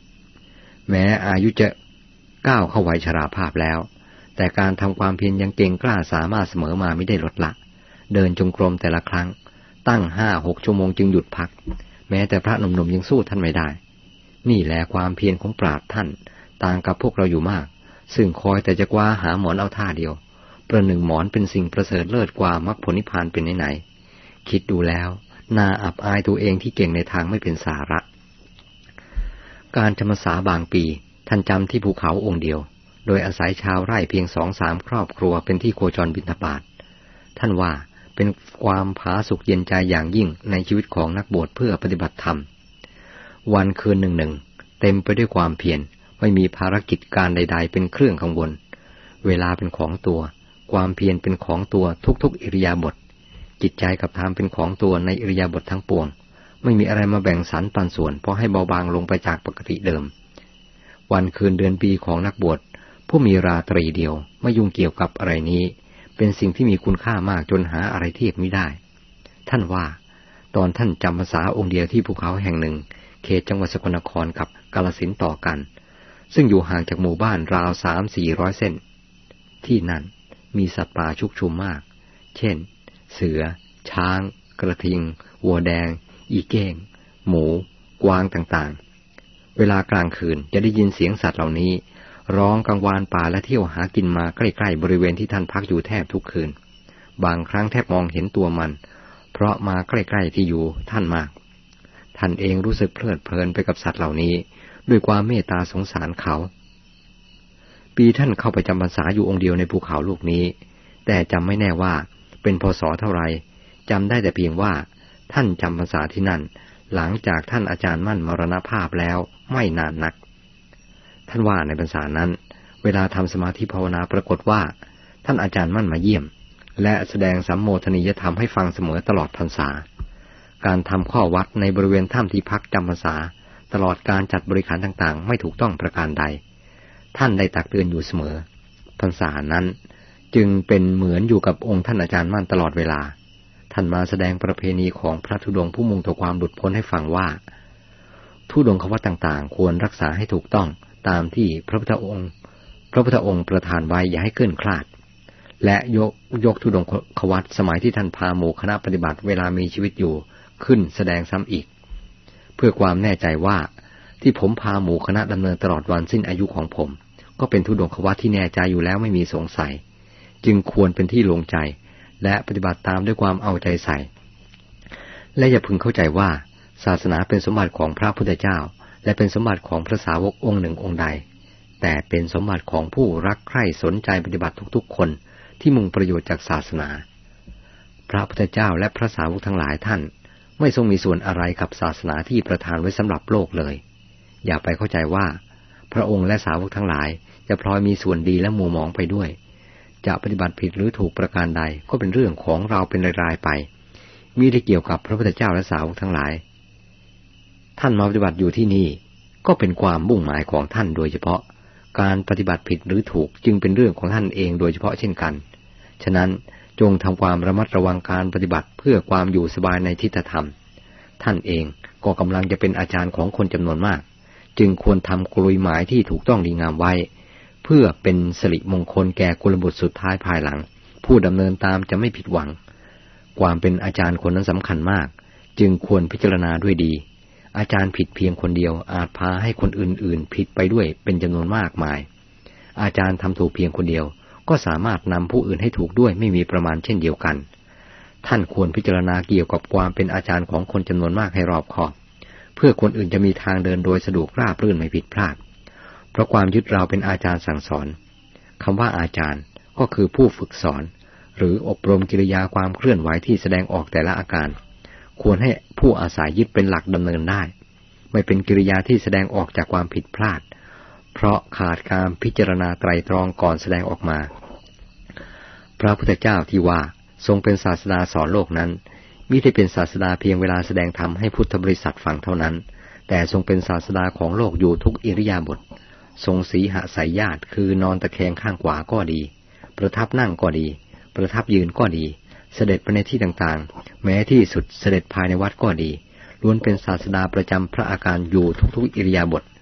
แม้อายุจะก้าวเข้าวัยชราภาพแล้วแต่การทำความเพียรยังเก่งกล้าสามารถเสมอมาไม่ได้ลดละเดินจงกรมแต่ละครั้งตั้ง5-6 ชั่วโมงจึงหยุดพักแม้แต่พระหนุ่มๆยังสู้ท่านไม่ได้นี่แหละความเพียรของปราชญ์ท่านต่างกับพวกเราอยู่มากซึ่งคอยแต่จะคว้าหาหมอนเอาท่าเดียวประหนึ่งหมอนเป็นสิ่งประเสริฐเลิศกว่ามรรคผลนิพพานเป็นไหนๆคิดดูแล้วน่าอับอายตัวเองที่เก่งในทางไม่เป็นสาระการจำพรรษาบางปีท่านจำที่ภูเขาองค์เดียวโดยอาศัยชาวไร่เพียง 2-3 ครอบครัวเป็นที่โคจรบิณฑบาตท่านว่าเป็นความผาสุกเย็นใจอย่างยิ่งในชีวิตของนักบวชเพื่อปฏิบัติธรรมวันคืนหนึ่งเต็มไปด้วยความเพียรไม่มีภารกิจการใดๆเป็นเครื่องกังวลเวลาเป็นของตัวความเพียรเป็นของตัวทุกๆอิริยาบถจิตใจกับธรรมเป็นของตัวในอิริยาบถทั้งปวงไม่มีอะไรมาแบ่งสรรปันส่วนเพราะให้เบาบางลงไปจากปกติเดิมวันคืนเดือนปีของนักบวชผู้มีราตรีเดียวไม่ยุ่งเกี่ยวกับอะไรนี้เป็นสิ่งที่มีคุณค่ามากจนหาอะไรเทียบไม่ได้ท่านว่าตอนท่านจำพรรษาองค์เดียวที่ภูเขาแห่งหนึ่งเขตจังหวัดสกลนครกับกาฬสินธุ์ต่อกันซึ่งอยู่ห่างจากหมู่บ้านราว 300-400 เส้นที่นั่นมีสัตว์ป่าชุกชุมมากเช่นเสือช้างกระทิงวัวแดงอีเก้งหมูกวางต่างๆเวลากลางคืนจะได้ยินเสียงสัตว์เหล่านี้ร้องกังวานป่าและเที่ยวหากินมาใกล้ๆบริเวณที่ท่านพักอยู่แทบทุกคืนบางครั้งแทบมองเห็นตัวมันเพราะมาใกล้ๆที่อยู่ท่านมากท่านเองรู้สึกเพลิดเพลินไปกับสัตว์เหล่านี้ด้วยความเมตตาสงสารเขาปีท่านเข้าไปจำพรรษาอยู่องค์เดียวในภูเขาลูกนี้แต่จำไม่แน่ว่าเป็นพ.ศ.เท่าไรจำได้แต่เพียงว่าท่านจำพรรษาที่นั่นหลังจากท่านอาจารย์มั่นมรณภาพแล้วไม่นานนักท่านว่าในพรรษานั้นเวลาทำสมาธิภาวนาปรากฏว่าท่านอาจารย์มั่นมาเยี่ยมและแสดงสัมโมทนียธรรมให้ฟังเสมอตลอดพรรษาการทำข้อวัดในบริเวณถ้ำที่พักจำพรรษาตลอดการจัดบริการต่างๆไม่ถูกต้องประการใดท่านได้ตักเตือนอยู่เสมอพรรษานั้นจึงเป็นเหมือนอยู่กับองค์ท่านอาจารย์มั่นตลอดเวลาท่านมาแสดงประเพณีของพระธุดงค์ผู้มุ่งต่อความหลุดพ้นให้ฟังว่าธุดงควัตต่างๆควรรักษาให้ถูกต้องตามที่พระพุทธองค์ประทานไว้อย่าให้เกินคลาดและยกธุดงควัตสมัยที่ท่านพาหมู่คณะปฏิบัติเวลามีชีวิตอยู่ขึ้นแสดงซ้ำอีกเพื่อความแน่ใจว่าที่ผมพาหมู่คณะดำเนินตลอดวันสิ้นอายุของผมก็เป็นธุดงควัตที่แน่ใจอยู่แล้วไม่มีสงสัยจึงควรเป็นที่ลงใจและปฏิบัติตามด้วยความเอาใจใส่และอย่าพึงเข้าใจว่าศาสนาเป็นสมบัติของพระพุทธเจ้าและเป็นสมบัติของพระสาวกองค์หนึ่งองค์ใดแต่เป็นสมบัติของผู้รักใคร่สนใจปฏิบัติทุกๆคนที่มุ่งประโยชน์จากศาสนาพระพุทธเจ้าและพระสาวกทั้งหลายท่านไม่ทรงมีส่วนอะไรกับศาสนาที่ประทานไว้สำหรับโลกเลยอย่าไปเข้าใจว่าพระองค์และสาวกทั้งหลายจะพลอยมีส่วนดีและมัวหมองไปด้วยจะปฏิบัติผิดหรือถูกประการใดก็เป็นเรื่องของเราเป็นรายๆไปมิได้เกี่ยวกับพระพุทธเจ้าและสาวกทั้งหลายท่านมาปฏิบัติอยู่ที่นี่ก็เป็นความมุ่งหมายของท่านโดยเฉพาะการปฏิบัติผิดหรือถูกจึงเป็นเรื่องของท่านเองโดยเฉพาะเช่นกันฉะนั้นจงทำความระมัดระวังการปฏิบัติเพื่อความอยู่สบายในทิฏฐธรรมท่านเองก็กำลังจะเป็นอาจารย์ของคนจำนวนมากจึงควรทำกลุยหมายที่ถูกต้องดีงามไว้เพื่อเป็นสิริมงคลแก่กุลบุตรสุดท้ายภายหลังผู้ดำเนินตามจะไม่ผิดหวังความเป็นอาจารย์คนนั้นสำคัญมากจึงควรพิจารณาด้วยดีอาจารย์ผิดเพียงคนเดียวอาจพาให้คนอื่นๆผิดไปด้วยเป็นจำนวนมากมายอาจารย์ทำถูกเพียงคนเดียวก็สามารถนำผู้อื่นให้ถูกด้วยไม่มีประมาณเช่นเดียวกันท่านควรพิจารณาเกี่ยวกับความเป็นอาจารย์ของคนจำนวนมากให้รอบคอบเพื่อคนอื่นจะมีทางเดินโดยสะดวกราบรื่นไม่ผิดพลาดเพราะความยึดเราเป็นอาจารย์สั่งสอนคำว่าอาจารย์ก็คือผู้ฝึกสอนหรืออบรมกิริยาความเคลื่อนไหวที่แสดงออกแต่ละอาการควรให้ผู้อาศัยยึดเป็นหลักดำเนินได้ไม่เป็นกิริยาที่แสดงออกจากความผิดพลาดเพราะขาดการพิจารณาไตรตรองก่อนแสดงออกมาพระพุทธเจ้าที่ว่าทรงเป็นศาสดาสอนโลกนั้นมิได้เป็นศาสดาเพียงเวลาแสดงธรรมให้พุทธบริษัทฟังเท่านั้นแต่ทรงเป็นศาสดาของโลกอยู่ทุกอิริยาบถทรงสีหสายญาติคือนอนตะแคงข้างขวาก็ดีประทับนั่งก็ดีประทับยืนก็ดีเสด็จไปในที่ต่างๆแม้ที่สุดเสด็จภายในวัดก็ดีล้วนเป็นศาสดาประจำพระอาการอยู่ทุกๆอิริยาบถ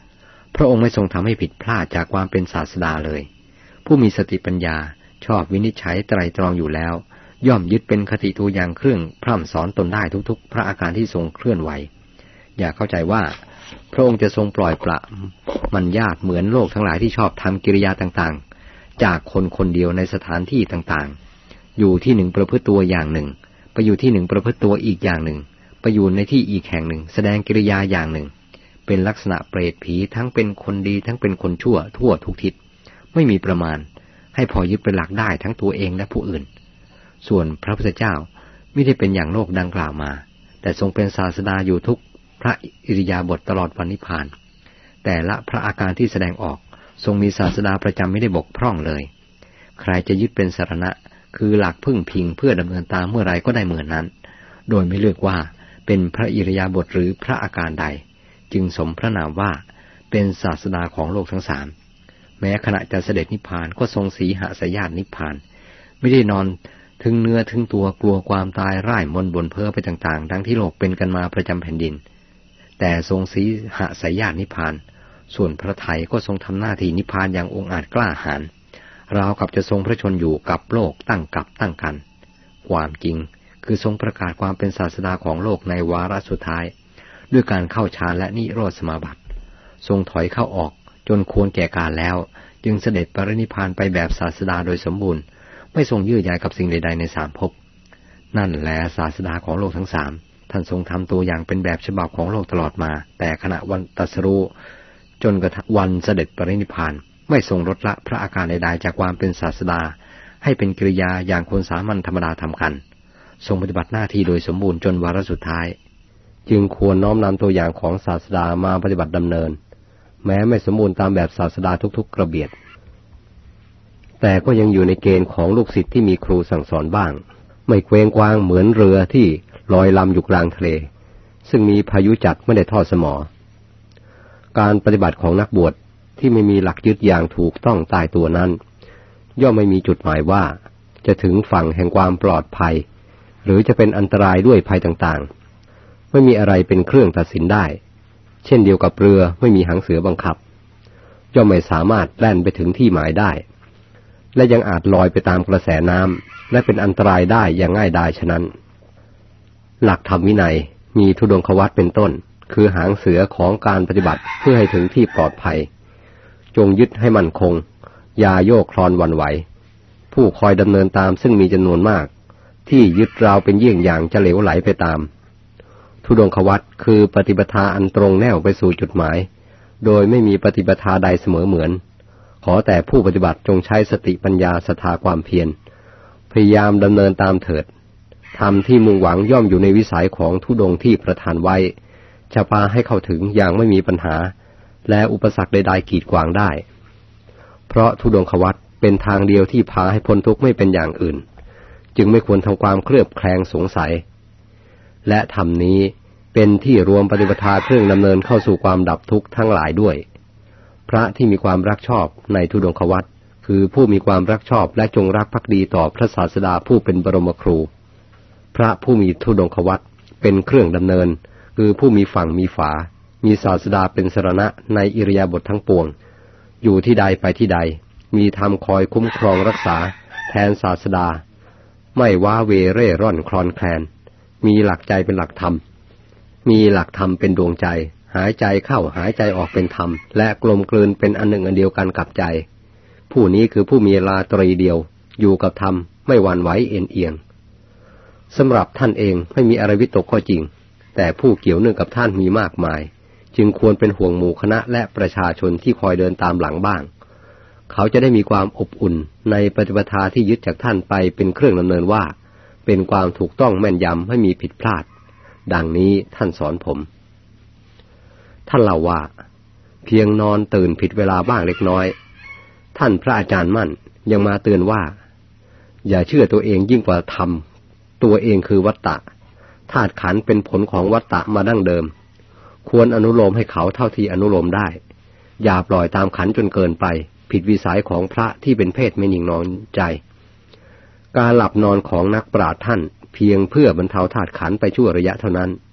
พระองค์ไม่ทรงทำให้ผิดพลาดจากความเป็นศาสดาเลยผู้มีสติปัญญาชอบวินิจฉัยไตร่ตรองอยู่แล้วย่อมยึดเป็นคติตัวอย่างเครื่องพร่ำสอนตนได้ทุกๆพระอาการที่ทรงเคลื่อนไหวอย่าเข้าใจว่าพระองค์จะทรงปล่อยปละมันญาติเหมือนโลกทั้งหลายที่ชอบทำกิริยาต่างๆจากคนคนเดียวในสถานที่ต่างๆอยู่ที่หนึ่งประพฤติตัวอย่างหนึ่งไปอยู่ที่หนึ่งประพฤติตัวอีกอย่างหนึ่งไปอยู่ในที่อีกแห่งหนึ่งแสดงกิริยาอย่างหนึ่งเป็นลักษณะเปรตผีทั้งเป็นคนดีทั้งเป็นคนชั่วทั่วทุกทิศไม่มีประมาณให้พอยึดเป็นหลักได้ทั้งตัวเองและผู้อื่นส่วนพระพุทธเจ้าไม่ได้เป็นอย่างโลกดังกล่าวมาแต่ทรงเป็นศาสดาอยู่ทุกพระอิริยาบถตลอดวันนิพพานแต่ละพระอาการที่แสดงออกทรงมีศาสดาประจำไม่ได้บกพร่องเลยใครจะยึดเป็นสรณะคือหลักพึ่งพิงเพื่อดำเนินตามเมื่อไรก็ได้เหมือนนั้นโดยไม่เลือกว่าเป็นพระอิริยาบถหรือพระอาการใดจึงสมพระนามว่าเป็นศาสดาของโลกทั้งสามแม้ขณะจะเสด็จนิพพานก็ทรงสีหสยญาตินิพพานไม่ได้นอนถึงเนื้อถึงตัวกลัวความตายร่ายมนบ่นเพ้อไปต่างๆดังที่โลกเป็นกันมาประจำแผ่นดินแต่ทรงสีหสยญาตินิพพานส่วนพระทัยก็ทรงทำหน้าที่นิพพานอย่างองอาจกล้าหาญราวกับจะทรงพระชนอยู่กับโลกตั้งกับตั้งกันความจริงคือทรงประกาศความเป็นศาสดาของโลกในวาระสุดท้ายด้วยการเข้าฌานและนิโรธสมาบัติทรงถอยเข้าออกจนควรแก่การแล้วจึงเสด็จปรินิพพานไปแบบศาสดาโดยสมบูรณ์ไม่ทรงยื้อใยกับสิ่งใดๆในสามภพนั่นแหละศาสดาของโลกทั้งสามท่านทรงทำตัวอย่างเป็นแบบฉบับของโลกตลอดมาแต่ขณะวันตรัสรู้จนกระทั่งวันเสด็จปรินิพพานไม่ทรงลดละพระอาการใดๆจากความเป็นศาสดาให้เป็นกิริยาอย่างคนสามัญธรรมดาทำกันทรงปฏิบัติหน้าที่โดยสมบูรณ์จนวาระสุดท้ายจึงควรน้อมนำตัวอย่างของศาสดามาปฏิบัติดำเนินแม้ไม่สมบูรณ์ตามแบบศาสดาทุกๆกระเบียดแต่ก็ยังอยู่ในเกณฑ์ของลูกศิษย์ที่มีครูสั่งสอนบ้างไม่เคว้งคว้างเหมือนเรือที่ลอยลำอยู่กลางทะเลซึ่งมีพายุจัดไม่ได้ทอดสมอการปฏิบัติของนักบวชที่ไม่มีหลักยึดอย่างถูกต้องตายตัวนั้นย่อมไม่มีจุดหมายว่าจะถึงฝั่งแห่งความปลอดภัยหรือจะเป็นอันตรายด้วยภัยต่างๆไม่มีอะไรเป็นเครื่องตัดสินได้เช่นเดียวกับเรือไม่มีหางเสือบังคับย่อมไม่สามารถแล่นไปถึงที่หมายได้และยังอาจลอยไปตามกระแสน้ำและเป็นอันตรายได้อย่างง่ายดายฉะนั้นหลักธรรมวินัยมีธุดงควัตรเป็นต้นคือหางเสือของการปฏิบัติเพื่อให้ถึงที่ปลอดภัยจงยึดให้มั่นคงอย่าโยกคลอนหวั่นไหวผู้คอยดำเนินตามซึ่งมีจำนวนมากที่ยึดราวเป็นเยี่ยงอย่างจะเหลวไหลไปตามธุดงควัตรคือปฏิปทาอันตรงแนวไปสู่จุดหมายโดยไม่มีปฏิปทาใดเสมอเหมือนขอแต่ผู้ปฏิบัติจงใช้สติปัญญาศรัทธาความเพียรพยายามดำเนินตามเถิดธรรมที่มุ่งหวังย่อมอยู่ในวิสัยของธุดงค์ที่ประทานไว้จะพาให้เข้าถึงอย่างไม่มีปัญหาและอุปสรรคใดๆกีดขวางได้เพราะธุดงควัตรเป็นทางเดียวที่พาให้พ้นทุกข์ไม่เป็นอย่างอื่นจึงไม่ควรทำความเคลือบแคลงสงสัยและธรรมนี้เป็นที่รวมปฏิปทาเครื่องดำเนินเข้าสู่ความดับทุกข์ทั้งหลายด้วยพระที่มีความรักชอบในธุดงควัตรคือผู้มีความรักชอบและจงรักภักดีต่อพระศาสดาผู้เป็นบรมครูพระผู้มีธุดงควัตรเป็นเครื่องดำเนินคือผู้มีฝั่งมีฝามีศาสดาเป็นสรณะในอิริยาบถทั้งปวงอยู่ที่ใดไปที่ใดมีธรรมคอยคุ้มครองรักษาแทนศาสดาไม่ว้าเวเร่ร่อนคลอนแคลนมีหลักใจเป็นหลักธรรมมีหลักธรรมเป็นดวงใจหายใจเข้าหายใจออกเป็นธรรมและกลมกลืนเป็นอันหนึ่งอันเดียวกันกับใจผู้นี้คือผู้มีราตรีเดียวอยู่กับธรรมไม่หวั่นไหวเอ็นเอียงสำหรับท่านเองไม่มีอะไรวิตกก็จริงแต่ผู้เกี่ยวเนื่องกับท่านมีมากมายจึงควรเป็นห่วงหมู่คณะและประชาชนที่คอยเดินตามหลังบ้างเขาจะได้มีความอบอุ่นในปฏิปทาที่ยึดจากท่านไปเป็นเครื่องดำเนินว่าเป็นความถูกต้องแม่นยำไม่มีผิดพลาดดังนี้ท่านสอนผมท่านเล่าว่าเพียงนอนตื่นผิดเวลาบ้างเล็กน้อยท่านพระอาจารย์มั่นยังมาเตือนว่าอย่าเชื่อตัวเองยิ่งกว่าธรรมตัวเองคือวัตตะธาตุขันธ์เป็นผลของวัตตะมาดั้งเดิมควรอนุโลมให้เขาเท่าที่อนุโลมได้อย่าปล่อยตามขันธ์จนเกินไปผิดวิสัยของพระที่เป็นเพศไม่นิ่งนอนใจการหลับนอนของนักปราชญ์ท่านเพียงเพื่อบรรเทาธาตุขันธ์ไปชั่วระยะเท่านั้น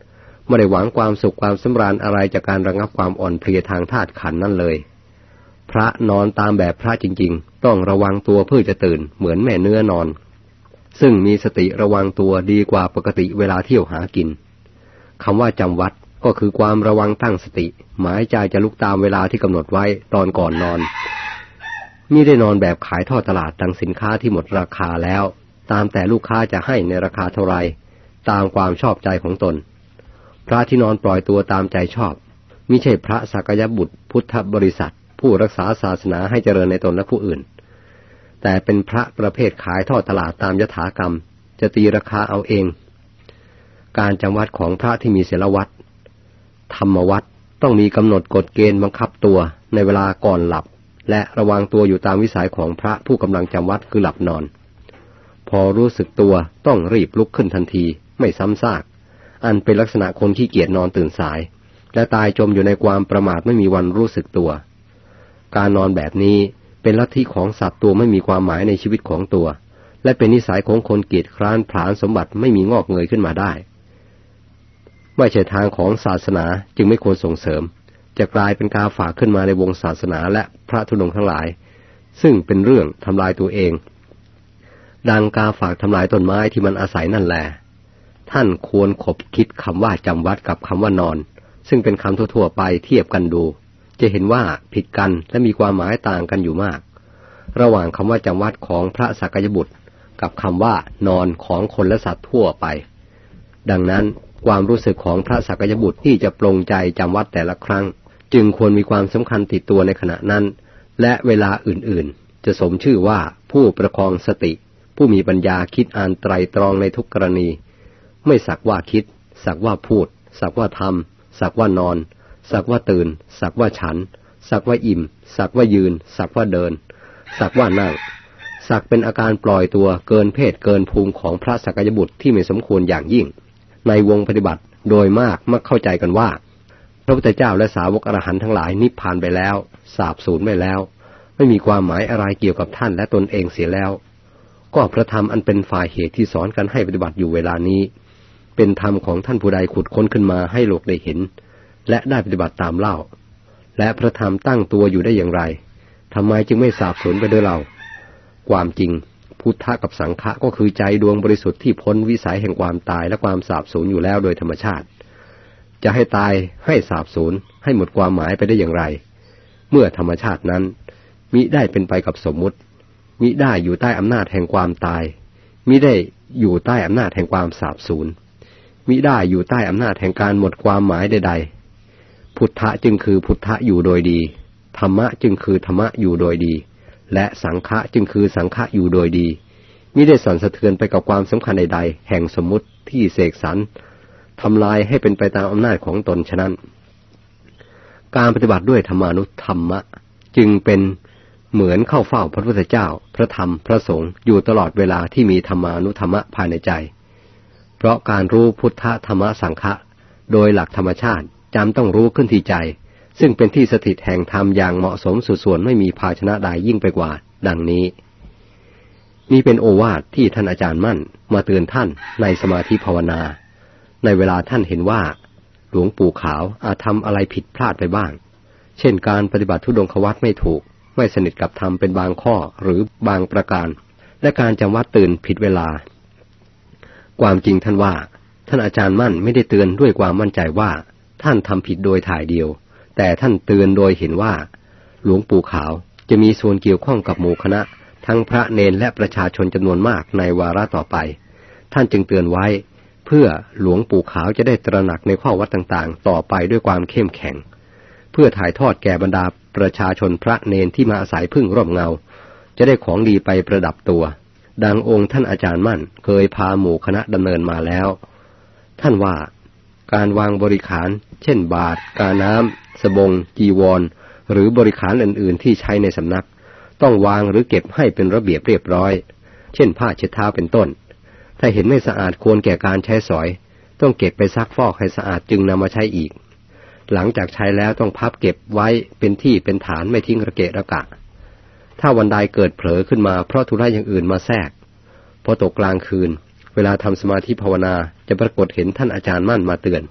ไม่ได้หวังความสุขความสำราญอะไรจากการระงับความอ่อนเพลียทางธาตุขันธ์นั่นเลยพระนอนตามแบบพระจริงๆต้องระวังตัวเพื่อจะตื่นเหมือนแม่เนื้อนอนซึ่งมีสติระวังตัวดีกว่าปกติเวลาเที่ยวหากินคำว่าจำวัดก็คือความระวังตั้งสติหมายใจจะลุกตามเวลาที่กำหนดไว้ตอนก่อนนอนมิได้นอนแบบขายทอดตลาดดังสินค้าที่หมดราคาแล้วตามแต่ลูกค้าจะให้ในราคาเท่าไรตามความชอบใจของตนพระที่นอนปล่อยตัวตามใจชอบมิใช่พระสักยบุตรพุทธบริษัทผู้รักษาศาสนาให้เจริญในตนและผู้อื่นแต่เป็นพระประเภทขายทอดตลาดตามยถากรรมจะตีราคาเอาเองการจำวัดของพระที่มีศีลวัดธรรมวัดต้องมีกำหนดกฎเกณฑ์บังคับตัวในเวลาก่อนหลับและระวังตัวอยู่ตามวิสัยของพระผู้กำลังจำวัดคือหลับนอนพอรู้สึกตัวต้องรีบลุกขึ้นทันทีไม่ซ้ำซากอันเป็นลักษณะคนขี้เกียจนอนตื่นสายและตายจมอยู่ในความประมาทไม่มีวันรู้สึกตัวการนอนแบบนี้เป็นลัทธิของสัตว์ตัวไม่มีความหมายในชีวิตของตัวและเป็นนิสัยของคนเกียจคร้านผลาญสมบัติไม่มีงอกเงยขึ้นมาได้ไม่ใช่ทางของศาสนาจึงไม่ควรส่งเสริมจะกลายเป็นการฝากขึ้นมาในวงศาสนาและพระธุดงค์ทั้งหลายซึ่งเป็นเรื่องทำลายตัวเองดังกาฝากทำลายต้นไม้ที่มันอาศัยนั่นแหละท่านควรคบคิดคำว่าจำวัดกับคำว่านอนซึ่งเป็นคำทั่วๆไปเทียบกันดูจะเห็นว่าผิดกันและมีความหมายต่างกันอยู่มากระหว่างคำว่าจำวัดของพระสักยบุตรกับคำว่านอนของคนและสัตว์ทั่วไปดังนั้นความรู้สึกของพระสักยบุตรที่จะปลงใจจำวัดแต่ละครั้งจึงควรมีความสำคัญติดตัวในขณะนั้นและเวลาอื่นๆจะสมชื่อว่าผู้ประคองสติผู้มีปัญญาคิดอ่านไตรตรองในทุกกรณีไม่สักว่าคิดสักว่าพูดสักว่าทำสักว่านอนสักว่าตื่นสักว่าฉันสักว่าอิ่มสักว่ายืนสักว่าเดินสักว่านั่งสักเป็นอาการปล่อยตัวเกินเพศเกินภูมิของพระสักยบุตรที่ไม่สมควรอย่างยิ่งในวงปฏิบัติโดยมากมักเข้าใจกันว่าพระพุทธเจ้าและสาวกอรหันต์ทั้งหลายนิพพานไปแล้วสาบสูญไปแล้วไม่มีความหมายอะไรเกี่ยวกับท่านและตนเองเสียแล้วก็พระธรรมอันเป็นฝ่ายเหตุที่สอนกันให้ปฏิบัติอยู่เวลานี้เป็นธรรมของท่านผู้ใดขุดค้นขึ้นมาให้โลกได้เห็นและได้ปฏิบัติตามเล่าและพระธรรมตั้งตัวอยู่ได้อย่างไรทำไมจึงไม่สาบสูญไปด้วยเราความจริงพุทธะกับสังฆะก็คือใจดวงบริสุทธิ์ที่พ้นวิสัยแห่งความตายและความสาบสูญอยู่แล้วโดยธรรมชาติจะให้ตายให้สาบสูญให้หมดความหมายไปได้อย่างไรเมื่อธรรมชาตินั้นมิได้เป็นไปกับสมมุติมิได้อยู่ใต้อำนาจแห่งความตายมิได้อยู่ใต้อำนาจแห่งความสาบสูญมิได้อยู่ใต้อำนาจแห่งการหมดความหมายใดๆพุทธะจึงคือพุทธะอยู่โดยดีธรรมะจึงคือธรรมะอยู่โดยดีและสังฆะจึงคือสังฆะอยู่โดยดีมิได้สั่นสะเทือนไปกับความสำคัญใดๆแห่งสมมุติที่เสกสรรทำลายให้เป็นไปตามอำนาจของตนฉะนั้นการปฏิบัติด้วยธรรมานุธรรมะจึงเป็นเหมือนเข้าเฝ้าพระพุทธเจ้าพระธรรมพระสงฆ์อยู่ตลอดเวลาที่มีธรรมานุธรรมะภายในใจเพราะการรู้พุทธธรรมสังฆะโดยหลักธรรมชาติจำต้องรู้ขึ้นที่ใจซึ่งเป็นที่สถิตแห่งธรรมอย่างเหมาะสมสุดส่วนไม่มีภาชนะใดยิ่งไปกว่าดังนี้นี่เป็นโอวาทที่ท่านอาจารย์มั่นมาเตือนท่านในสมาธิภาวนาในเวลาท่านเห็นว่าหลวงปู่ขาวอาจทำอะไรผิดพลาดไปบ้างเช่นการปฏิบัติธุดงควัตรไม่ถูกไม่สนิทกับธรรมเป็นบางข้อหรือบางประการและการจำวัดตื่นผิดเวลาความจริงท่านว่าท่านอาจารย์มั่นไม่ได้เตือนด้วยความมั่นใจว่าท่านทำผิดโดยถ่ายเดียวแต่ท่านเตือนโดยเห็นว่าหลวงปู่ขาวจะมีส่วนเกี่ยวข้องกับหมู่คณะทั้งพระเณรและประชาชนจำนวนมากในวาระต่อไปท่านจึงเตือนไว้เพื่อหลวงปู่ขาวจะได้ตระหนักในข้อวัดต่างๆต่อไปด้วยความเข้มแข็งเพื่อถ่ายทอดแก่บรรดาประชาชนพระเนรที่มาอาศัยพึ่งร่มเงาจะได้ของดีไปประดับตัวดังองค์ท่านอาจารย์มั่นเคยพาหมู่คณะดำเนินมาแล้วท่านว่าการวางบริขารเช่นบาตรกาน้ำสบงจีวรหรือบริขารอื่นๆที่ใช้ในสำนักต้องวางหรือเก็บให้เป็นระเบียบเรียบร้อยเช่นผ้าเช็ดเท้าเป็นต้นถ้าเห็นไม่สะอาดควรแก่การใช้สอยต้องเก็บไปซักฟอกให้สะอาดจึงนำมาใช้อีกหลังจากใช้แล้วต้องพับเก็บไว้เป็นที่เป็นฐานไม่ทิ้งระเกะระกะถ้าวันใดเกิดเผลอขึ้นมาเพราะธุระอย่างอื่นมาแทรกพอตกกลางคืนเวลาทำสมาธิภาวนาจะปรากฏเห็นท่านอาจารย์มั่นมาเตือน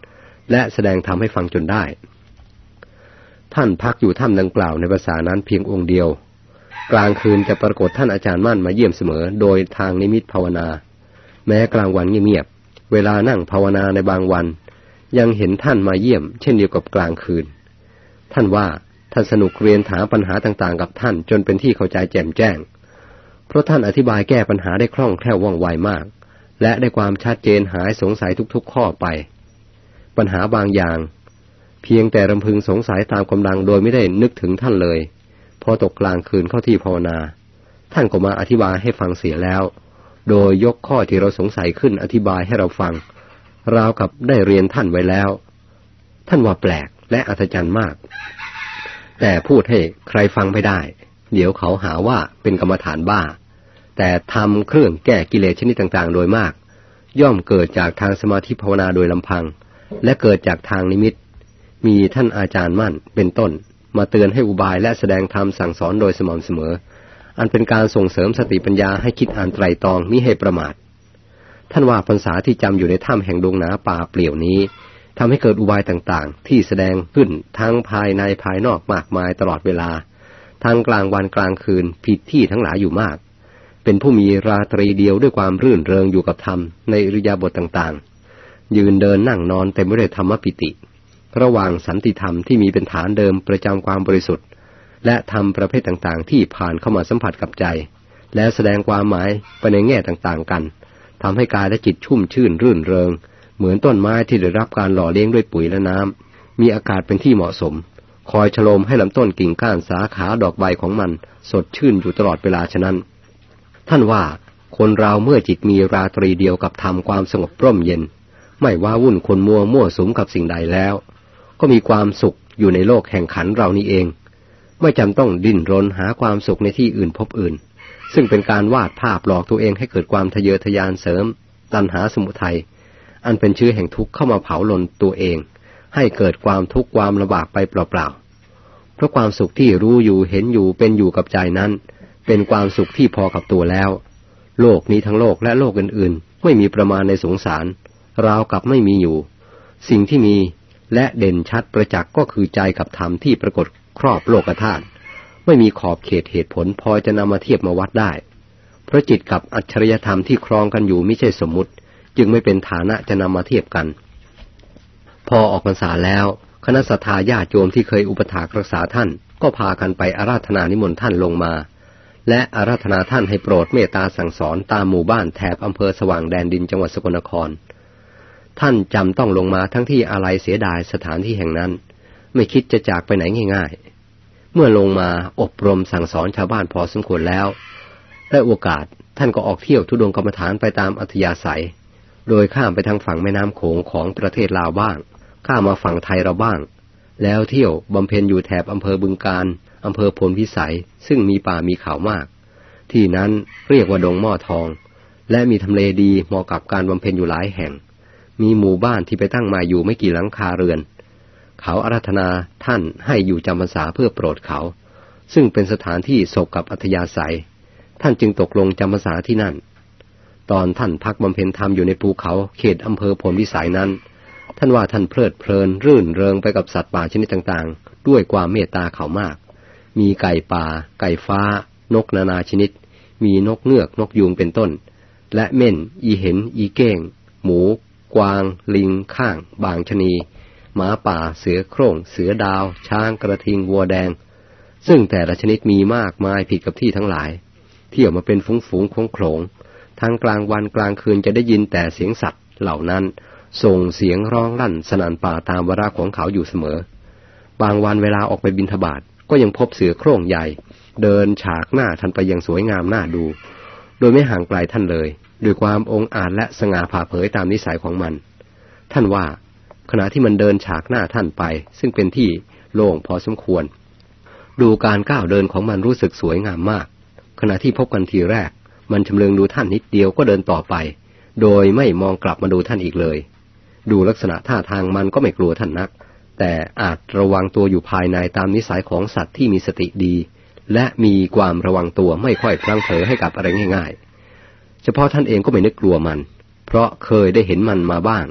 และแสดงธรรมให้ฟังจนได้ท่านพักอยู่ถ้ำดังกล่าวในภาษานั้นเพียงองค์เดียวกลางคืนจะปรากฏท่านอาจารย์มั่นมาเยี่ยมเสมอโดยทางนิมิตภาวนาแม้กลางวันเงียบๆเวลานั่งภาวนาในบางวันยังเห็นท่านมาเยี่ยมเช่นเดียวกับกลางคืนท่านว่าท่านสนุกเรียนถามปัญหาต่างๆกับท่านจนเป็นที่เข้าใจแจ่มแจ้งเพราะท่านอธิบายแก้ปัญหาได้คล่องแคล่วว่องไวมากและได้ความชัดเจนหายสงสัยทุกๆข้อไปปัญหาบางอย่างเพียงแต่รำพึงสงสัยตามกำลังโดยไม่ได้นึกถึงท่านเลยพอตกกลางคืนเข้าที่ภาวนาท่านก็มาอธิบายให้ฟังเสียแล้วโดยยกข้อที่เราสงสัยขึ้นอธิบายให้เราฟังราวกับได้เรียนท่านไว้แล้วท่านว่าแปลกและอัศจรรย์มากแต่พูดให้ใครฟังไม่ได้เดี๋ยวเขาหาว่าเป็นกรรมฐานบ้าแต่ทำเครื่องแก้กิเลสชนิดต่างๆโดยมากย่อมเกิดจากทางสมาธิภาวนาโดยลำพังและเกิดจากทางนิมิตมีท่านอาจารย์มั่นเป็นต้นมาเตือนให้อุบายและแสดงธรรมสั่งสอนโดยสม่ำเสมออันเป็นการส่งเสริมสติปัญญาให้คิดอ่านไตร่ตรองมิให้ประมาทท่านว่าพรรษาที่จำอยู่ในถ้ำแห่งดงหนาป่าเปลี่ยวนี้ทำให้เกิดอุบายต่างๆที่แสดงขึ้นทั้งภายในภายนอกมากมายตลอดเวลาทั้งกลางวันกลางคืนผิดที่ทั้งหลายอยู่มากเป็นผู้มีราตรีเดียวด้วยความรื่นเริงอยู่กับธรรมในอิริยาบถต่างๆยืนเดินนั่งนอนเต็มไปด้วยธรรมปิติระหว่างสันติธรรมที่มีเป็นฐานเดิมประจำความบริสุทธิ์และธรรมประเภทต่างๆที่ผ่านเข้ามาสัมผัสกับใจและแสดงความหมายไปในแง่ต่างๆกันทำให้กายและจิตชุ่มชื่นรื่นเริงเหมือนต้นไม้ที่ได้รับการหล่อเลี้ยงด้วยปุ๋ยและน้ำมีอากาศเป็นที่เหมาะสมคอยชโลมให้ลำต้นกิ่งก้านสาขาดอกใบของมันสดชื่นอยู่ตลอดเวลาฉะนั้นท่านว่าคนเราเมื่อจิตมีราตรีเดียวกับธรรมความสงบร่มเย็นไม่ว้าวุ่นคนมัวมั่วสุมกับสิ่งใดแล้วก็มีความสุขอยู่ในโลกแห่งขันเรานี่เองไม่จำต้องดิ้นรนหาความสุขในที่อื่นพบอื่นซึ่งเป็นการวาดภาพหลอกตัวเองให้เกิดความทะเยอทะยานเสริมตัณหาสมุทัยอันเป็นเชื้อแห่งทุกข์เข้ามาเผาลนตัวเองให้เกิดความทุกข์ความลำบากไปเปล่าๆเพราะความสุขที่รู้อยู่เห็นอยู่เป็นอยู่กับใจนั้นเป็นความสุขที่พอกับตัวแล้วโลกนี้ทั้งโลกและโลกอื่นๆไม่มีประมาณในสงสารราวกับไม่มีอยู่สิ่งที่มีและเด่นชัดประจักษ์ก็คือใจกับธรรมที่ปรากฏครอบโลกธาตุไม่มีขอบเขตเหตุผลพอจะนำมาเทียบมาวัดได้เพราะจิตกับอัจฉริยธรรมที่ครองกันอยู่ไม่ใช่สมมุติจึงไม่เป็นฐานะจะนำมาเทียบกันพอออกพรรษาแล้วคณะศรัทธาญาติโยมที่เคยอุปถากรักษาท่านก็พากันไปอาราธนานิมนต์ท่านลงมาและอาราธนาท่านให้โปรดเมตตาสั่งสอนตามหมู่บ้านแถบอำเภอสว่างแดนดินจังหวัดสกลนครท่านจำต้องลงมาทั้งที่อาลัยเสียดายสถานที่แห่งนั้นไม่คิดจะจากไปไหนง่ายๆเมื่อลงมาอบรมสั่งสอนชาวบ้านพอสมควรแล้วได้โอกาสท่านก็ออกเที่ยวธุดงค์กรรมฐานไปตามอัธยาศัยโดยข้ามไปทางฝั่งแม่น้ำโขงของประเทศลาวบ้างข้ามมาฝั่งไทยเราบ้างแล้วเที่ยวบำเพ็ญอยู่แถบอำเภอบึงกาฬอำเภอพลพิสัยซึ่งมีป่ามีเขามากที่นั้นเรียกว่าดงหม้อทองและมีทำเลดีเหมาะกับการบำเพ็ญอยู่หลายแห่งมีหมู่บ้านที่ไปตั้งมาอยู่ไม่กี่หลังคาเรือนเขาอาราธนาท่านให้อยู่จำพรรษาเพื่อโปรดเขาซึ่งเป็นสถานที่สบกับอัธยาศัยท่านจึงตกลงจำพรรษาที่นั่นตอนท่านพักบำเพ็ญธรรมอยู่ในภูเขาเขตอำเภอพลวิสัยนั้นท่านว่าท่านเพลิดเพลินรื่นเริงไปกับสัตว์ป่าชนิดต่างๆด้วยความเมตตาเขามากมีไก่ป่าไก่ฟ้านกนานาชนิดมีนกเงือกนกยูงเป็นต้นและเม่นอีเห็นอีเก้งหมูกวางลิงข้างบางชะนีหมาป่าเสือโคร่งเสือดาวช้างกระทิงวัวแดงซึ่งแต่ละชนิดมีมากมายผิดกับที่ทั้งหลายเที่ยวมาเป็นฝูงๆโขลงทั้งกลางวันกลางคืนจะได้ยินแต่เสียงสัตว์เหล่านั้นส่งเสียงร้องลั่นสนั่นป่าตามวาระของเขาอยู่เสมอบางวันเวลาออกไปบิณฑบาตก็ยังพบเสือโคร่งใหญ่เดินฉากหน้าท่านไปอย่างสวยงามน่าดูโดยไม่ห่างไกลท่านเลยด้วยความองอาจและสง่าผ่าเผยตามนิสัยของมันท่านว่าขณะที่มันเดินฉากหน้าท่านไปซึ่งเป็นที่โล่งพอสมควรดูการก้าวเดินของมันรู้สึกสวยงามมากขณะที่พบกันทีแรกมันชำเลืองดูท่านนิดเดียวก็เดินต่อไปโดยไม่มองกลับมาดูท่านอีกเลยดูลักษณะท่าทางมันก็ไม่กลัวท่านนักแต่อาจระวังตัวอยู่ภายในตามนิสัยของสัตว์ที่มีสติดีและมีความระวังตัวไม่ค่อยพลั้งเผลอให้กับอะไรง่ายๆเฉพาะท่านเองก็ไม่นึกกลัวมันเพราะเคยได้เห็นมันมาบ้าง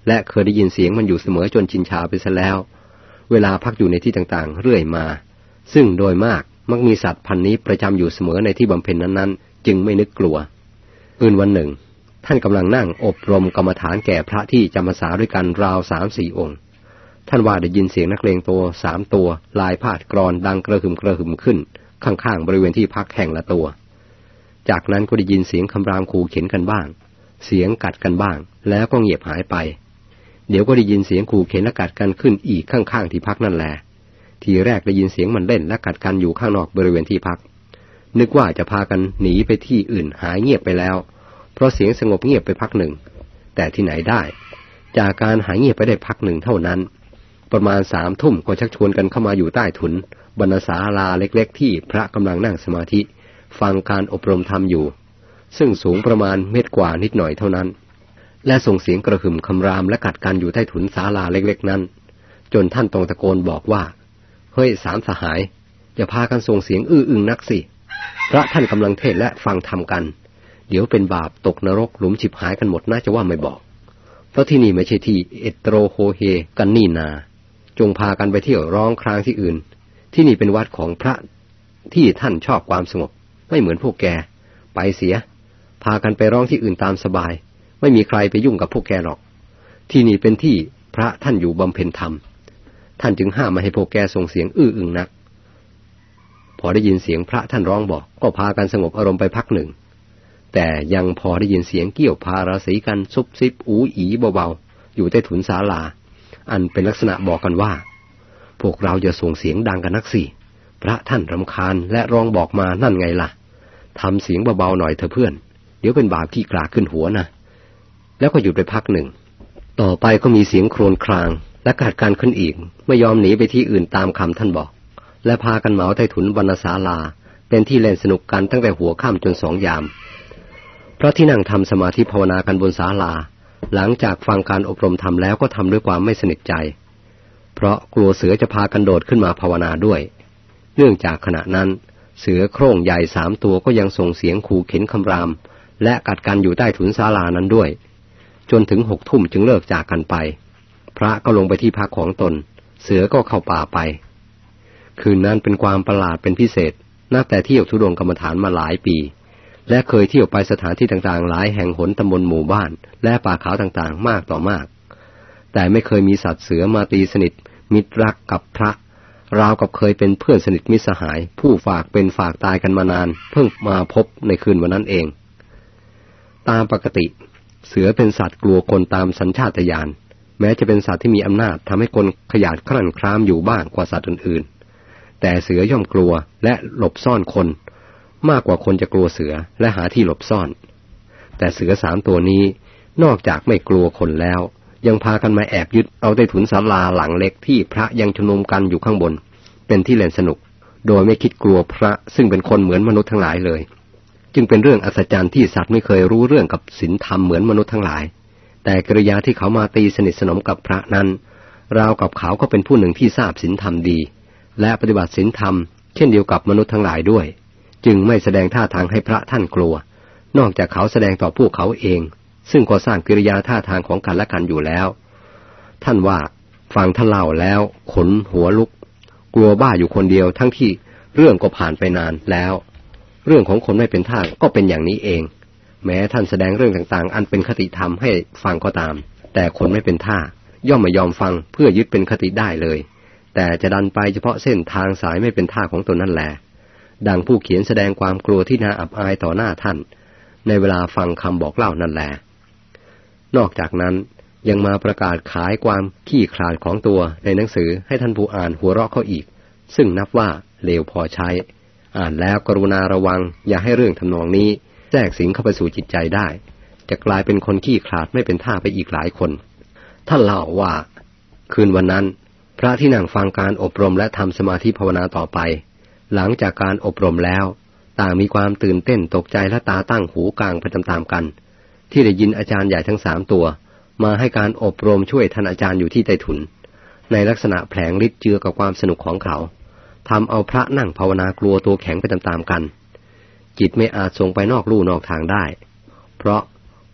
และเคยได้ยินเสียงมันอยู่เสมอจนชินชาไปซะแล้วเวลาพักอยู่ในที่ต่างๆเรื่อยมาซึ่งโดยมากมักมีสัตว์พันนี้ประจำอยู่เสมอในที่บำเพ็ญนั้นๆจึงไม่นึกกลัวคืนวันหนึ่งท่านกำลังนั่งอบรมกรรมฐานแก่พระที่จำพรรษาด้วยกันราว 3-4 องค์ท่านว่าได้ยินเสียงนักเลงตัว3 ตัวลายพาดกรอนดังกระหึ่มกระหึ่มขึ้นข้างๆบริเวณที่พักแห่งละตัวจากนั้นก็ได้ยินเสียงคำรามขู่เข็นกันบ้างเสียงกัดกันบ้างแล้วก็เงียบหายไปเดี๋ยวก็ได้ยินเสียงขู่เข็นและกัดกันขึ้นอีกข้างๆที่พักนั่นแหละทีแรกได้ยินเสียงมันเล่นและกัดกันอยู่ข้างนอกบริเวณที่พักนึกว่าจะพากันหนีไปที่อื่นหายเงียบไปแล้วเพราะเสียงสงบเงียบไปพักหนึ่งแต่ที่ไหนได้จากการหายเงียบไปได้พักหนึ่งเท่านั้นประมาณ3 ทุ่มก็ชักชวนกันเข้ามาอยู่ใต้ถุนบรรณศาลาเล็กๆที่พระกำลังนั่งสมาธิฟังการอบรมธรรมอยู่ซึ่งสูงประมาณ1 เมตรกว่านิดหน่อยเท่านั้นและส่งเสียงกระหึ่มคำรามและกัดกันอยู่ใต้ถุนศาลาเล็กๆนั้นจนท่านต้องตะโกนบอกว่าเฮ้ย3 สหายอย่าพากันส่งเสียงอื้ออึงนักสิพระท่านกำลังเทศและฟังธรรมกันเดี๋ยวเป็นบาปตกนรกหลุมฉิบหายกันหมดน่าจะว่าไม่บอกเพราะที่นี่ไม่ใช่ที่เอตโรโฮเฮกันนี่นาจงพากันไปเที่ยวร้องครางที่อื่นที่นี่เป็นวัดของพระที่ท่านชอบความสงบไม่เหมือนพวกแกไปเสียพากันไปร้องที่อื่นตามสบายไม่มีใครไปยุ่งกับพวกแกหรอกที่นี่เป็นที่พระท่านอยู่บำเพ็ญธรรมท่านจึงห้ามไม่ให้พวกแกส่งเสียงอื้ออึงนักพอได้ยินเสียงพระท่านร้องบอกก็พากันสงบอารมณ์ไปพักหนึ่งแต่ยังพอได้ยินเสียงเกี่ยวพาราสีกันซุบซิบอูอีเบาๆอยู่ใต้ถุนศาลาอันเป็นลักษณะบอกกันว่าพวกเราจะส่งเสียงดังกันนักสิพระท่านรำคาญและร้องบอกมานั่นไงล่ะทำเสียงเบาๆหน่อยเถอะเพื่อนเดี๋ยวเป็นบาปขี้กลาขึ้นหัวนะแล้วก็หยุดไปพักหนึ่งต่อไปก็มีเสียงโครวญครางและกัดกันขึ้นอีกไม่ยอมหนีไปที่อื่นตามคำท่านบอกและพากันเหมาใต้ถุนวรรณศาลาเป็นที่เล่นสนุกกันตั้งแต่หัวค่ำจน2 ยามเพราะที่นั่งทำสมาธิภาวนากันบนศาลาหลังจากฟังการอบรมธรรมแล้วก็ทำด้วยความไม่สนิทใจเพราะกลัวเสือจะพากันโดดขึ้นมาภาวนาด้วยเนื่องจากขณะนั้นเสือโคร่งใหญ่3 ตัวก็ยังส่งเสียงขู่เข็นคำรามและกัดกันอยู่ใต้ถุนศาลานั้นด้วยจนถึง6 ทุ่มจึงเลิกจากกันไปพระก็ลงไปที่พักของตนเสือก็เข้าป่าไปคืนนั้นเป็นความประหลาดเป็นพิเศษนับแต่เที่ยวธุดงค์กรรมฐานมาหลายปีและเคยเที่ยวไปสถานที่ต่างๆหลายแห่งหนตำบลหมู่บ้านและป่าเขาต่างๆมากต่อมากแต่ไม่เคยมีสัตว์เสือมาตีสนิทมิตรรักกับพระราวกับเคยเป็นเพื่อนสนิทมิตรสหายผู้ฝากเป็นฝากตายกันมานานเพิ่งมาพบในคืนวันนั้นเองตามปกติเสือเป็นสัตว์กลัวคนตามสัญชาตญาณแม้จะเป็นสัตว์ที่มีอำนาจทำให้คนขยาดครั่นคร้ามอยู่บ้างกว่าสัตว์อื่นๆแต่เสือย่อมกลัวและหลบซ่อนคนมากกว่าคนจะกลัวเสือและหาที่หลบซ่อนแต่เสือ3 ตัวนี้นอกจากไม่กลัวคนแล้วยังพากันมาแอบยึดเอาใต้ถุนศาลาหลังเล็กที่พระยังชุมนุมกันอยู่ข้างบนเป็นที่เล่นสนุกโดยไม่คิดกลัวพระซึ่งเป็นคนเหมือนมนุษย์ทั้งหลายเลยจึงเป็นเรื่องอัศจรรย์ที่สัตว์ไม่เคยรู้เรื่องกับศีลธรรมเหมือนมนุษย์ทั้งหลายแต่กิริยาที่เขามาตีสนิทสนมกับพระนั้นราวกับเขาก็เป็นผู้หนึ่งที่ทราบศีลธรรมดีและปฏิบัติศีลธรรมเช่นเดียวกับมนุษย์ทั้งหลายด้วยจึงไม่แสดงท่าทางให้พระท่านกลัวนอกจากเขาแสดงต่อพวกเขาเองซึ่งก็สร้างกิริยาท่าทางของกันและกันอยู่แล้วท่านว่าฟังท่านเล่าแล้วขนหัวลุกกลัวบ้าอยู่คนเดียวทั้งที่เรื่องก็ผ่านไปนานแล้วเรื่องของคนไม่เป็นท่าก็เป็นอย่างนี้เองแม้ท่านแสดงเรื่องต่างๆอันเป็นคติธรรมให้ฟังก็ตามแต่คนไม่เป็นท่าย่อมไม่ยอมฟังเพื่อยึดเป็นคติได้เลยแต่จะดันไปเฉพาะเส้นทางสายไม่เป็นท่าของตนนั่นแหละดังผู้เขียนแสดงความกลัวที่น่าอับอายต่อหน้าท่านในเวลาฟังคำบอกเล่านั่นแหละนอกจากนั้นยังมาประกาศขายความขี้ขลาดของตัวในหนังสือให้ท่านผู้อ่านหัวเราะเขาอีกซึ่งนับว่าเลวพอใช้อ่านแล้วกรุณาระวังอย่าให้เรื่องทำนองนี้แทรกสิงเข้าไปสู่จิตใจได้จะกลายเป็นคนขี้ขลาดไม่เป็นท่าไปอีกหลายคนท่านเล่าว่าคืนวันนั้นพระที่นั่งฟังการอบรมและทำสมาธิภาวนาต่อไปหลังจากการอบรมแล้วต่างมีความตื่นเต้นตกใจและตาตั้งหูกลางไปตามๆกันที่ได้ยินอาจารย์ใหญ่ทั้ง3 ตัวมาให้การอบรมช่วยท่านอาจารย์อยู่ที่ใต้ถุนในลักษณะแผลงฤทธิ์เจือกับความสนุกของเขาทำเอาพระนั่งภาวนากลัวตัวแข็งไปตามๆกันจิตไม่อาจส่งไปนอกลู่นอกทางได้เพราะก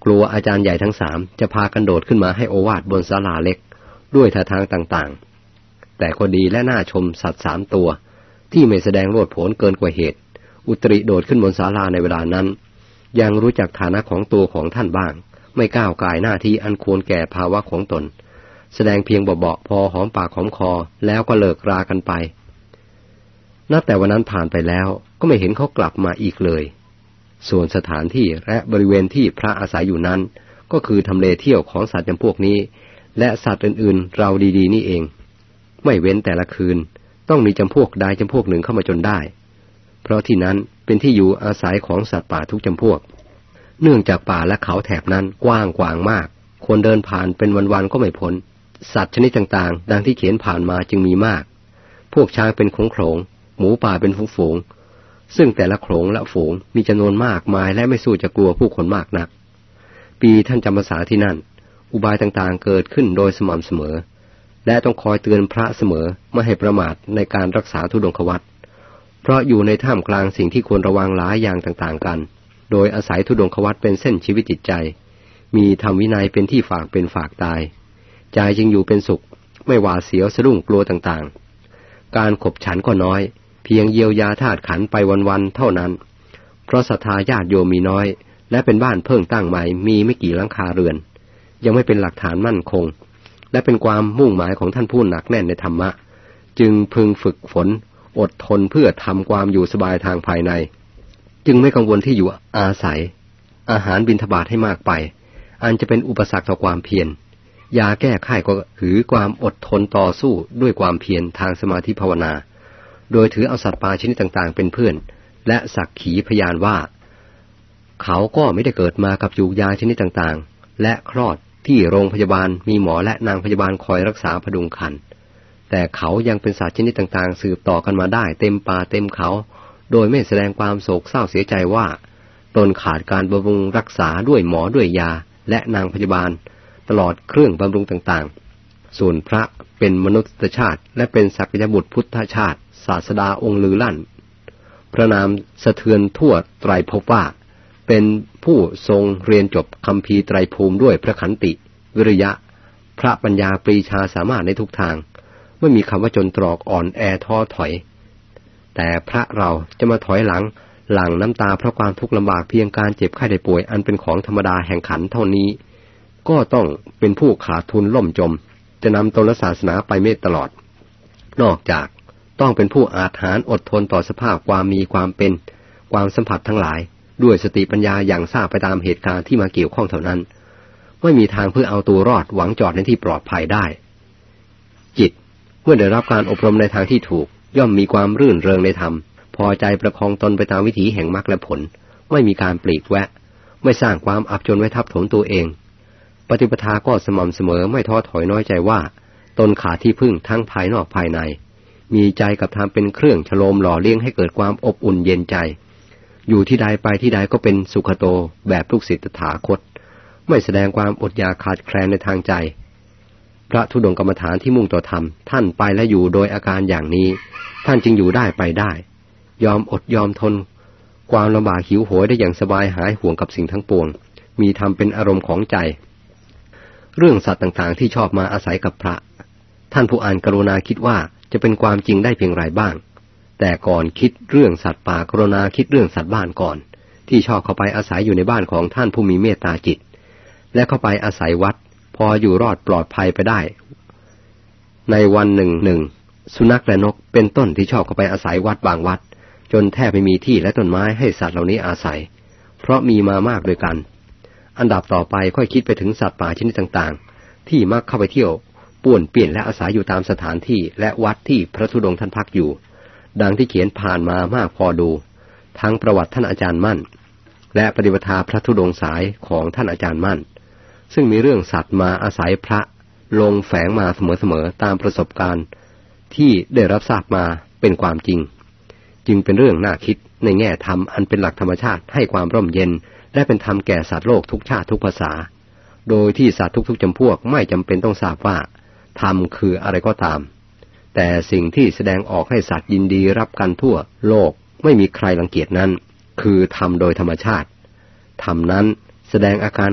ลัวอาจารย์ใหญ่ทั้งสามจะพากันโดดขึ้นมาให้โอวาทบนศาลาเล็กด้วยท่าทางต่างๆแต่ก็ดีและน่าชมสัตว์3 ตัวที่ไม่แสดงโลดโผนเกินกว่าเหตุอุตริโดดขึ้นบนศาลาในเวลานั้นยังรู้จักฐานะของตัวของท่านบ้างไม่ก้าวก่ายหน้าที่อันควรแก่ภาวะของตนแสดงเพียงเบาๆพอหอมปากหอมคอแล้วก็เลิกรากันไปนับแต่วันนั้นผ่านไปแล้วก็ไม่เห็นเขากลับมาอีกเลยส่วนสถานที่และบริเวณที่พระอาศัยอยู่นั้นก็คือทำเลเที่ยวของสัตว์จำพวกนี้และสัตว์อื่นๆเราดีๆนี่เองไม่เว้นแต่ละคืนต้องมีจำพวกใดจำพวกหนึ่งเข้ามาจนได้เพราะที่นั้นเป็นที่อยู่อาศัยของสัตว์ป่าทุกจำพวกเนื่องจากป่าและเขาแถบนั้นกว้างขวางมากคนเดินผ่านเป็นวันๆก็ไม่พ้นสัตว์ชนิดต่างๆดังที่เขียนผ่านมาจึงมีมากพวกช้างเป็นโขลงหมูป่าเป็นฝูงๆซึ่งแต่ละโขลงและฝูงมีจำนวนมากมายและไม่สู้จะกลัวผู้คนมากนักปีท่านจำพรรษาที่นั่นอุบายต่างๆเกิดขึ้นโดยสม่ำเสมอและต้องคอยเตือนพระเสมอไม่ให้ประมาทในการรักษาธุดงควัตรเพราะอยู่ในท่ามกลางสิ่งที่ควรระวังหลายอย่างต่างๆกันโดยอาศัยธุดงควัตรเป็นเส้นชีวิตจิตใจมีธรรมวินัยเป็นที่ฝากเป็นฝากตายใจจึงอยู่เป็นสุขไม่หวาดเสียวสะดุ้งกลัวต่างๆการขบฉันก็น้อยเพียงเยียวยาธาตุขันไปวันๆเท่านั้นเพราะศรัทธาญาติโยมมีน้อยและเป็นบ้านเพิ่งตั้งใหม่มีไม่กี่หลังคาเรือนยังไม่เป็นหลักฐานมั่นคงและเป็นความมุ่งหมายของท่านผู้หนักแน่นในธรรมะจึงพึงฝึกฝนอดทนเพื่อทำความอยู่สบายทางภายในจึงไม่กังวลที่อยู่อาศัยอาหารบิณฑบาตให้มากไปอันจะเป็นอุปสรรคต่อความเพียรยาแก้ไขก็ถือความอดทนต่อสู้ด้วยความเพียรทางสมาธิภาวนาโดยถือเอาสัตว์ป่าชนิดต่างๆเป็นเพื่อนและสักขีพยานว่าเขาก็ไม่ได้เกิดมากับยูกยาชนิดต่างๆและคลอดที่โรงพยาบาลมีหมอและนางพยาบาลคอยรักษาพดุงครรภ์แต่เขายังเป็นสัตว์ชนิดต่างๆสืบต่อกันมาได้เต็มป่าเต็มเขาโดยไม่แสดงความโศกเศร้าเสียใจว่าตนขาดการบำรุงรักษาด้วยหมอด้วยยาและนางพยาบาลตลอดเครื่องบำรุงต่างๆส่วนพระเป็นมนุษยชาติและเป็นศักยบุตรพุทธชาติศาสดาองค์ลือลั่นพระนามสะเทือนทั่วไตรภพว่าเป็นผู้ทรงเรียนจบคัมภีร์ไตรภูมิด้วยพระขันติวิริยะพระปัญญาปรีชาสามารถในทุกทางไม่มีคำว่าจนตรอกอ่อนแอท้อถอยแต่พระเราจะมาถอยหลังน้ำตาเพราะความทุกข์ลำบากเพียงการเจ็บไข้ได้ป่วยอันเป็นของธรรมดาแห่งขันเท่านี้ก็ต้องเป็นผู้ขาดทุนล่มจมจะนำตนและศาสนาไปไม่ตลอดนอกจากต้องเป็นผู้อาจหาญอดทนต่อสภาพความมีความเป็นความสัมผัสทั้งหลายด้วยสติปัญญาอย่างทราบไปตามเหตุการณ์ที่มาเกี่ยวข้องเท่านั้นไม่มีทางเพื่อเอาตัวรอดหวังจอดในที่ปลอดภัยได้จิตเมื่อได้รับการอบรมในทางที่ถูกย่อมมีความรื่นเริงในธรรมพอใจประคองตนไปตามวิถีแห่งมรรคและผลไม่มีการปลีกแวะไม่สร้างความอับจนไว้ทับถมตัวเองปฏิปทาก็สม่ำเสมอไม่ท้อถอยน้อยใจว่าตนขาดที่พึ่งทั้งภายนอกภายในมีใจกับธรรมเป็นเครื่องฉโลมหล่อเลี้ยงให้เกิดความอบอุ่นเย็นใจอยู่ที่ใดไปที่ใดก็เป็นสุขโตแบบลูกศิษย์ตถาคตไม่แสดงความอดอยากขาดแคลนในทางใจพระธุดงค์กรรมฐานที่มุ่งต่อธรรมท่านไปและอยู่โดยอาการอย่างนี้ท่านจึงอยู่ได้ไปได้ยอมอดยอมทนความลำบากหิวโหยได้อย่างสบายหายห่วงกับสิ่งทั้งปวงมีธรรมเป็นอารมณ์ของใจเรื่องสัตว์ต่างๆที่ชอบมาอาศัยกับพระท่านผู้อ่านกรุณาคิดว่าจะเป็นความจริงได้เพียงไรบ้างแต่ก่อนคิดเรื่องสัตว์ป่ากรุณาคิดเรื่องสัตว์บ้านก่อนที่ชอบเข้าไปอาศัยอยู่ในบ้านของท่านผู้มีเมตตาจิตและเข้าไปอาศัยวัดพออยู่รอดปลอดภัยไปได้ในวันหนึ่งสุนัขและนกเป็นต้นที่ชอบเข้าไปอาศัยวัดบางวัดจนแทบไม่มีที่และต้นไม้ให้สัตว์เหล่านี้อาศัยเพราะมีมามากด้วยกันอันดับต่อไปค่อยคิดไปถึงสัตว์ป่าชนิดต่างๆที่มักเข้าไปเที่ยวป่วนเปลี่ยนและอาศัยอยู่ตามสถานที่และวัดที่พระธุดงค์ท่านพักอยู่ดังที่เขียนผ่านมามากพอดูทั้งประวัติท่านอาจารย์มั่นและปฏิปทาพระธุดงค์สายของท่านอาจารย์มั่นซึ่งมีเรื่องสัตว์มาอาศัยพระลงแฝงมาเสมอๆตามประสบการณ์ที่ได้รับทราบมาเป็นความจริงจึงเป็นเรื่องน่าคิดในแง่ธรรมอันเป็นหลักธรรมชาติให้ความร่มเย็นและเป็นธรรมแก่สัตว์โลกทุกชาติทุกภาษาโดยที่สัตว์ทุกๆจำพวกไม่จำเป็นต้องทราบว่าธรรมคืออะไรก็ตามแต่สิ่งที่แสดงออกให้สัตว์ยินดีรับกันทั่วโลกไม่มีใครรังเกียจนั้นคือธรรมโดยธรรมชาติธรรมนั้นแสดงอาการ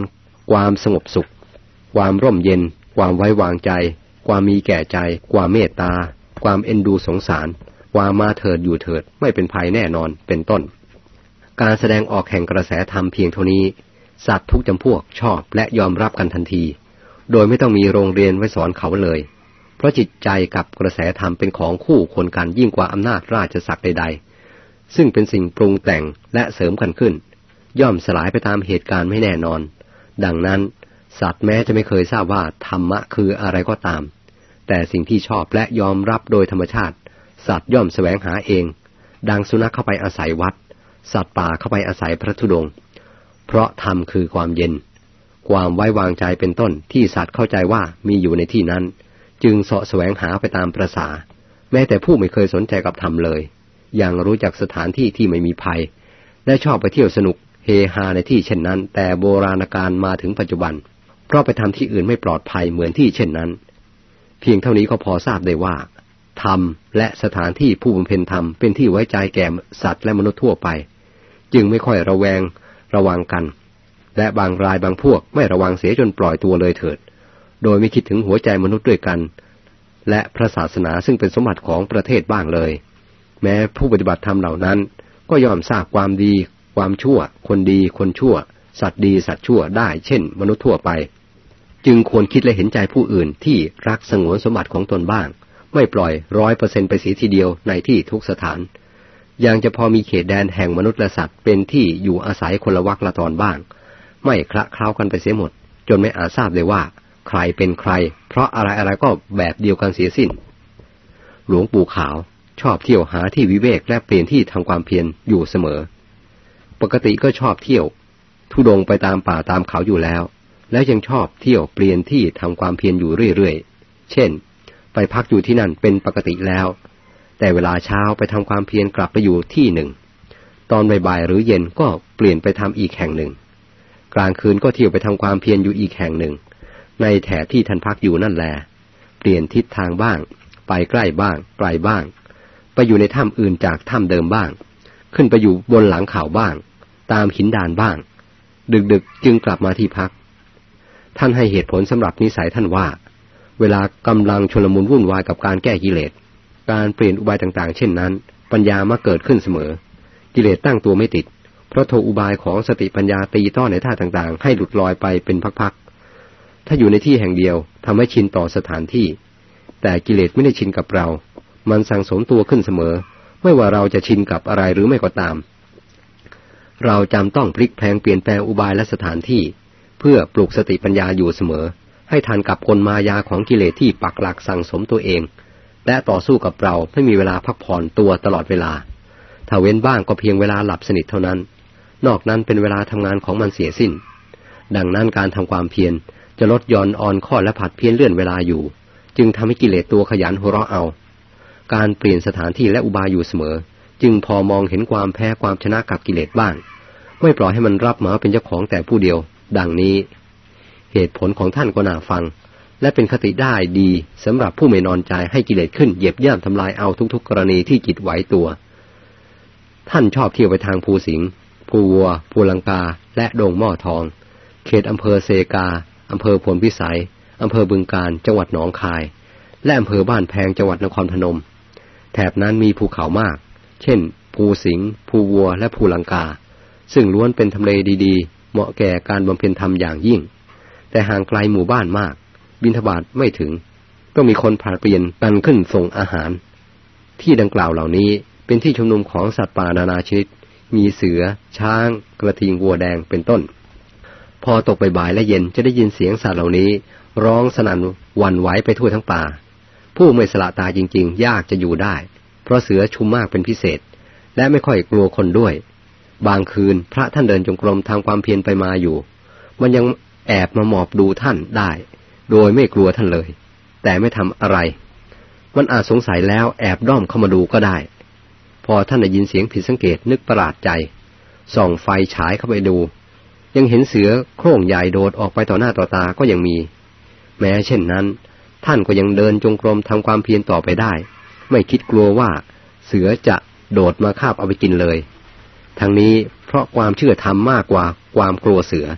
ความสงบสุขความร่มเย็นความไว้วางใจความมีแก่ใจความเมตตาความเอ็นดูสงสารความมาเถิดอยู่เถิดไม่เป็นภัยแน่นอนเป็นต้นการแสดงออกแห่งกระแสธรรมเพียงเท่านี้สัตว์ทุกจำพวกชอบและยอมรับกันทันทีโดยไม่ต้องมีโรงเรียนไว้สอนเขาเลยเพราะจิตใจกับกระแสธรรมเป็นของคู่คนกันยิ่งกว่าอำนาจราชศักดิ์ใดๆซึ่งเป็นสิ่งปรุงแต่งและเสริมกันขึ้นย่อมสลายไปตามเหตุการณ์ไม่แน่นอนดังนั้นสัตว์แม้จะไม่เคยทราบว่าธรรมะคืออะไรก็ตามแต่สิ่งที่ชอบและยอมรับโดยธรรมชาติสัตว์ย่อมแสวงหาเองดังสุนัขเข้าไปอาศัยวัดสัตว์ป่าเข้าไปอาศัยพระธุดงค์เพราะธรรมคือความเย็นความไว้วางใจเป็นต้นที่สัตว์เข้าใจว่ามีอยู่ในที่นั้นจึงเสาะแสวงหาไปตามประสาแม้แต่ผู้ไม่เคยสนใจกับธรรมเลยยังรู้จักสถานที่ที่ไม่มีภัยและชอบไปเที่ยวสนุกเฮฮาในที่เช่นนั้นแต่โบราณกาลมาถึงปัจจุบันเพราะไปทำที่อื่นไม่ปลอดภัยเหมือนที่เช่นนั้นเพียงเท่านี้ก็พอทราบได้ว่าธรรมและสถานที่ผู้บำเพ็ญธรรมเป็นที่ไว้ใจแก่สัตว์และมนุษย์ทั่วไปจึงไม่ค่อยระวังกันและบางรายบางพวกไม่ระวังเสียจนปล่อยตัวเลยเถิดโดยไม่คิดถึงหัวใจมนุษย์ด้วยกันและพระศาสนาซึ่งเป็นสมบัติของประเทศบ้างเลยแม้ผู้ปฏิบัติธรรมเหล่านั้นก็ย่อมทราบความดีความชั่วคนดีคนชั่วสัตว์ดีสัตว์ชั่วได้เช่นมนุษย์ทั่วไปจึงควรคิดและเห็นใจผู้อื่นที่รักสงวนสมบัติของตนบ้างไม่ปล่อย 100% ไปเสียทีเดียวในที่ทุกสถานยังจะพอมีเขตแดนแห่งมนุษย์และสัตว์เป็นที่อยู่อาศัยคนละวรรคละตอนบ้างไม่คละเคล้ากันไปเสียหมดจนไม่อาจทราบเลยว่าใครเป็นใครเพราะอะไรก็แบบเดียวกันเสียสิ้นหลวงปู่ขาวชอบเที่ยวหาที่วิเวกและเปลี่ยนที่ทำความเพียรอยู่เสมอปกติก็ชอบเที่ยวธุดงค์ไปตามป่าตามเขาอยู่แล้วยังชอบเที่ยวเปลี่ยนที่ทำความเพียรอยู่เรื่อยๆเช่นไปพักอยู่ที่นั่นเป็นปกติแล้วแต่เวลาเช้าไปทำความเพียรกลับไปอยู่ที่หนึ่งตอนบ่ายหรือเย็นก็เปลี่ยนไปทำอีกแห่งหนึ่งกลางคืนก็เที่ยวไปทำความเพียรอยู่อีกแห่งหนึ่งในแถบที่ท่านพักอยู่นั่นแลเปลี่ยนทิศทางบ้างไปใกล้บ้างไกลบ้างไปอยู่ในถ้ำอื่นจากถ้ำเดิมบ้างขึ้นไปอยู่บนหลังเขาบ้างตามหินดานบ้างดึกจึงกลับมาที่พักท่านให้เหตุผลสำหรับนิสัยท่านว่าเวลากำลังชุลมุนวุ่นวายกับการแก้กิเลสการเปลี่ยนอุบายต่างๆเช่นนั้นปัญญามักเกิดขึ้นเสมอกิเลสตั้งตัวไม่ติดเพราะโทอุบายของสติปัญญาตีต้อนในท่าต่างๆให้หลุดลอยไปเป็นพักๆถ้าอยู่ในที่แห่งเดียวทำให้ชินต่อสถานที่แต่กิเลสไม่ได้ชินกับเรามันสั่งสมตัวขึ้นเสมอไม่ว่าเราจะชินกับอะไรหรือไม่ก็ตามเราจำต้องพลิกแพลงเปลี่ยนแปลงอุบายและสถานที่เพื่อปลุกสติปัญญาอยู่เสมอให้ทันกับกลมายาของกิเลสที่ปักหลักสั่งสมตัวเองและต่อสู้กับเราไม่มีเวลาพักผ่อนตัวตลอดเวลาถ้าเว้นบ้างก็เพียงเวลาหลับสนิทเท่านั้นนอกนั้นเป็นเวลาทำงานของมันเสียสิ้นดังนั้นการทำความเพียรจะลดหย่อนอ่อนข้อและผัดเพี้ยนเลื่อนเวลาอยู่จึงทำให้กิเลสตัวขยันหัวเราะเอาการเปลี่ยนสถานที่และอุบายอยู่เสมอจึงพอมองเห็นความแพ้ความชนะกับกิเลสบ้างไม่ปล่อยให้มันรับมาเป็นเจ้าของแต่ผู้เดียวดังนี้เหตุผลของท่านก็น่าฟังและเป็นคติได้ดีสำหรับผู้ไม่นอนใจให้กิเลสขึ้นเหยียบย่ำทำลายเอาทุกๆกรณีที่จิตไหวตัวท่านชอบเที่ยวไปทางภูสิงห์ภูวัวภูลังกาและดงหม้อทองเขตอำเภอเซกาอำเภอพลพิสัยอำเภอบึงกาฬจังหวัดหนองคายและอำเภอบ้านแพงจังหวัดนครพนมแถบนั้นมีภูเขามากเช่นภูสิงห์ภูวัวและภูลังกาซึ่งล้วนเป็นทำเลดีๆเหมาะแก่การบำเพ็ญธรรมอย่างยิ่งแต่ห่างไกลหมู่บ้านมากบิณฑบาตไม่ถึงต้องมีคนผลัดเปลี่ยนกันขึ้นส่งอาหารที่ดังกล่าวเหล่านี้เป็นที่ชุมนุมของสัตว์ป่านานาชนิดมีเสือช้างกระทิงวัวแดงเป็นต้นพอตกบ่ายและเย็นจะได้ยินเสียงสัตว์เหล่านี้ร้องสนั่นหวั่นไหวไปทั่วทั้งป่าผู้ไม่สละตาจริงๆยากจะอยู่ได้เพราะเสือชุมมากเป็นพิเศษและไม่ค่อยกลัวคนด้วยบางคืนพระท่านเดินจงกรมทำความเพียรไปมาอยู่มันยังแอบมาหมอบดูท่านได้โดยไม่กลัวท่านเลยแต่ไม่ทำอะไรมันอาจสงสัยแล้วแอบด้อมเข้ามาดูก็ได้พอท่านได้ยินเสียงผิดสังเกตนึกประหลาดใจส่องไฟฉายเข้าไปดูยังเห็นเสือโคร่งใหญ่โดดออกไปต่อหน้าต่อตาก็ยังมีแม้เช่นนั้นท่านก็ยังเดินจงกรมทำความเพียรต่อไปได้ไม่คิดกลัวว่าเสือจะโดดมาคาบเอาไปกินเลยทั้งนี้เพราะความเชื่อธรรมมากกว่าความกลัวเสือจ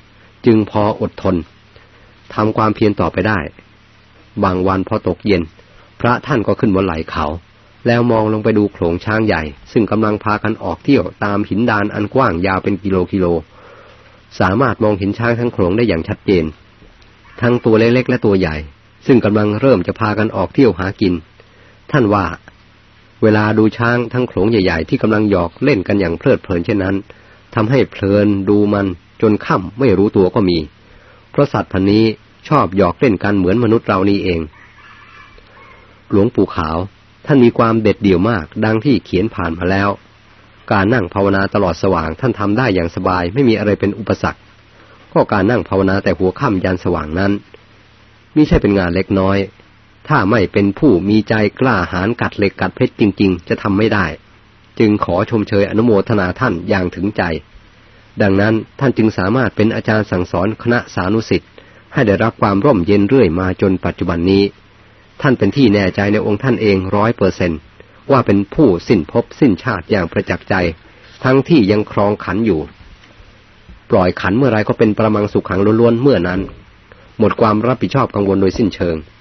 จึงพออดทนทำความเพียรต่อไปได้บางวันพอตกเย็นพระท่านก็ขึ้นบนไหล่เขาแล้วมองลงไปดูโขลงช้างใหญ่ซึ่งกำลังพากันออกเที่ยวตามหินดานอันกว้างยาวเป็นกิโลสามารถมองเห็นช้างทั้งโขลงได้อย่างชัดเจนทั้งตัวเล็กๆและตัวใหญ่ซึ่งกำลังเริ่มจะพากันออกเที่ยวหากินท่านว่าเวลาดูช้างทั้งโขลงใหญ่ๆที่กำลังหยอกเล่นกันอย่างเพลิดเพลินเช่นนั้นทำให้เพลินดูมันจนค่ำไม่รู้ตัวก็มีเพราะสัตว์พันนี้ชอบหยอกเล่นกันเหมือนมนุษย์เรานี่เองหลวงปู่ขาวท่านมีความเด็ดเดี่ยวมากดังที่เขียนผ่านมาแล้วการนั่งภาวนาตลอดสว่างท่านทำได้อย่างสบายไม่มีอะไรเป็นอุปสรรคก็การนั่งภาวนาแต่หัวค่ำยันสว่างนั้นมิใช่เป็นงานเล็กน้อยถ้าไม่เป็นผู้มีใจกล้าหาญกัดเหล็กกัดเพชรจริงๆจะทำไม่ได้จึงขอชมเชยอนุโมทนาท่านอย่างถึงใจดังนั้นท่านจึงสามารถเป็นอาจารย์สั่งสอนคณะสานุศิษย์ให้ได้รับความร่มเย็นเรื่อยมาจนปัจจุบันนี้ท่านเป็นที่แน่ใจในองค์ท่านเอง 100% ว่าเป็นผู้สิ้นภพสิ้นชาติอย่างประจักษ์ใจทั้งที่ยังครองขันอยู่ปล่อยขันเมื่อไรก็เป็นประมังสุขขังล้วนๆเมื่อนั้นหมดความรับผิดชอบกังวลโดยสิ้นเชิง